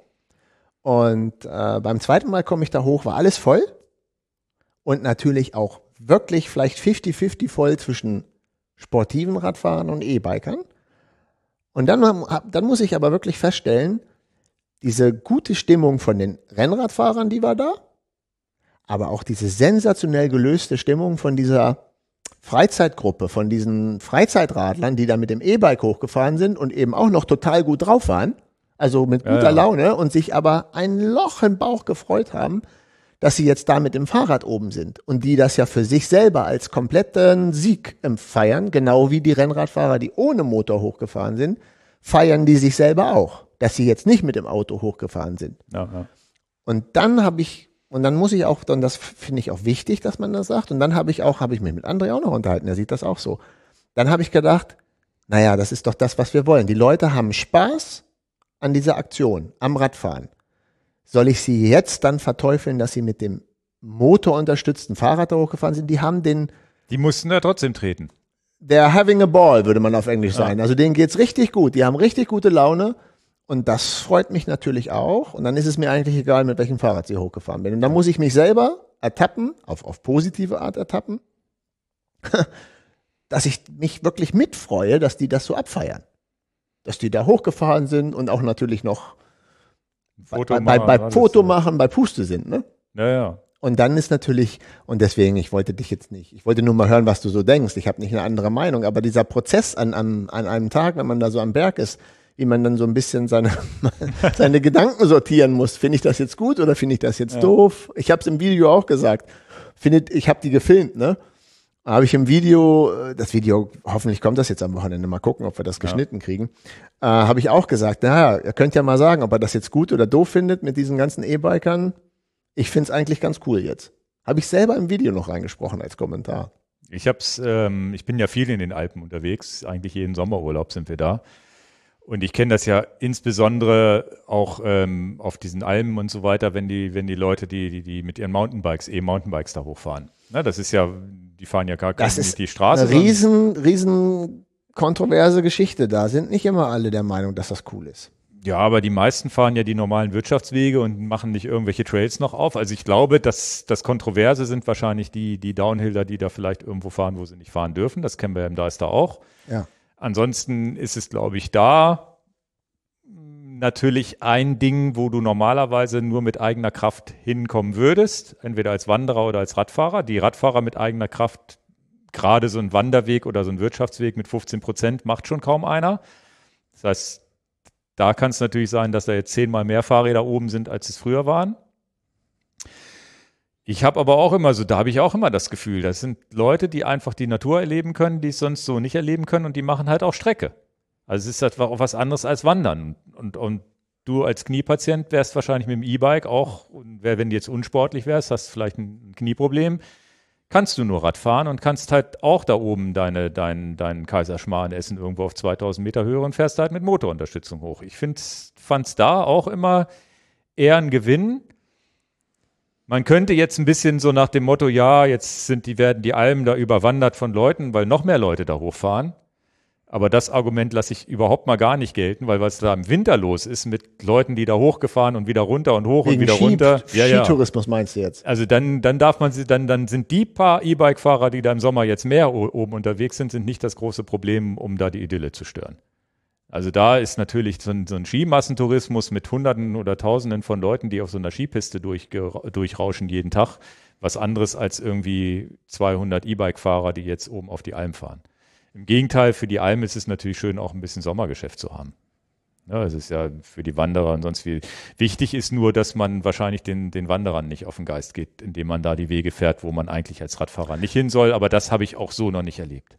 Und äh, beim zweiten Mal komme ich da hoch, war alles voll. Und natürlich auch wirklich vielleicht fünfzig fünfzig voll zwischen sportiven Radfahrern und E-Bikern. Und dann, dann muss ich aber wirklich feststellen, diese gute Stimmung von den Rennradfahrern, die war da, aber auch diese sensationell gelöste Stimmung von dieser Freizeitgruppe, von diesen Freizeitradlern, die da mit dem E-Bike hochgefahren sind und eben auch noch total gut drauf waren, also mit guter ja, ja. Laune und sich aber ein Loch im Bauch gefreut haben, dass sie jetzt da mit dem Fahrrad oben sind und die das ja für sich selber als kompletten Sieg feiern, genau wie die Rennradfahrer, die ohne Motor hochgefahren sind, feiern die sich selber auch, dass sie jetzt nicht mit dem Auto hochgefahren sind. Ja, ja. Und dann habe ich Und dann muss ich auch, dann das finde ich auch wichtig, dass man das sagt. Und dann habe ich auch, habe ich mich mit André auch noch unterhalten, der sieht das auch so. Dann habe ich gedacht, naja, das ist doch das, was wir wollen. Die Leute haben Spaß an dieser Aktion, am Radfahren. Soll ich sie jetzt dann verteufeln, dass sie mit dem motorunterstützten Fahrrad da hochgefahren sind? Die haben den... Die mussten da trotzdem treten. They're having a ball, würde man auf Englisch ja. sagen. Also denen geht's richtig gut. Die haben richtig gute Laune. Und das freut mich natürlich auch. Und dann ist es mir eigentlich egal, mit welchem Fahrrad sie hochgefahren bin. Und dann muss ich mich selber ertappen, auf, auf positive Art ertappen, dass ich mich wirklich mitfreue, dass die das so abfeiern. Dass die da hochgefahren sind und auch natürlich noch Foto bei, machen, bei, bei Foto machen, bei Puste sind. Ne? Ja, ja. Und dann ist natürlich, und deswegen, ich wollte dich jetzt nicht, ich wollte nur mal hören, was du so denkst. Ich habe nicht eine andere Meinung, aber dieser Prozess an, an, an einem Tag, wenn man da so am Berg ist, wie man dann so ein bisschen seine, seine Gedanken sortieren muss. Finde ich das jetzt gut oder finde ich das jetzt ja. doof? Ich habe es im Video auch gesagt. Findet, ich habe die gefilmt, ne? Habe ich im Video, das Video, hoffentlich kommt das jetzt am Wochenende, mal gucken, ob wir das geschnitten ja. kriegen, äh, habe ich auch gesagt, naja, ihr könnt ja mal sagen, ob er das jetzt gut oder doof findet mit diesen ganzen E-Bikern. Ich finde es eigentlich ganz cool jetzt. Habe ich selber im Video noch reingesprochen als Kommentar. Ich hab's, ähm, ich bin ja viel in den Alpen unterwegs, eigentlich jeden Sommerurlaub sind wir da. Und ich kenne das ja insbesondere auch ähm, auf diesen Almen und so weiter, wenn die, wenn die Leute, die, die, die mit ihren Mountainbikes, E-Mountainbikes da hochfahren. Na, das ist ja, die fahren ja gar keine die Straße. Das ist eine riesen, riesen kontroverse Geschichte. Da sind nicht immer alle der Meinung, dass das cool ist. Ja, aber die meisten fahren ja die normalen Wirtschaftswege und machen nicht irgendwelche Trails noch auf. Also ich glaube, dass das Kontroverse sind wahrscheinlich die, die Downhiller, die da vielleicht irgendwo fahren, wo sie nicht fahren dürfen. Das kennen wir im Deister auch. Ja. Ansonsten ist es, glaube ich, da natürlich ein Ding, wo du normalerweise nur mit eigener Kraft hinkommen würdest, entweder als Wanderer oder als Radfahrer. Die Radfahrer mit eigener Kraft, gerade so ein Wanderweg oder so ein Wirtschaftsweg mit fünfzehn Prozent macht schon kaum einer. Das heißt, da kann es natürlich sein, dass da jetzt zehnmal mehr Fahrräder oben sind, als es früher waren. Ich habe aber auch immer so, da habe ich auch immer das Gefühl, das sind Leute, die einfach die Natur erleben können, die es sonst so nicht erleben können und die machen halt auch Strecke. Also es ist halt auch was anderes als Wandern. Und, und du als Kniepatient wärst wahrscheinlich mit dem E-Bike auch, wenn du jetzt unsportlich wärst, hast vielleicht ein Knieproblem, kannst du nur Rad fahren und kannst halt auch da oben deine, dein, deinen Kaiserschmarrn essen, irgendwo auf zweitausend Meter Höhe und fährst halt mit Motorunterstützung hoch. Ich fand es da auch immer eher ein Gewinn. Man könnte jetzt ein bisschen so nach dem Motto, ja, jetzt sind die, werden die Almen da überwandert von Leuten, weil noch mehr Leute da hochfahren. Aber das Argument lasse ich überhaupt mal gar nicht gelten, weil was da im Winter los ist mit Leuten, die da hochgefahren und wieder runter und hoch Wegen und wieder Ski, runter. Ja, Skitourismus ja. meinst du jetzt? Also dann, dann darf man sie, dann, dann sind die paar E-Bike-Fahrer, die da im Sommer jetzt mehr o- oben unterwegs sind, sind nicht das große Problem, um da die Idylle zu stören. Also da ist natürlich so ein, so ein Skimassentourismus mit Hunderten oder Tausenden von Leuten, die auf so einer Skipiste durchge- durchrauschen jeden Tag, was anderes als irgendwie zweihundert E-Bike-Fahrer, die jetzt oben auf die Alm fahren. Im Gegenteil, für die Alm ist es natürlich schön, auch ein bisschen Sommergeschäft zu haben. Ja, es ist ja für die Wanderer und sonst viel. Wichtig ist nur, dass man wahrscheinlich den, den Wanderern nicht auf den Geist geht, indem man da die Wege fährt, wo man eigentlich als Radfahrer nicht hin soll. Aber das habe ich auch so noch nicht erlebt.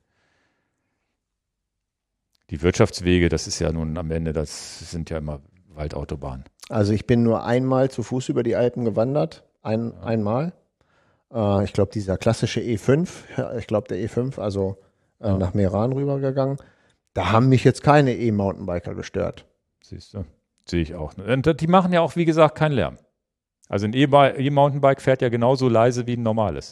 Die Wirtschaftswege, das ist ja nun am Ende, das sind ja immer Waldautobahnen. Also ich bin nur einmal zu Fuß über die Alpen gewandert, ein, ja. einmal. Äh, ich glaube, dieser klassische E fünf, ich glaube der E fünf, also äh, ja. nach Meran rübergegangen. Da haben mich jetzt keine E-Mountainbiker gestört. Siehst du, sehe ich auch. Und die machen ja auch, wie gesagt, keinen Lärm. Also ein E-Mountainbike fährt ja genauso leise wie ein normales.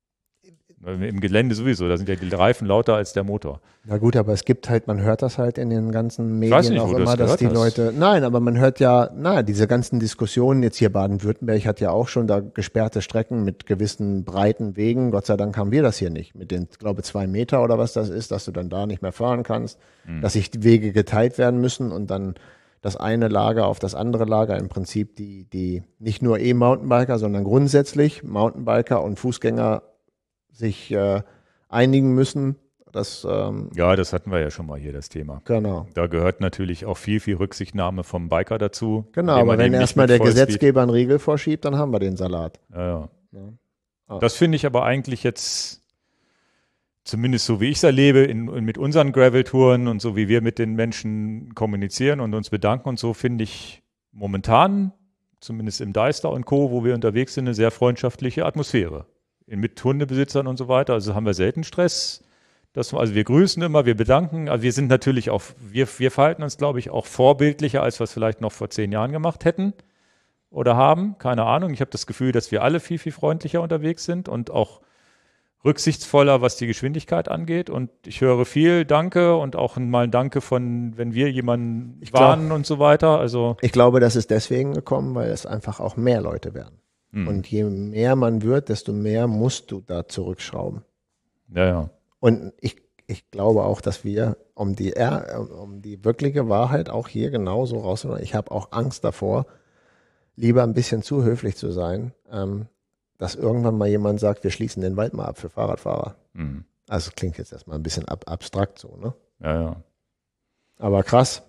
Im Gelände sowieso, da sind ja die Reifen lauter als der Motor. Na gut, aber es gibt halt, man hört das halt in den ganzen Medien ich weiß nicht, auch wo immer, das dass die hast. Leute, nein, aber man hört ja, na, diese ganzen Diskussionen, jetzt hier Baden-Württemberg hat ja auch schon da gesperrte Strecken mit gewissen breiten Wegen. Gott sei Dank haben wir das hier nicht, mit den, glaube zwei Meter oder was das ist, dass du dann da nicht mehr fahren kannst, hm. dass sich die Wege geteilt werden müssen und dann das eine Lager auf das andere Lager, im Prinzip die, die nicht nur E-Mountainbiker, sondern grundsätzlich Mountainbiker und Fußgänger sich äh, einigen müssen. Das, ähm, ja, das hatten wir ja schon mal hier, das Thema. Genau. Da gehört natürlich auch viel, viel Rücksichtnahme vom Biker dazu. Genau, aber wenn erstmal der Gesetzgeber einen Riegel vorschiebt, dann haben wir den Salat. Ja, ja. ja. Ah. Das finde ich aber eigentlich jetzt, zumindest so wie ich es erlebe, in, in, mit unseren Gravel-Touren und so wie wir mit den Menschen kommunizieren und uns bedanken und so, finde ich momentan, zumindest im Deister und Co., wo wir unterwegs sind, eine sehr freundschaftliche Atmosphäre. Mit Hundebesitzern und so weiter, also haben wir selten Stress. Das, also wir grüßen immer, wir bedanken, also wir sind natürlich auch, wir, wir verhalten uns, glaube ich, auch vorbildlicher, als wir es vielleicht noch vor zehn Jahren gemacht hätten oder haben, keine Ahnung. Ich habe das Gefühl, dass wir alle viel, viel freundlicher unterwegs sind und auch rücksichtsvoller, was die Geschwindigkeit angeht. Und ich höre viel Danke und auch mal ein Danke von, wenn wir jemanden ich warnen glaub, und so weiter. Also ich glaube, das ist deswegen gekommen, weil es einfach auch mehr Leute werden. Und je mehr man wird, desto mehr musst du da zurückschrauben. Ja, ja. Und ich, ich glaube auch, dass wir, um die, um die wirkliche Wahrheit auch hier genauso rauszuholen, ich habe auch Angst davor, lieber ein bisschen zu höflich zu sein, ähm, dass irgendwann mal jemand sagt, wir schließen den Wald mal ab für Fahrradfahrer. Mhm. Also klingt jetzt erstmal ein bisschen ab, abstrakt so, ne? Ja, ja. Aber krass.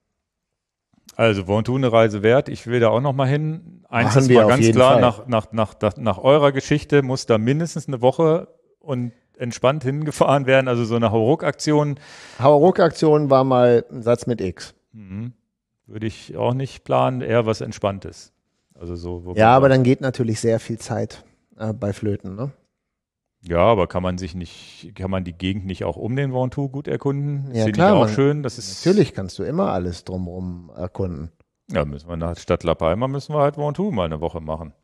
Also Ventoux eine Reise wert. Ich will da auch noch mal hin. Eins Machen ist wir mal ganz jeden klar, Fall. nach, nach, nach, nach, nach eurer Geschichte muss da mindestens eine Woche und entspannt hingefahren werden. Also so eine Hauruck-Aktion. Hauruck-Aktion war mal ein Satz mit X. Mhm. Würde ich auch nicht planen, eher was Entspanntes. Also so, wo ja, aber dann geht natürlich sehr viel Zeit äh, bei Flöten, ne? Ja, aber kann man sich nicht, kann man die Gegend nicht auch um den Ventoux gut erkunden? Ja, Finde klar, ich auch man, schön. Das ist, natürlich kannst du immer alles drumherum erkunden. Ja, müssen wir nach Stadt La Palma, müssen wir halt Ventoux mal eine Woche machen.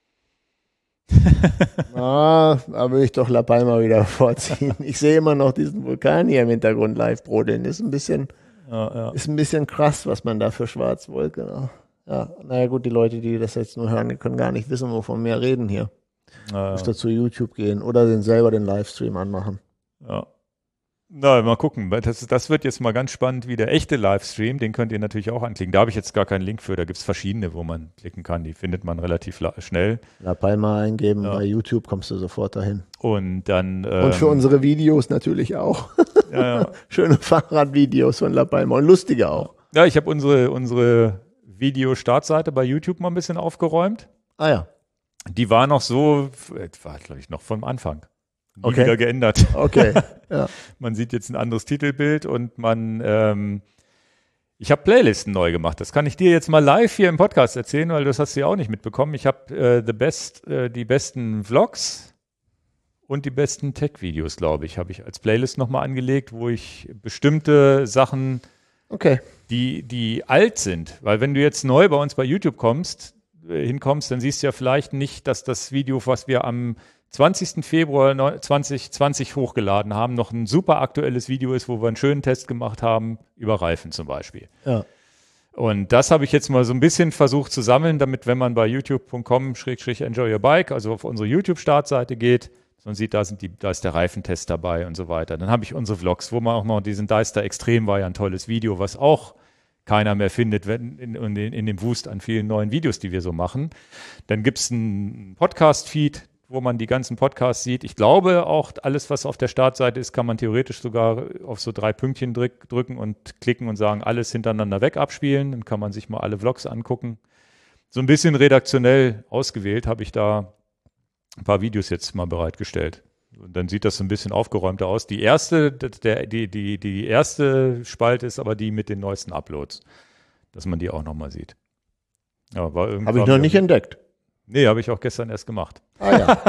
Ah, da würde ich doch La Palma wieder vorziehen. Ich sehe immer noch diesen Vulkan hier im Hintergrund live brodeln. Ist ein bisschen, ja, ja. ist ein bisschen krass, was man da für Schwarzwolke. Ja, naja gut, die Leute, die das jetzt nur hören, die können gar nicht wissen, wovon wir reden hier. Ja, Müsst ihr zu YouTube gehen oder den selber den Livestream anmachen. Ja. Na, mal gucken. Das, das wird jetzt mal ganz spannend, wie der echte Livestream, den könnt ihr natürlich auch anklicken. Da habe ich jetzt gar keinen Link für, da gibt es verschiedene, wo man klicken kann. Die findet man relativ schnell. La Palma eingeben, ja. Bei YouTube kommst du sofort dahin. Und dann ähm, Und für unsere Videos natürlich auch. Ja, ja. Schöne Fahrradvideos von La Palma und lustige auch. Ja, ich habe unsere, unsere Video-Startseite bei YouTube mal ein bisschen aufgeräumt. Ah ja. Die war noch so, war glaube ich noch vom Anfang. Nie okay. wieder geändert. Okay. Ja. Man sieht jetzt ein anderes Titelbild und man, ähm, ich habe Playlisten neu gemacht. Das kann ich dir jetzt mal live hier im Podcast erzählen, weil das hast du ja auch nicht mitbekommen. Ich habe äh, the best, äh, die besten Vlogs und die besten Tech-Videos, glaube ich, habe ich als Playlist nochmal angelegt, wo ich bestimmte Sachen, okay. die, die alt sind, weil wenn du jetzt neu bei uns bei YouTube kommst, hinkommst, dann siehst du ja vielleicht nicht, dass das Video, was wir am zwanzigsten Februar zwanzig zwanzig hochgeladen haben, noch ein super aktuelles Video ist, wo wir einen schönen Test gemacht haben, über Reifen zum Beispiel. Ja. Und das habe ich jetzt mal so ein bisschen versucht zu sammeln, damit, wenn man bei youtube punkt com slash enjoy your bike, also auf unsere YouTube-Startseite geht, sondern sieht, da, sind die, da ist der Reifentest dabei und so weiter. Dann habe ich unsere Vlogs, wo man auch mal diesen Deister Extrem war ja ein tolles Video, was auch keiner mehr findet wenn, in, in, in dem Wust an vielen neuen Videos, die wir so machen. Dann gibt es einen Podcast-Feed, wo man die ganzen Podcasts sieht. Ich glaube auch, alles, was auf der Startseite ist, kann man theoretisch sogar auf so drei Pünktchen drück, drücken und klicken und sagen, alles hintereinander weg abspielen. Dann kann man sich mal alle Vlogs angucken. So ein bisschen redaktionell ausgewählt habe ich da ein paar Videos jetzt mal bereitgestellt. Und dann sieht das so ein bisschen aufgeräumter aus. Die erste, der, die, die, die erste Spalte ist aber die mit den neuesten Uploads, dass man die auch nochmal sieht. Ja, habe ich noch nicht entdeckt. Nee, habe ich auch gestern erst gemacht. Ah ja.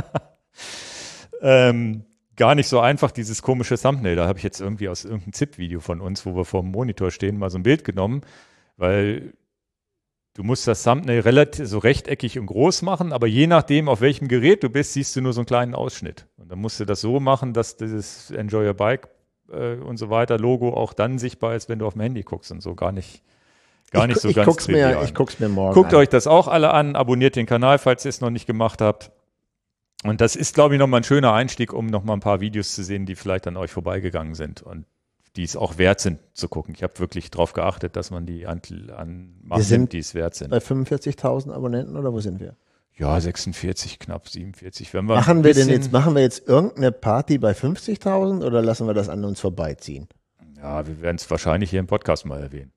ähm, gar nicht so einfach, dieses komische Thumbnail. Da habe ich jetzt irgendwie aus irgendeinem Z I P-Video von uns, wo wir vor dem Monitor stehen, mal so ein Bild genommen, weil du musst das Thumbnail relativ so rechteckig und groß machen, aber je nachdem, auf welchem Gerät du bist, siehst du nur so einen kleinen Ausschnitt. Und dann musst du das so machen, dass dieses Enjoy Your Bike äh, und so weiter Logo auch dann sichtbar ist, wenn du auf dem Handy guckst und so. Gar nicht, gar ich, nicht so ich ganz guck's trivial. mir, Ich guck's mir morgen Guckt an. euch das auch alle an, abonniert den Kanal, falls ihr es noch nicht gemacht habt. Und das ist, glaube ich, nochmal ein schöner Einstieg, um nochmal ein paar Videos zu sehen, die vielleicht an euch vorbeigegangen sind und die es auch wert sind zu gucken. Ich habe wirklich darauf geachtet, dass man die an, an wir sind die es wert sind. Bei fünfundvierzigtausend Abonnenten oder wo sind wir? Ja, sechsundvierzig, knapp siebenundvierzig. Wenn wir machen wir denn jetzt, machen wir jetzt irgendeine Party bei fünfzigtausend oder lassen wir das an uns vorbeiziehen? Ja, wir werden es wahrscheinlich hier im Podcast mal erwähnen.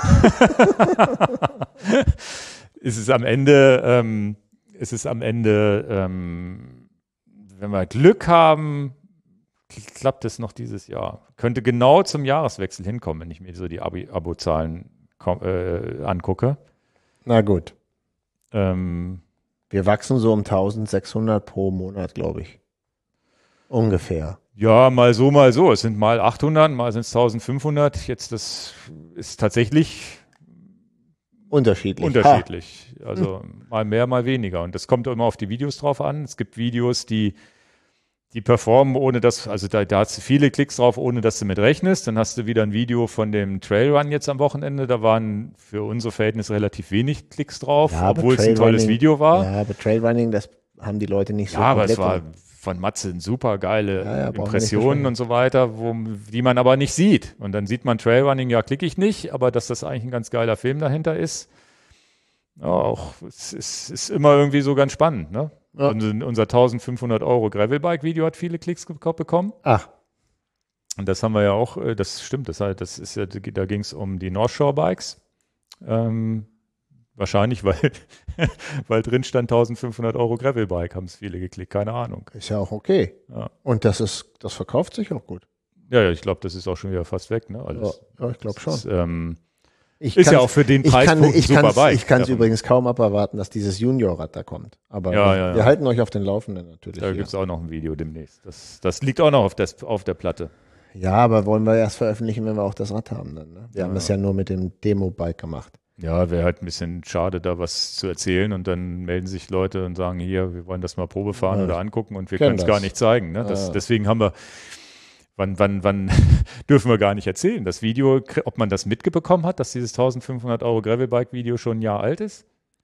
ist es am Ende, ähm, ist es am Ende, ähm, wenn wir Glück haben, klappt es noch dieses Jahr. Könnte genau zum Jahreswechsel hinkommen, wenn ich mir so die Abi- Abo-Zahlen äh, angucke. Na gut. Ähm, Wir wachsen so um eintausendsechshundert pro Monat, glaube ich. Ungefähr. Ja, mal so, mal so. Es sind mal achthundert, mal sind es eintausendfünfhundert. Jetzt, das ist tatsächlich unterschiedlich. Unterschiedlich. Ha. Also mal mehr, mal weniger. Und das kommt immer auf die Videos drauf an. Es gibt Videos, die Die performen ohne dass, also da, da hast du viele Klicks drauf, ohne dass du mit rechnest. Dann hast du wieder ein Video von dem Trailrun jetzt am Wochenende. Da waren für unsere Verhältnisse relativ wenig Klicks drauf, ja, obwohl es ein tolles Video war. Ja, aber Trailrunning, das haben die Leute nicht so Ja, aber es komplett war von Matze ein super geile Ja, ja, Impressionen und so weiter, wo, die man aber nicht sieht. Und dann sieht man Trailrunning, ja, klicke ich nicht, aber dass das eigentlich ein ganz geiler Film dahinter ist, ja, auch, es ist, ist immer irgendwie so ganz spannend, ne? Ja. Und unser eintausendfünfhundert Euro Gravelbike-Video hat viele Klicks ge- bekommen. Ach, Und das haben wir ja auch, äh, das stimmt, das, halt, das ist ja, da ging es um die North Shore Bikes. Ähm, wahrscheinlich, weil, weil drin stand eintausendfünfhundert Euro Gravelbike, haben es viele geklickt, keine Ahnung. ist ja auch okay. Ja, Und das ist, das verkauft sich auch gut. ja, ja ich glaube, das ist auch schon wieder fast weg, ne? Alles. Ja, ja, ich glaube schon. Das ist, ähm, Ich ist ja kann's- auch für den Ich kann Preispunkt ein ich super kann's, Bike. ich kann es Davon- übrigens kaum aberwarten, dass dieses Junior-Rad da kommt. Aber Ja, wir, ja, ja. wir halten euch auf den Laufenden natürlich. Da hier. gibt es auch noch ein Video demnächst. Das, das liegt auch noch auf, des, auf der Platte. Ja, aber wollen wir erst veröffentlichen, wenn wir auch das Rad haben dann. Ne? Wir Ja. haben das ja nur mit dem Demo-Bike gemacht. Ja, wäre halt ein bisschen schade, da was zu erzählen und dann melden sich Leute und sagen, hier, wir wollen das mal Probe fahren Ja, oder angucken und wir kenn können es das. gar nicht zeigen. Ne? Das, Ja. Deswegen haben wir, wann, wann, wann dürfen wir gar nicht erzählen. Das Video, ob man das mitbekommen hat, dass dieses eintausendfünfhundert Euro Gravelbike-Video schon ein Jahr alt ist,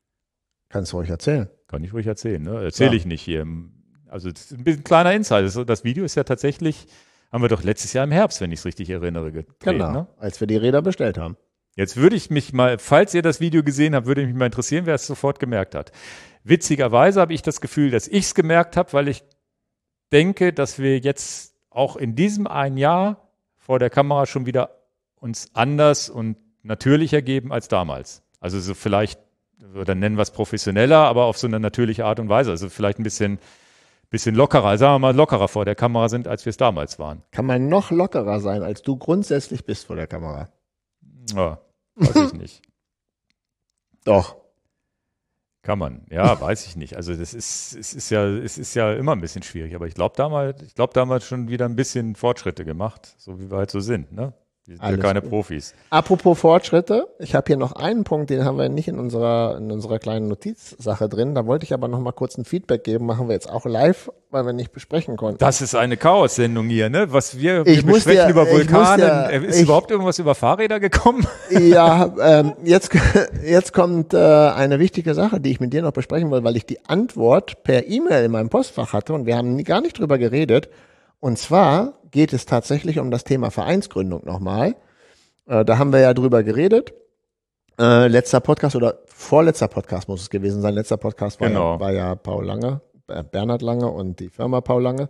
Kannst du ruhig erzählen. kann ich ruhig erzählen. Ne? Erzähle Ja. ich nicht hier. Also das ist ein bisschen kleiner Insight. Das, das Video ist ja tatsächlich, haben wir doch letztes Jahr im Herbst, wenn ich es richtig erinnere, gedreht. Genau, Ne? als wir die Räder bestellt haben. Jetzt würde ich mich mal, falls ihr das Video gesehen habt, würde mich mal interessieren, wer es sofort gemerkt hat. Witzigerweise habe ich das Gefühl, dass ich es gemerkt habe, weil ich denke, dass wir jetzt auch in diesem ein Jahr vor der Kamera schon wieder uns anders und natürlicher geben als damals. Also so vielleicht, oder nennen wir es professioneller, aber auf so eine natürliche Art und Weise. Also vielleicht ein bisschen, bisschen lockerer, sagen wir mal lockerer vor der Kamera sind, als wir es damals waren. Kann man noch lockerer sein, als du grundsätzlich bist vor der Kamera? Ja, weiß ich nicht. Doch. Kann man, ja, weiß ich nicht. Also das ist, es ist ja, es ist ja immer ein bisschen schwierig, aber ich glaube damals, ich glaube damals schon wieder ein bisschen Fortschritte gemacht, so wie wir halt so sind, ne? Wir sind Alles ja keine gut. Profis. Apropos Fortschritte, ich habe hier noch einen Punkt, den haben wir nicht in unserer, in unserer kleinen Notizsache drin. Da wollte ich aber noch mal kurz ein Feedback geben. Machen wir jetzt auch live, weil wir nicht besprechen konnten. Das ist eine Chaos-Sendung hier, ne? Was wir, Ich wir muss besprechen dir- über ich muss Vulkane. dir- ist ich- überhaupt irgendwas über Fahrräder gekommen? Ja, ähm, jetzt, jetzt kommt äh, eine wichtige Sache, die ich mit dir noch besprechen will, weil ich die Antwort per E-Mail in meinem Postfach hatte und wir haben nie- gar nicht drüber geredet. Und zwar geht es tatsächlich um das Thema Vereinsgründung nochmal. Äh, da haben wir ja drüber geredet. Äh, letzter Podcast oder vorletzter Podcast muss es gewesen sein. Letzter Podcast war, Genau. ja, war ja Paul Lange, äh, Bernhard Lange und die Firma Paul Lange.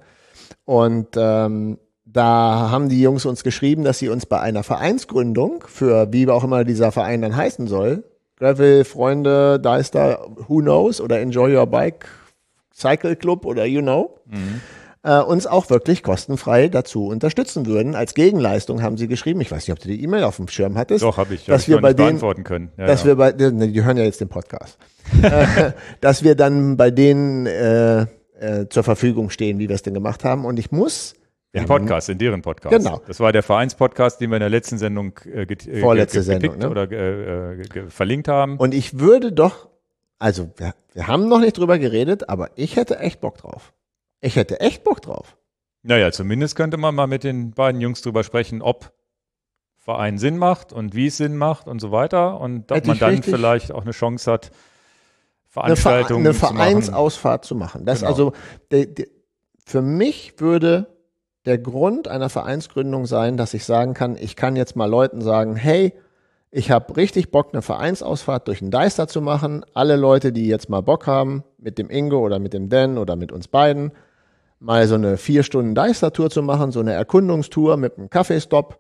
Und ähm, da haben die Jungs uns geschrieben, dass sie uns bei einer Vereinsgründung für wie auch immer dieser Verein dann heißen soll, Gravel, Freunde, Deister, who knows, oder Enjoy Your Bike, Cycle Club oder you know, äh, uns auch wirklich kostenfrei dazu unterstützen würden. Als Gegenleistung haben sie geschrieben, ich weiß nicht, ob du die E-Mail auf dem Schirm hattest, Doch, habe ich. dass hab wir ich noch bei nicht denen, beantworten können. Ja, dass ja. wir bei, ne, die hören ja jetzt den Podcast, äh, dass wir dann bei denen äh, äh, zur Verfügung stehen, wie wir es denn gemacht haben. Und ich muss Im Podcast, in deren Podcast. Genau. Das war der Vereinspodcast, den wir in der letzten Sendung äh, get, äh, Vorletzte ge- gepickt Sendung, ne? oder äh, äh, ge- verlinkt haben. Und ich würde doch, also wir, wir haben noch nicht drüber geredet, aber ich hätte echt Bock drauf. Ich hätte echt Bock drauf. Naja, zumindest könnte man mal mit den beiden Jungs drüber sprechen, ob Verein Sinn macht und wie es Sinn macht und so weiter. Und ob Hätte man ich dann richtig- vielleicht auch eine Chance hat, Eine, Ver Veranstaltungen eine zu machen. Vereinsausfahrt zu machen. Das Genau. also de, de, für mich würde der Grund einer Vereinsgründung sein, dass ich sagen kann, ich kann jetzt mal Leuten sagen, hey, ich habe richtig Bock, eine Vereinsausfahrt durch den Deister zu machen. Alle Leute, die jetzt mal Bock haben, mit dem Ingo oder mit dem Dan oder mit uns beiden, mal so eine vier Stunden Deister-Tour zu machen, so eine Erkundungstour mit einem Kaffeestopp,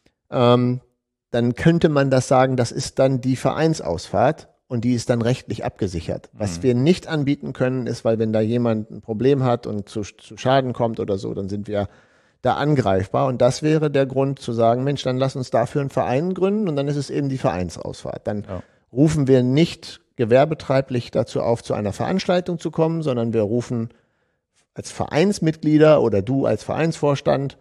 ähm, dann könnte man das sagen, das ist dann die Vereinsausfahrt und die ist dann rechtlich abgesichert. Was wir nicht anbieten können, ist, weil wenn da jemand ein Problem hat und zu, zu Schaden kommt oder so, dann sind wir da angreifbar. Und das wäre der Grund zu sagen, Mensch, dann lass uns dafür einen Verein gründen und dann ist es eben die Vereinsausfahrt. Dann Ja. rufen wir nicht gewerbetreiblich dazu auf, zu einer Veranstaltung zu kommen, sondern wir rufen als Vereinsmitglieder oder du als Vereinsvorstand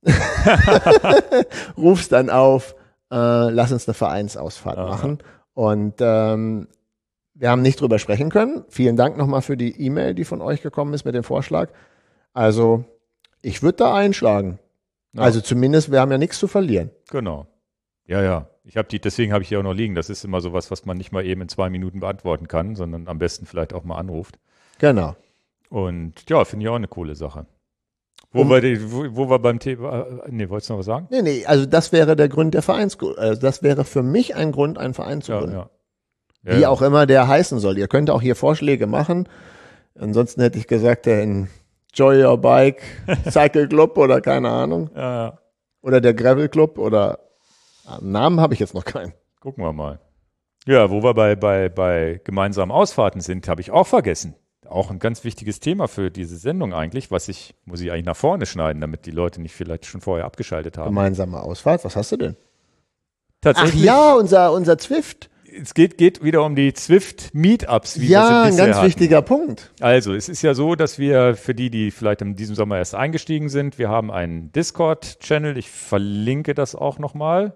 rufst dann auf, äh, lass uns eine Vereinsausfahrt Aha. machen. Und ähm, wir haben nicht drüber sprechen können. Vielen Dank nochmal für die E-Mail, die von euch gekommen ist mit dem Vorschlag. Also ich würde da einschlagen. Ja. Also zumindest, wir haben ja nichts zu verlieren. Genau. Ja, ja. Ich habe die, deswegen habe ich hier auch noch liegen. Das ist immer sowas, was man nicht mal eben in zwei Minuten beantworten kann, sondern am besten vielleicht auch mal anruft. Genau. Und ja, finde ich auch eine coole Sache. Wo, Um- wir, die, wo, wo wir beim Thema, äh, nee, wolltest du noch was sagen? Nee, nee, also das wäre der Grund der Vereins, also das wäre für mich ein Grund, einen Verein zu Ja, gründen. ja. Ja, Wie ja. auch immer der heißen soll. Ihr könnt auch hier Vorschläge machen. Ansonsten hätte ich gesagt, der Enjoy Your Bike Cycle Club oder keine Ahnung. Ja, ja. Oder der Gravel Club oder ah, Namen habe ich jetzt noch keinen. Gucken wir mal. Ja, wo wir bei, bei, bei gemeinsamen Ausfahrten sind, habe ich auch vergessen. Auch ein ganz wichtiges Thema für diese Sendung eigentlich, was ich, muss ich eigentlich nach vorne schneiden, damit die Leute nicht vielleicht schon vorher abgeschaltet haben. Gemeinsame Ausfahrt, was hast du denn? Ach Tatsächlich, ja, unser, unser Zwift. es geht, geht wieder um die Zwift-Meetups, wie Ja, wir ein sie bisher ganz hatten. wichtiger Punkt. Also, es ist ja so, dass wir, für die, die vielleicht in diesem Sommer erst eingestiegen sind, wir haben einen Discord-Channel, ich verlinke das auch nochmal,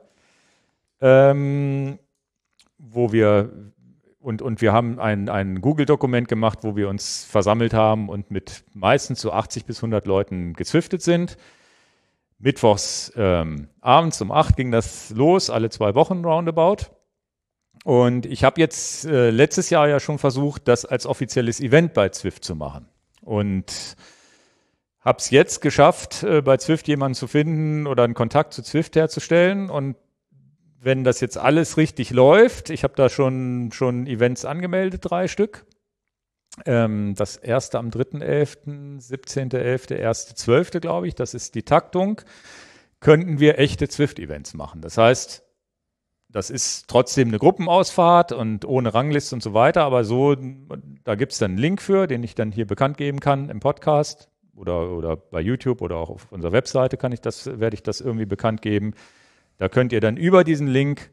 ähm, wo wir, und, und wir haben ein, ein Google-Dokument gemacht, wo wir uns versammelt haben und mit meistens so achtzig bis hundert Leuten gezwiftet sind. Mittwochs ähm, abends um acht ging das los, alle zwei Wochen roundabout. Und ich habe jetzt äh, letztes Jahr ja schon versucht, das als offizielles Event bei Zwift zu machen. Und habe es jetzt geschafft, äh, bei Zwift jemanden zu finden oder einen Kontakt zu Zwift herzustellen. Und wenn das jetzt alles richtig läuft, ich habe da schon, schon Events angemeldet, drei Stück. Ähm, das erste am dritten elften, siebzehnten elften, ersten zwölften glaube ich, das ist die Taktung, könnten wir echte Zwift-Events machen. Das heißt, das ist trotzdem eine Gruppenausfahrt und ohne Rangliste und so weiter, aber so, da gibt es dann einen Link für, den ich dann hier bekannt geben kann im Podcast oder, oder bei YouTube oder auch auf unserer Webseite kann ich das, werde ich das irgendwie bekannt geben. Da könnt ihr dann über diesen Link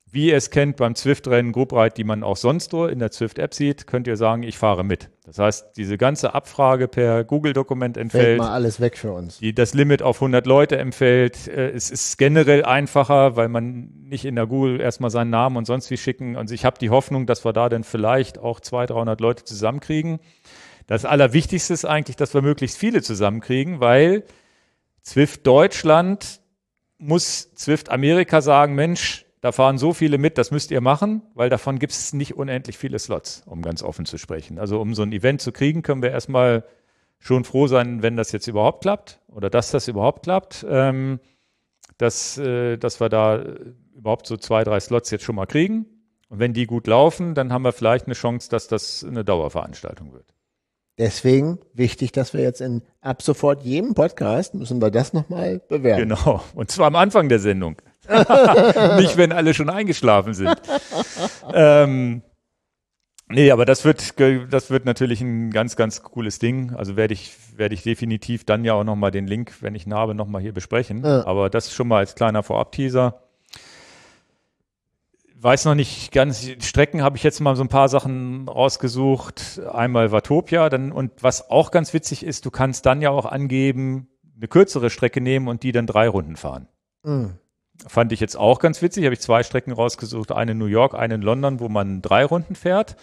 wie ihr es kennt beim Zwift-Rennen, Group Ride, die man auch sonst nur in der Zwift-App sieht, könnt ihr sagen, ich fahre mit. Das heißt, diese ganze Abfrage per Google-Dokument entfällt. Fällt mal alles weg für uns. Die das Limit auf hundert Leute empfällt. Äh, es ist generell einfacher, weil man nicht in der Google erstmal seinen Namen und sonst wie schicken. Und ich habe die Hoffnung, dass wir da dann vielleicht auch zweihundert, dreihundert Leute zusammenkriegen. Das Allerwichtigste ist eigentlich, dass wir möglichst viele zusammenkriegen, weil Zwift Deutschland muss Zwift Amerika sagen, Mensch, da fahren so viele mit, das müsst ihr machen, weil davon gibt es nicht unendlich viele Slots, um ganz offen zu sprechen. Also um so ein Event zu kriegen, können wir erstmal schon froh sein, wenn das jetzt überhaupt klappt oder dass das überhaupt klappt, ähm, dass, äh, dass wir da überhaupt so zwei, drei Slots jetzt schon mal kriegen. Und wenn die gut laufen, dann haben wir vielleicht eine Chance, dass das eine Dauerveranstaltung wird. Deswegen wichtig, dass wir jetzt in ab sofort jedem Podcast, müssen wir das nochmal bewerten. Genau, und zwar am Anfang der Sendung. Nicht, wenn alle schon eingeschlafen sind. ähm, nee, aber das wird, das wird natürlich ein ganz, ganz cooles Ding. Also werde ich, werde ich definitiv dann ja auch nochmal den Link, wenn ich ihn habe, nochmal hier besprechen. Ja. Aber das schon mal als kleiner Vorab-Teaser. Weiß noch nicht ganz, Strecken habe ich jetzt mal so ein paar Sachen rausgesucht. Einmal Watopia, dann, und was auch ganz witzig ist, du kannst dann ja auch angeben, eine kürzere Strecke nehmen und die dann drei Runden fahren. Mhm. Fand ich jetzt auch ganz witzig. Habe ich zwei Strecken rausgesucht, eine in New York, eine in London, wo man drei Runden fährt.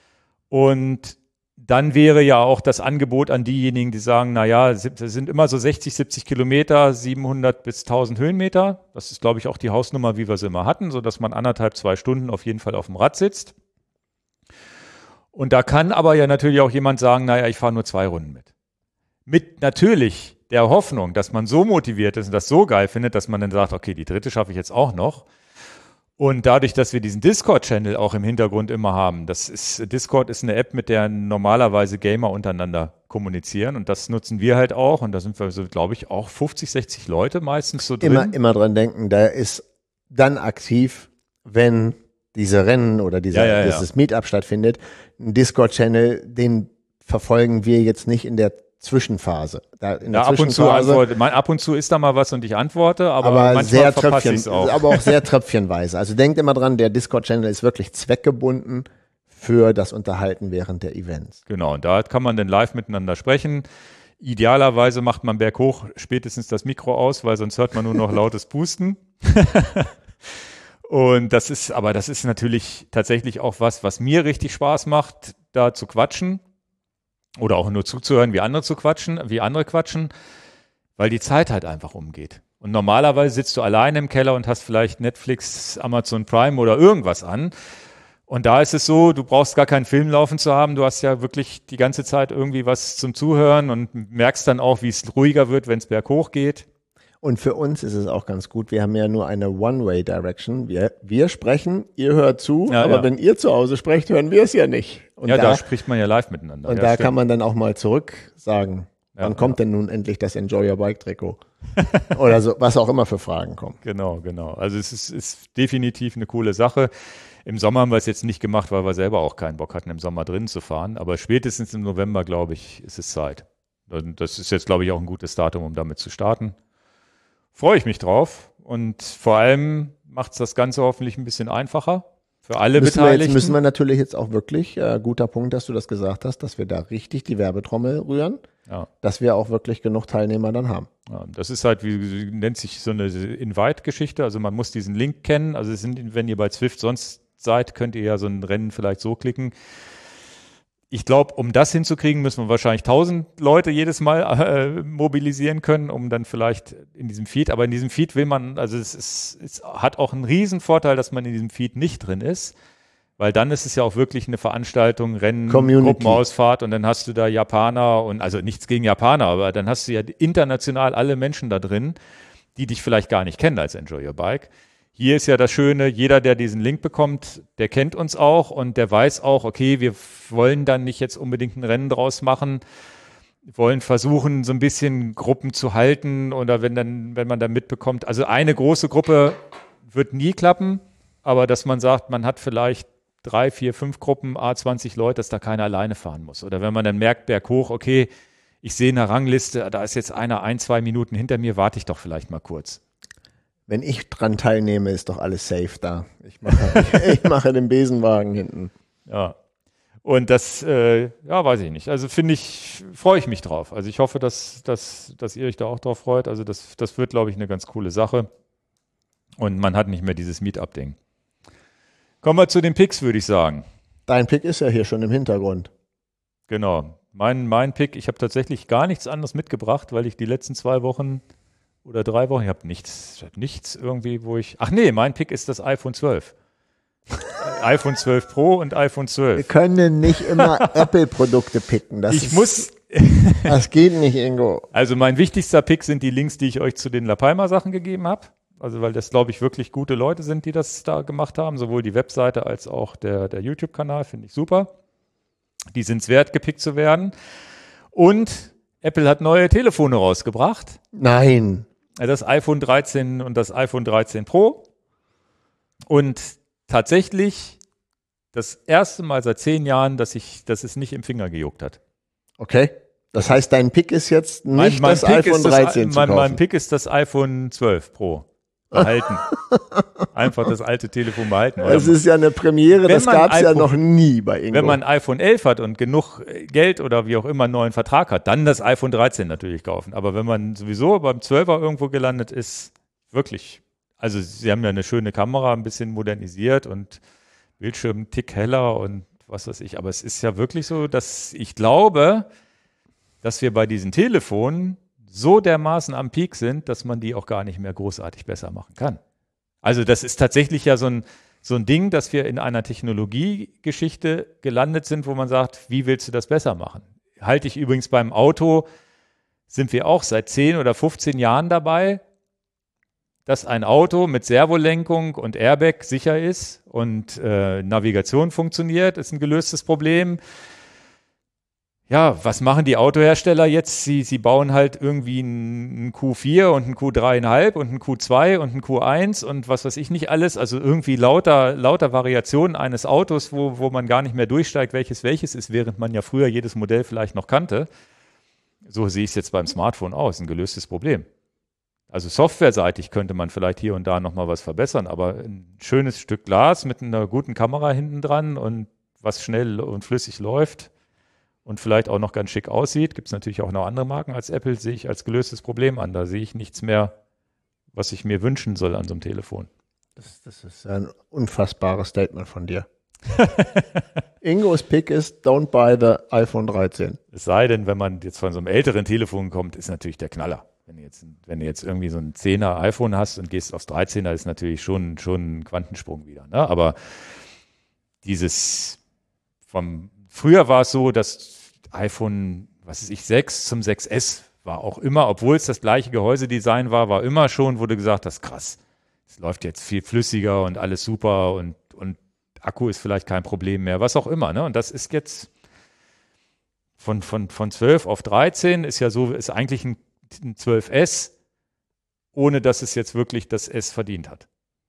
Und dann wäre ja auch das Angebot an diejenigen, die sagen, naja, es sind immer so sechzig, siebzig Kilometer, siebenhundert bis tausend Höhenmeter. Das ist, glaube ich, auch die Hausnummer, wie wir sie immer hatten, sodass man anderthalb, zwei Stunden auf jeden Fall auf dem Rad sitzt. Und da kann aber ja natürlich auch jemand sagen, naja, ich fahre nur zwei Runden mit. Mit natürlich der Hoffnung, dass man so motiviert ist und das so geil findet, dass man dann sagt, okay, die dritte schaffe ich jetzt auch noch. Und dadurch, dass wir diesen Discord-Channel auch im Hintergrund immer haben, das ist, Discord ist eine App, mit der normalerweise Gamer untereinander kommunizieren und das nutzen wir halt auch und da sind wir, so, glaube ich, auch fünfzig, sechzig Leute meistens so drin. Immer, immer dran denken, der ist dann aktiv, wenn diese Rennen oder dieser, ja, ja, ja. dieses Meetup stattfindet. Ein Discord-Channel, den verfolgen wir jetzt nicht in der Zwischenphase. Da in der ja, ab und zu antworte, man, ab und zu ist da mal was und ich antworte, aber, aber manchmal sehr verpasse Tröpfchen, ich es auch. Aber auch sehr tröpfchenweise. Also denkt immer dran, der Discord-Channel ist wirklich zweckgebunden für das Unterhalten während der Events. Genau, und da kann man dann live miteinander sprechen. Idealerweise macht man berghoch spätestens das Mikro aus, weil sonst hört man nur noch lautes Pusten. Und das ist, aber das ist natürlich tatsächlich auch was, was mir richtig Spaß macht, da zu quatschen. Oder auch nur zuzuhören, wie andere zu quatschen, wie andere quatschen, weil die Zeit halt einfach umgeht. Und normalerweise sitzt du alleine im Keller und hast vielleicht Netflix, Amazon Prime oder irgendwas an. Und da ist es so, du brauchst gar keinen Film laufen zu haben. Du hast ja wirklich die ganze Zeit irgendwie was zum Zuhören und merkst dann auch, wie es ruhiger wird, wenn es berghoch geht. Und für uns ist es auch ganz gut. Wir haben ja nur eine One-Way-Direction. Wir, wir sprechen, ihr hört zu, ja, aber ja. wenn ihr zu Hause sprecht, hören wir es ja nicht. Und ja, da, da spricht man ja live miteinander. Und ja, da stimmt. kann man dann auch mal zurück sagen, ja, wann kommt ja. denn nun endlich das Enjoy Your Bike Trikot? Oder so, was auch immer für Fragen kommen. Genau, genau. Also es ist, ist definitiv eine coole Sache. Im Sommer haben wir es jetzt nicht gemacht, weil wir selber auch keinen Bock hatten, im Sommer drin zu fahren. Aber spätestens im November, glaube ich, ist es Zeit. Und das ist jetzt, glaube ich, auch ein gutes Datum, um damit zu starten. Freue ich mich drauf und vor allem macht es das Ganze hoffentlich ein bisschen einfacher für alle müssen Beteiligten. Wir jetzt, müssen wir natürlich jetzt auch wirklich, äh, guter Punkt, dass du das gesagt hast, dass wir da richtig die Werbetrommel rühren, ja. dass wir auch wirklich genug Teilnehmer dann haben. Ja, das ist halt, wie nennt sich so eine Invite-Geschichte, also man muss diesen Link kennen, also es sind, wenn ihr bei Zwift sonst seid, könnt ihr ja so ein Rennen vielleicht so klicken. Ich glaube, um das hinzukriegen, müssen wir wahrscheinlich tausend Leute jedes Mal äh, mobilisieren können, um dann vielleicht in diesem Feed, aber in diesem Feed will man, also es, ist, es hat auch einen riesen Vorteil, dass man in diesem Feed nicht drin ist, weil dann ist es ja auch wirklich eine Veranstaltung, Rennen, Gruppenausfahrt und dann hast du da Japaner und, also nichts gegen Japaner, aber dann hast du ja international alle Menschen da drin, die dich vielleicht gar nicht kennen als Enjoy Your Bike. Hier ist ja das Schöne, jeder, der diesen Link bekommt, der kennt uns auch und der weiß auch, okay, wir wollen dann nicht jetzt unbedingt ein Rennen draus machen, wollen versuchen, so ein bisschen Gruppen zu halten oder wenn dann, wenn man dann mitbekommt, also eine große Gruppe wird nie klappen, aber dass man sagt, man hat vielleicht drei, vier, fünf Gruppen, a zwanzig Leute, dass da keiner alleine fahren muss. Oder wenn man dann merkt, berghoch, okay, ich sehe eine Rangliste, da ist jetzt einer ein, zwei Minuten hinter mir, warte ich doch vielleicht mal kurz. wenn ich dran teilnehme, ist doch alles safe da. Ich mache, ich, ich mache den Besenwagen hinten. Ja. Und das, äh, ja, weiß ich nicht. Also finde ich, freue ich mich drauf. Also ich hoffe, dass, dass, dass ihr euch da auch drauf freut. Also das, das wird, glaube ich, eine ganz coole Sache. Und man hat nicht mehr dieses Meetup-Ding. Kommen wir zu den Picks, würde ich sagen. Dein Pick ist ja hier schon im Hintergrund. Genau. Mein, mein Pick, ich habe tatsächlich gar nichts anderes mitgebracht, weil ich die letzten zwei Wochen oder drei Wochen, ich habe nichts, ich hab nichts irgendwie, wo ich, ach nee, mein Pick ist das iPhone zwölf. iPhone zwölf Pro und iPhone zwölf. Wir können nicht immer Apple-Produkte picken. Das Ich ist, muss, das geht nicht, Ingo. also mein wichtigster Pick sind die Links, die ich euch zu den La Palma-Sachen gegeben habe. Also weil das, glaube ich, wirklich gute Leute sind, die das da gemacht haben. Sowohl die Webseite als auch der, der YouTube-Kanal, finde ich super. Die sind es wert, gepickt zu werden. Und Apple hat neue Telefone rausgebracht. Nein. Das iPhone dreizehn und das iPhone dreizehn Pro. Und tatsächlich das erste Mal seit zehn Jahren, dass, ich, dass es nicht im Finger gejuckt hat. Okay. Das heißt, dein Pick ist jetzt nicht Mein, mein das Pick iPhone ist das, dreizehn zu mein, kaufen. mein Pick ist das iPhone zwölf Pro. Behalten. Einfach das alte Telefon behalten. Es ist ja eine Premiere, Wenn das man gab es ja iPhone- noch nie bei Ingo. Wenn man ein iPhone elf hat und genug Geld oder wie auch immer einen neuen Vertrag hat, dann das iPhone dreizehn natürlich kaufen. Aber wenn man sowieso beim zwölfer irgendwo gelandet ist, wirklich, also sie haben ja eine schöne Kamera, ein bisschen modernisiert und Bildschirm einen Tick heller und was weiß ich. Aber es ist ja wirklich so, dass ich glaube, dass wir bei diesen Telefonen so dermaßen am Peak sind, dass man die auch gar nicht mehr großartig besser machen kann. Also das ist tatsächlich ja so ein, so ein Ding, dass wir in einer Technologiegeschichte gelandet sind, wo man sagt, wie willst du das besser machen? Halte ich übrigens beim Auto, sind wir auch seit zehn oder fünfzehn Jahren dabei, dass ein Auto mit Servolenkung und Airbag sicher ist und äh, Navigation funktioniert, ist ein gelöstes Problem. Ja, was machen die Autohersteller jetzt? Sie, sie bauen halt irgendwie einen Q vier und einen Q drei Komma fünf und einen Q zwei und einen Q eins und was weiß ich nicht alles. Also irgendwie lauter, lauter Variationen eines Autos, wo, wo man gar nicht mehr durchsteigt, welches welches ist, während man ja früher jedes Modell vielleicht noch kannte. So sehe ich es jetzt beim Smartphone aus, ein gelöstes Problem. Also softwareseitig könnte man vielleicht hier und da nochmal was verbessern, aber ein schönes Stück Glas mit einer guten Kamera hinten dran und was schnell und flüssig läuft und vielleicht auch noch ganz schick aussieht, gibt es natürlich auch noch andere Marken als Apple, sehe ich als gelöstes Problem an. Da sehe ich nichts mehr, was ich mir wünschen soll an so einem Telefon. Das, das ist ein unfassbares Statement von dir. Ingos Pick ist, don't buy the iPhone dreizehn. Es sei denn, wenn man jetzt von so einem älteren Telefon kommt, ist natürlich der Knaller. Wenn du jetzt, wenn du jetzt irgendwie so ein zehner iPhone hast und gehst aufs dreizehner, ist natürlich schon, schon ein Quantensprung wieder. Ne? Aber dieses vom früher war es so, das iPhone, was weiß ich, sechs zum sechs S war auch immer, obwohl es das gleiche Gehäusedesign war, war immer schon, wo du gesagt hast, krass, es läuft jetzt viel flüssiger und alles super und, und Akku ist vielleicht kein Problem mehr, was auch immer. Ne? Und das ist jetzt von, von, von zwölf auf dreizehn ist ja so, ist eigentlich ein, ein zwölf S, ohne dass es jetzt wirklich das S verdient hat.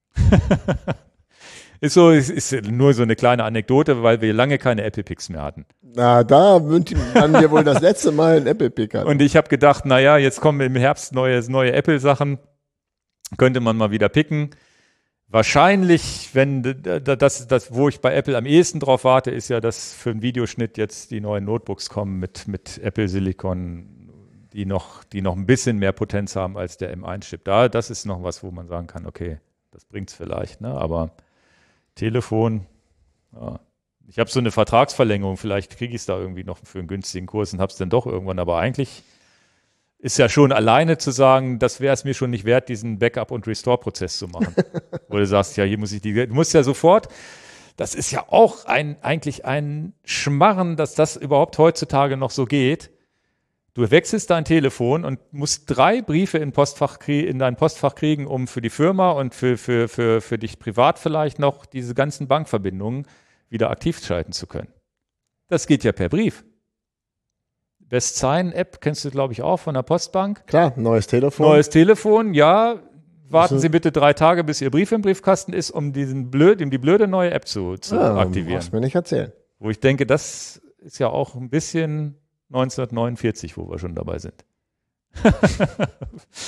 Ist so, ist, ist nur so eine kleine Anekdote, weil wir lange keine Apple Picks mehr hatten. Na, da haben wir wohl das letzte Mal einen Apple Pick hatten. Und ich habe gedacht, naja, jetzt kommen im Herbst neue, neue Apple-Sachen, könnte man mal wieder picken. Wahrscheinlich, wenn das, das, wo ich bei Apple am ehesten drauf warte, ist ja, dass für einen Videoschnitt jetzt die neuen Notebooks kommen mit, mit Apple Silicon, die noch, die noch ein bisschen mehr Potenz haben als der M eins Chip. Da, das ist noch was, wo man sagen kann, okay, das bringt's vielleicht, ne? Aber Telefon, ja. Ich habe so eine Vertragsverlängerung, vielleicht kriege ich es da irgendwie noch für einen günstigen Kurs und habe es dann doch irgendwann, aber eigentlich ist ja schon alleine zu sagen, das wäre es mir schon nicht wert, diesen Backup- und Restore-Prozess zu machen. Wo du sagst, ja, hier muss ich die, du musst ja sofort, das ist ja auch ein, eigentlich ein Schmarren, dass das überhaupt heutzutage noch so geht. Du wechselst dein Telefon und musst drei Briefe in, Postfach krie- in dein Postfach kriegen, um für die Firma und für, für, für, für dich privat vielleicht noch diese ganzen Bankverbindungen wieder aktiv schalten zu können. Das geht ja per Brief. Best Sign-App kennst du, glaube ich, auch von der Postbank. Klar, neues Telefon. Neues Telefon, ja. Warten Sie bitte drei Tage, bis Ihr Brief im Briefkasten ist, um diesen blöd, um die blöde neue App zu, zu ja, aktivieren. Brauchst mir nicht erzählen. Wo ich denke, das ist ja auch ein bisschen neunzehnhundertneunundvierzig, wo wir schon dabei sind.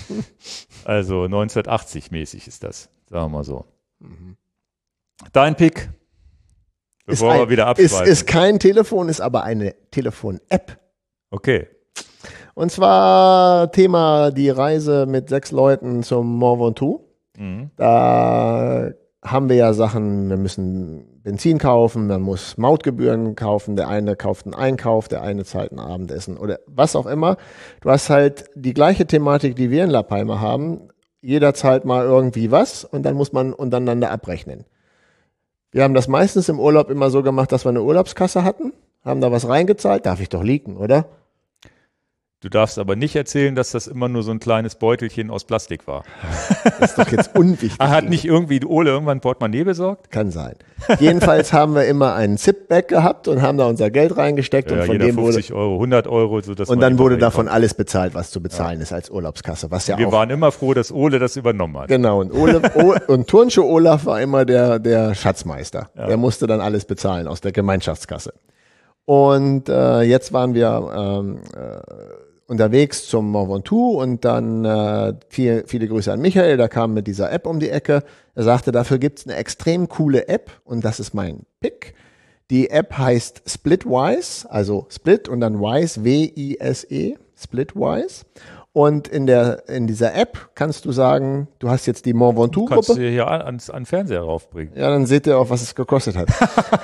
Also neunzehnhundertachtzig mäßig ist das, sagen wir mal so. Mhm. Dein Pick, bevor ein, wir wieder abschweifen. Ist, ist kein Telefon, ist aber eine Telefon-App. Okay. Und zwar Thema die Reise mit sechs Leuten zum Mont Ventoux. Mhm. Da haben wir ja Sachen, wir müssen Benzin kaufen, man muss Mautgebühren kaufen, der eine kauft einen Einkauf, der eine zahlt ein Abendessen oder was auch immer. Du hast halt die gleiche Thematik, die wir in La Palma haben. Jeder zahlt mal irgendwie was und dann muss man untereinander abrechnen. Wir haben das meistens im Urlaub immer so gemacht, dass wir eine Urlaubskasse hatten, haben da was reingezahlt, darf ich doch liegen, oder? Du darfst aber nicht erzählen, dass das immer nur so ein kleines Beutelchen aus Plastik war. Das ist doch jetzt unwichtig. Er hat nicht irgendwie Ole irgendwann ein Portemonnaie besorgt? Kann sein. Jedenfalls haben wir immer einen Zip-Bag gehabt und haben da unser Geld reingesteckt. Ja, und von jeder dem fünfzig wurde, Euro, hundert Euro. So dass und man dann wurde reinkommt. davon alles bezahlt, was zu bezahlen ja. ist als Urlaubskasse. Was ja Wir auch, waren immer froh, dass Ole das übernommen hat. Genau. Und, Ole, o, und Turnschuh Olaf war immer der, der Schatzmeister. Ja. Der musste dann alles bezahlen aus der Gemeinschaftskasse. Und äh, jetzt waren wir ähm, äh, unterwegs zum Mont Ventoux und dann äh, viel, viele Grüße an Michael, der kam mit dieser App um die Ecke. Er sagte, dafür gibt's eine extrem coole App und das ist mein Pick. Die App heißt Splitwise, also Split und dann Wise, W I S E, Splitwise. Und in der in dieser App kannst du sagen, du hast jetzt die Mont Ventoux-Gruppe. Kannst du hier an, an, an Fernseher raufbringen. Ja, dann seht ihr auch, was es gekostet hat.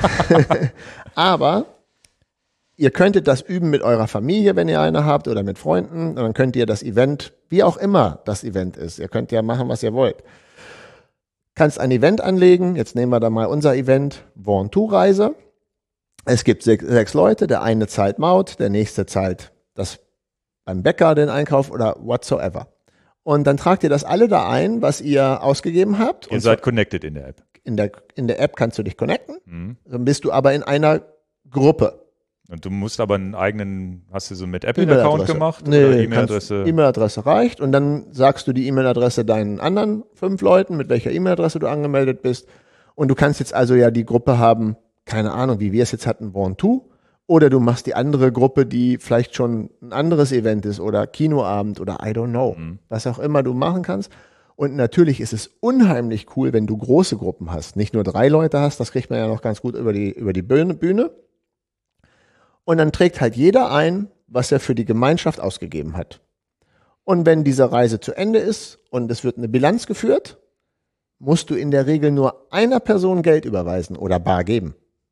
Aber ihr könntet das üben mit eurer Familie, wenn ihr eine habt, oder mit Freunden. Und dann könnt ihr das Event, wie auch immer das Event ist, ihr könnt ja machen, was ihr wollt. Kannst ein Event anlegen. Jetzt nehmen wir da mal unser Event, Ventoux-Reise. Es gibt sechs, sechs Leute. Der eine zahlt Maut, der nächste zahlt das beim Bäcker den Einkauf oder whatsoever. Und dann tragt ihr das alle da ein, was ihr ausgegeben habt. Ihr seid connected in der App. In der, in der App kannst du dich connecten. Mhm. Dann bist du aber in einer Gruppe. Und du musst aber einen eigenen, hast du so mit Apple-Account gemacht? Nee, oder E-Mail-Adresse? E-Mail-Adresse reicht und dann sagst du die E-Mail-Adresse deinen anderen fünf Leuten, mit welcher E-Mail-Adresse du angemeldet bist. Und du kannst jetzt also ja die Gruppe haben, keine Ahnung, wie wir es jetzt hatten, Ventoux. Oder du machst die andere Gruppe, die vielleicht schon ein anderes Event ist oder Kinoabend oder I don't know. Mhm. Was auch immer du machen kannst. Und natürlich ist es unheimlich cool, wenn du große Gruppen hast. Nicht nur drei Leute hast, das kriegt man ja noch ganz gut über die, über die Bühne. Und dann trägt halt jeder ein, was er für die Gemeinschaft ausgegeben hat. Und wenn diese Reise zu Ende ist und es wird eine Bilanz geführt, musst du in der Regel nur einer Person Geld überweisen oder bar geben.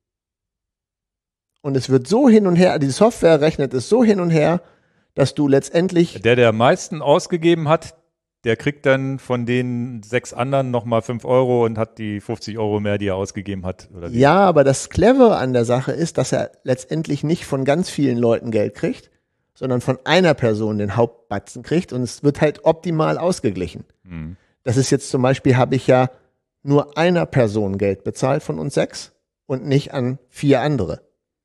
Und es wird so hin und her, die Software rechnet es so hin und her, dass du letztendlich... Der, der am meisten ausgegeben hat, der kriegt dann von den sechs anderen nochmal fünf Euro und hat die fünfzig Euro mehr, die er ausgegeben hat. Oder ja, aber das Clevere an der Sache ist, dass er letztendlich nicht von ganz vielen Leuten Geld kriegt, sondern von einer Person den Hauptbatzen kriegt und es wird halt optimal ausgeglichen. Hm. Das ist jetzt zum Beispiel, habe ich ja nur einer Person Geld bezahlt von uns sechs und nicht an vier andere.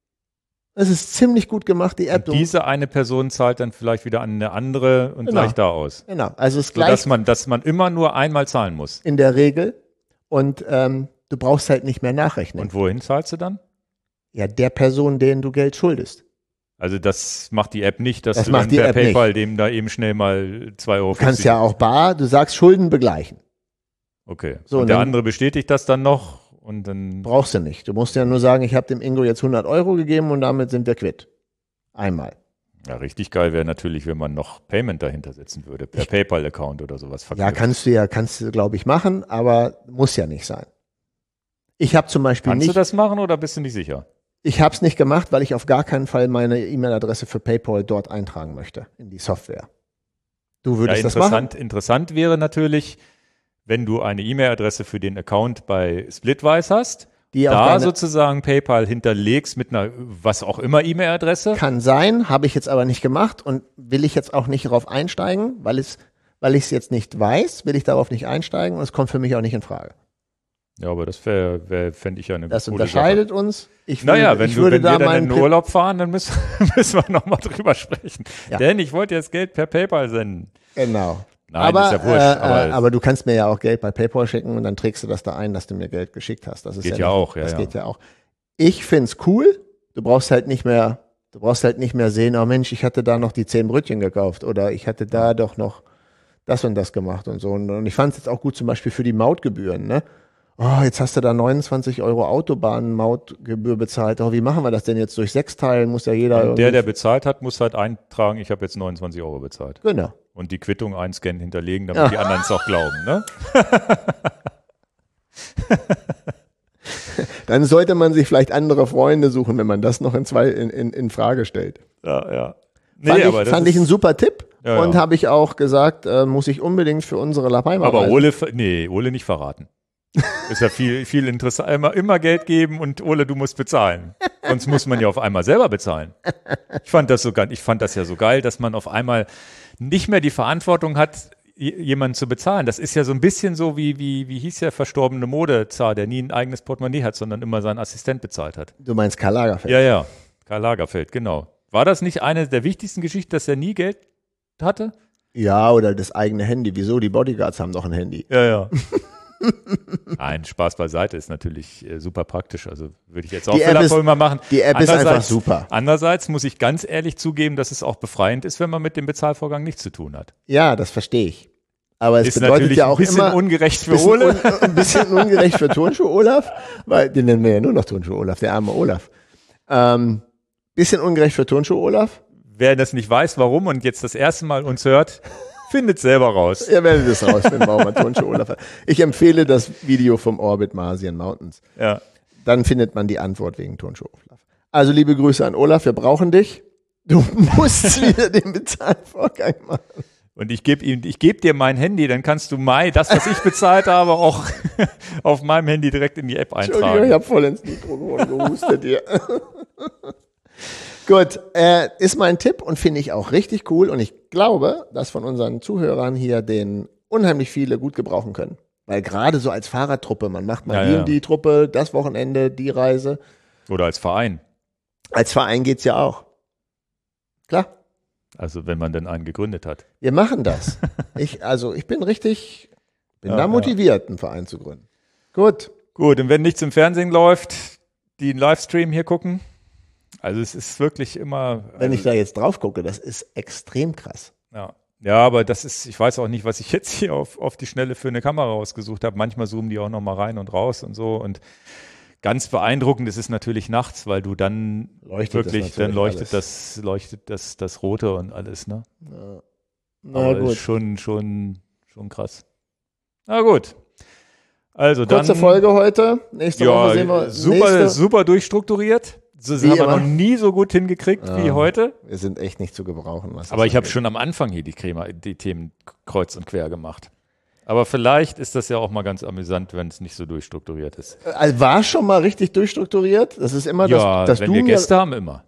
Das ist ziemlich gut gemacht, die App. Und diese eine Person zahlt dann vielleicht wieder an eine andere und genau. gleicht da aus. Genau, also es so, gleicht dass man, dass man immer nur einmal zahlen muss. In der Regel. Und ähm, du brauchst halt nicht mehr nachrechnen. Und wohin zahlst du dann? Ja, der Person, denen du Geld schuldest. Also das macht die App nicht, dass das du dann per App PayPal nicht. dem da eben schnell mal zwei Euro. Du kannst ja auch bar, du sagst Schulden begleichen. Okay. So, und der andere bestätigt das dann noch und dann. Brauchst du nicht. Du musst ja nur sagen, ich habe dem Ingo jetzt hundert Euro gegeben und damit sind wir quitt. Einmal. Ja, richtig geil wäre natürlich, wenn man noch Payment dahinter setzen würde, per PayPal-Account oder sowas. Verknüpft. Ja, kannst du ja, kannst du, glaube ich, machen, aber muss ja nicht sein. Ich habe zum Beispiel Kannst nicht. Kannst du das machen oder bist du nicht sicher? Ich habe es nicht gemacht, weil ich auf gar keinen Fall meine E-Mail-Adresse für PayPal dort eintragen möchte, in die Software. Du würdest ja, das machen? Interessant wäre natürlich, wenn du eine E-Mail-Adresse für den Account bei Splitwise hast, die da sozusagen PayPal hinterlegst mit einer was auch immer E-Mail-Adresse. Kann sein, habe ich jetzt aber nicht gemacht und will ich jetzt auch nicht darauf einsteigen, weil es, weil ich es jetzt nicht weiß, will ich darauf nicht einsteigen und es kommt für mich auch nicht in Frage. Ja, aber das wär, wär, fände ich ja eine Das unterscheidet Sache. uns. Ich würde, naja, wenn, ich du, würde wenn da wir dann in den Pip- Urlaub fahren, dann müssen, müssen wir nochmal drüber sprechen. Ja. Denn ich wollte jetzt Geld per PayPal senden. Genau. Nein, aber, ist ja wurscht. Äh, aber, aber du kannst mir ja auch Geld bei PayPal schicken und dann trägst du das da ein, dass du mir Geld geschickt hast. Das ist geht ja, ja nicht, auch. Ja, das ja. geht ja auch. Ich find's cool. Du brauchst halt nicht mehr, du brauchst halt nicht mehr sehen, oh Mensch, ich hatte da noch die zehn Brötchen gekauft oder ich hatte da doch noch das und das gemacht und so. Und, und ich fand es jetzt auch gut zum Beispiel für die Mautgebühren, ne? Oh, jetzt hast du da neunundzwanzig Euro Autobahnmautgebühr bezahlt. Oh, wie machen wir das denn jetzt durch sechs teilen? Muss ja jeder. Und der, der bezahlt hat, muss halt eintragen, ich habe jetzt neunundzwanzig Euro bezahlt. Genau. Und die Quittung einscannen, hinterlegen, damit ja. die anderen es auch glauben, ne? Dann sollte man sich vielleicht andere Freunde suchen, wenn man das noch in, zwei, in, in, in Frage stellt. Ja, ja. Nee, fand aber ich, das fand ist, ich einen super Tipp ja, und ja. habe ich auch gesagt, äh, muss ich unbedingt für unsere Lapaima Aber reisen. Ole, nee, Ole nicht verraten. Ist ja viel, viel interessant. Immer, immer Geld geben und Ole, du musst bezahlen. Sonst muss man ja auf einmal selber bezahlen. Ich fand das so, ich fand das ja so geil, dass man auf einmal nicht mehr die Verantwortung hat, jemanden zu bezahlen. Das ist ja so ein bisschen so wie, wie, wie hieß der verstorbene Modezar, der nie ein eigenes Portemonnaie hat, sondern immer seinen Assistent bezahlt hat. Du meinst Karl Lagerfeld? Ja, ja. Karl Lagerfeld, genau. War das nicht eine der wichtigsten Geschichten, dass er nie Geld hatte? Ja, oder das eigene Handy. Wieso? Die Bodyguards haben doch ein Handy. Ja, ja. Nein, Spaß beiseite, ist natürlich äh, super praktisch. Also würde ich jetzt auch vielleicht mal machen. Die App ist einfach super. Andererseits muss ich ganz ehrlich zugeben, dass es auch befreiend ist, wenn man mit dem Bezahlvorgang nichts zu tun hat. Ja, das verstehe ich. Aber es ist bedeutet ja auch ein bisschen immer ungerecht für Ole. Un, ein bisschen ungerecht für Turnschuh Olaf, weil den nennen wir ja nur noch Turnschuh Olaf, der arme Olaf. Ähm, bisschen ungerecht für Turnschuh Olaf. Wer das nicht weiß, warum und jetzt das erste Mal uns hört, findet selber raus. Ihr werdet es rausfinden, warum man Turnschuh Olaf hat. Ich empfehle das Video vom Orbit Marsian Mountains. Ja. Dann findet man die Antwort wegen Turnschuh Olaf. Also liebe Grüße an Olaf, wir brauchen dich. Du musst wieder den Bezahlvorgang machen. Und ich gebe ihm, ich gebe dir mein Handy, dann kannst du Mai, das, was ich bezahlt habe, auch auf meinem Handy direkt in die App eintragen. Entschuldigung, ich habe voll ins Mikrofon gehustet hier. Gut, äh, ist mein Tipp und finde ich auch richtig cool. Und ich glaube, dass von unseren Zuhörern hier den unheimlich viele gut gebrauchen können. Weil gerade so als Fahrradtruppe, man macht mal ja, die ja. und die Truppe, das Wochenende, die Reise. Oder als Verein. Als Verein geht's ja auch. Klar. Also wenn man denn einen gegründet hat. Wir machen das. Ich, also ich bin richtig, bin ja, da motiviert, ja. einen Verein zu gründen. Gut. Gut, und wenn nichts im Fernsehen läuft, die einen Livestream hier gucken. Also es ist wirklich immer. Wenn also, ich da jetzt drauf gucke, das ist extrem krass. Ja. Ja, aber das ist, ich weiß auch nicht, was ich jetzt hier auf, auf die Schnelle für eine Kamera rausgesucht habe. Manchmal zoomen die auch noch mal rein und raus und so. Und ganz beeindruckend ist es natürlich nachts, weil du dann leuchtet wirklich, dann leuchtet alles. das, leuchtet das, das Rote und alles, ne? Ja. Na aber gut. ist schon, schon, schon krass. Na gut. Also Kurze dann. Folge heute. Nächste ja, Woche sehen wir. super, nächste. super durchstrukturiert. Das Wie haben wir immer. noch nie so gut hingekriegt Ja. wie heute. Wir sind echt nicht zu gebrauchen. Was Aber das ich habe angeht. schon am Anfang hier die, Crema, die Themen kreuz und quer gemacht. Aber vielleicht ist das ja auch mal ganz amüsant, wenn es nicht so durchstrukturiert ist. Also war schon mal richtig durchstrukturiert. Das ist immer Ja, das, dass wenn du wir mir, Gäste haben, immer.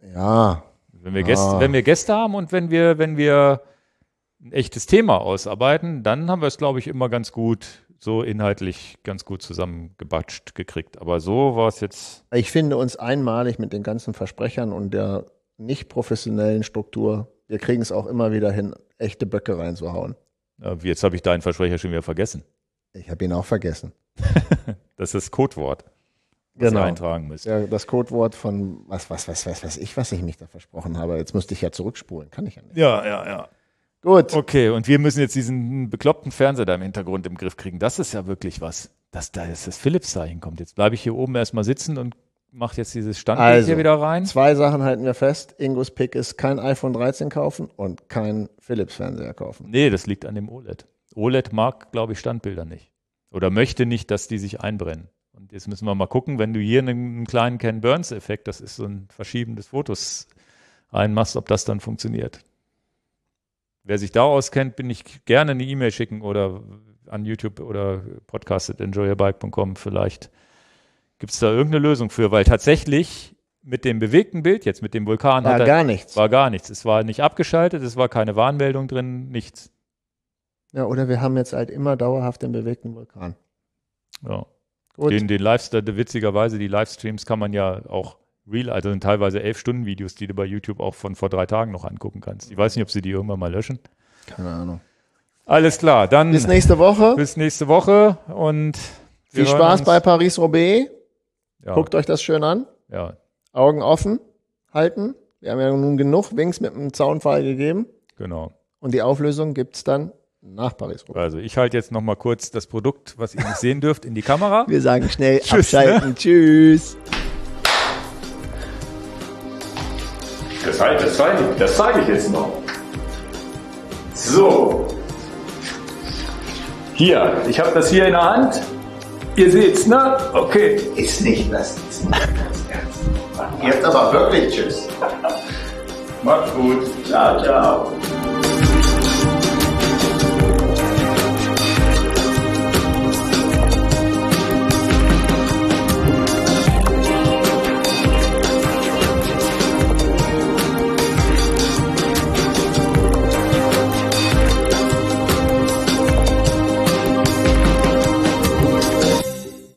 Ja. Wenn wir, Ja. Gäste, wenn wir Gäste haben und wenn wir, wenn wir ein echtes Thema ausarbeiten, dann haben wir es, glaube ich, immer ganz gut, so inhaltlich ganz gut zusammengebatscht gekriegt. Aber so war es jetzt. Ich finde uns einmalig mit den ganzen Versprechern und der nicht professionellen Struktur. Wir kriegen es auch immer wieder hin, echte Böcke reinzuhauen. äh, Jetzt habe ich deinen Versprecher schon wieder vergessen. Ich habe ihn auch vergessen. Das ist das Codewort, was Genau. ihr eintragen müsst. Ja, das Codewort von was, was, was, was, was ich, was ich mich da versprochen habe. Jetzt müsste ich ja zurückspulen. Kann ich ja nicht. Ja, ja, ja. Gut. Okay, und wir müssen jetzt diesen bekloppten Fernseher da im Hintergrund im Griff kriegen. Das ist ja wirklich was, dass da jetzt das Philips-Zeichen kommt. Jetzt bleibe ich hier oben erstmal sitzen und mache jetzt dieses Standbild Also, hier wieder rein. Zwei Sachen halten wir fest. Ingos Pick ist kein iPhone dreizehn kaufen und kein Philips-Fernseher kaufen. Nee, das liegt an dem O L E D. O L E D mag, glaube ich, Standbilder nicht. Oder möchte nicht, dass die sich einbrennen. Und jetzt müssen wir mal gucken, wenn du hier einen, einen kleinen Ken Burns-Effekt, das ist so ein Verschieben des Fotos, reinmachst, ob das dann funktioniert. Wer sich da auskennt, bin ich gerne eine E-Mail schicken oder an YouTube oder podcast at enjoy your bike punkt com. Vielleicht gibt es da irgendeine Lösung für, weil tatsächlich mit dem bewegten Bild, jetzt mit dem Vulkan, War hat er, gar nichts. war gar nichts. Es war nicht abgeschaltet, es war keine Warnmeldung drin, nichts. Ja, oder wir haben jetzt halt immer dauerhaft den bewegten Vulkan. Ja. Gut. Den, den Livestream, witzigerweise, die Livestreams kann man ja auch real, also sind teilweise elf Stunden Videos, die du bei YouTube auch von vor drei Tagen noch angucken kannst. Ich weiß nicht, ob sie die irgendwann mal löschen. Keine Ahnung. Alles klar, dann Bis nächste Woche. bis nächste Woche und wir Viel hören Spaß uns. bei Paris-Roubaix. Ja, Guckt euch das schön an. ja, Augen offen halten. Wir haben ja nun genug Wings mit einem Zaunpfahl gegeben. genau. Und die Auflösung gibt es dann nach Paris-Roubaix. Also ich halte jetzt noch mal kurz das Produkt, was ihr nicht sehen dürft, in die Kamera. Wir sagen schnell Tschüss, abschalten. Ne? Tschüss. Das, das zeige ich, das zeige ich jetzt noch. So. Hier, ich habe das hier in der Hand. Ihr seht's, ne? Okay. Ist nicht das, ist nicht ganz ernst. Jetzt aber wirklich Tschüss. Macht's gut. Ciao, ciao.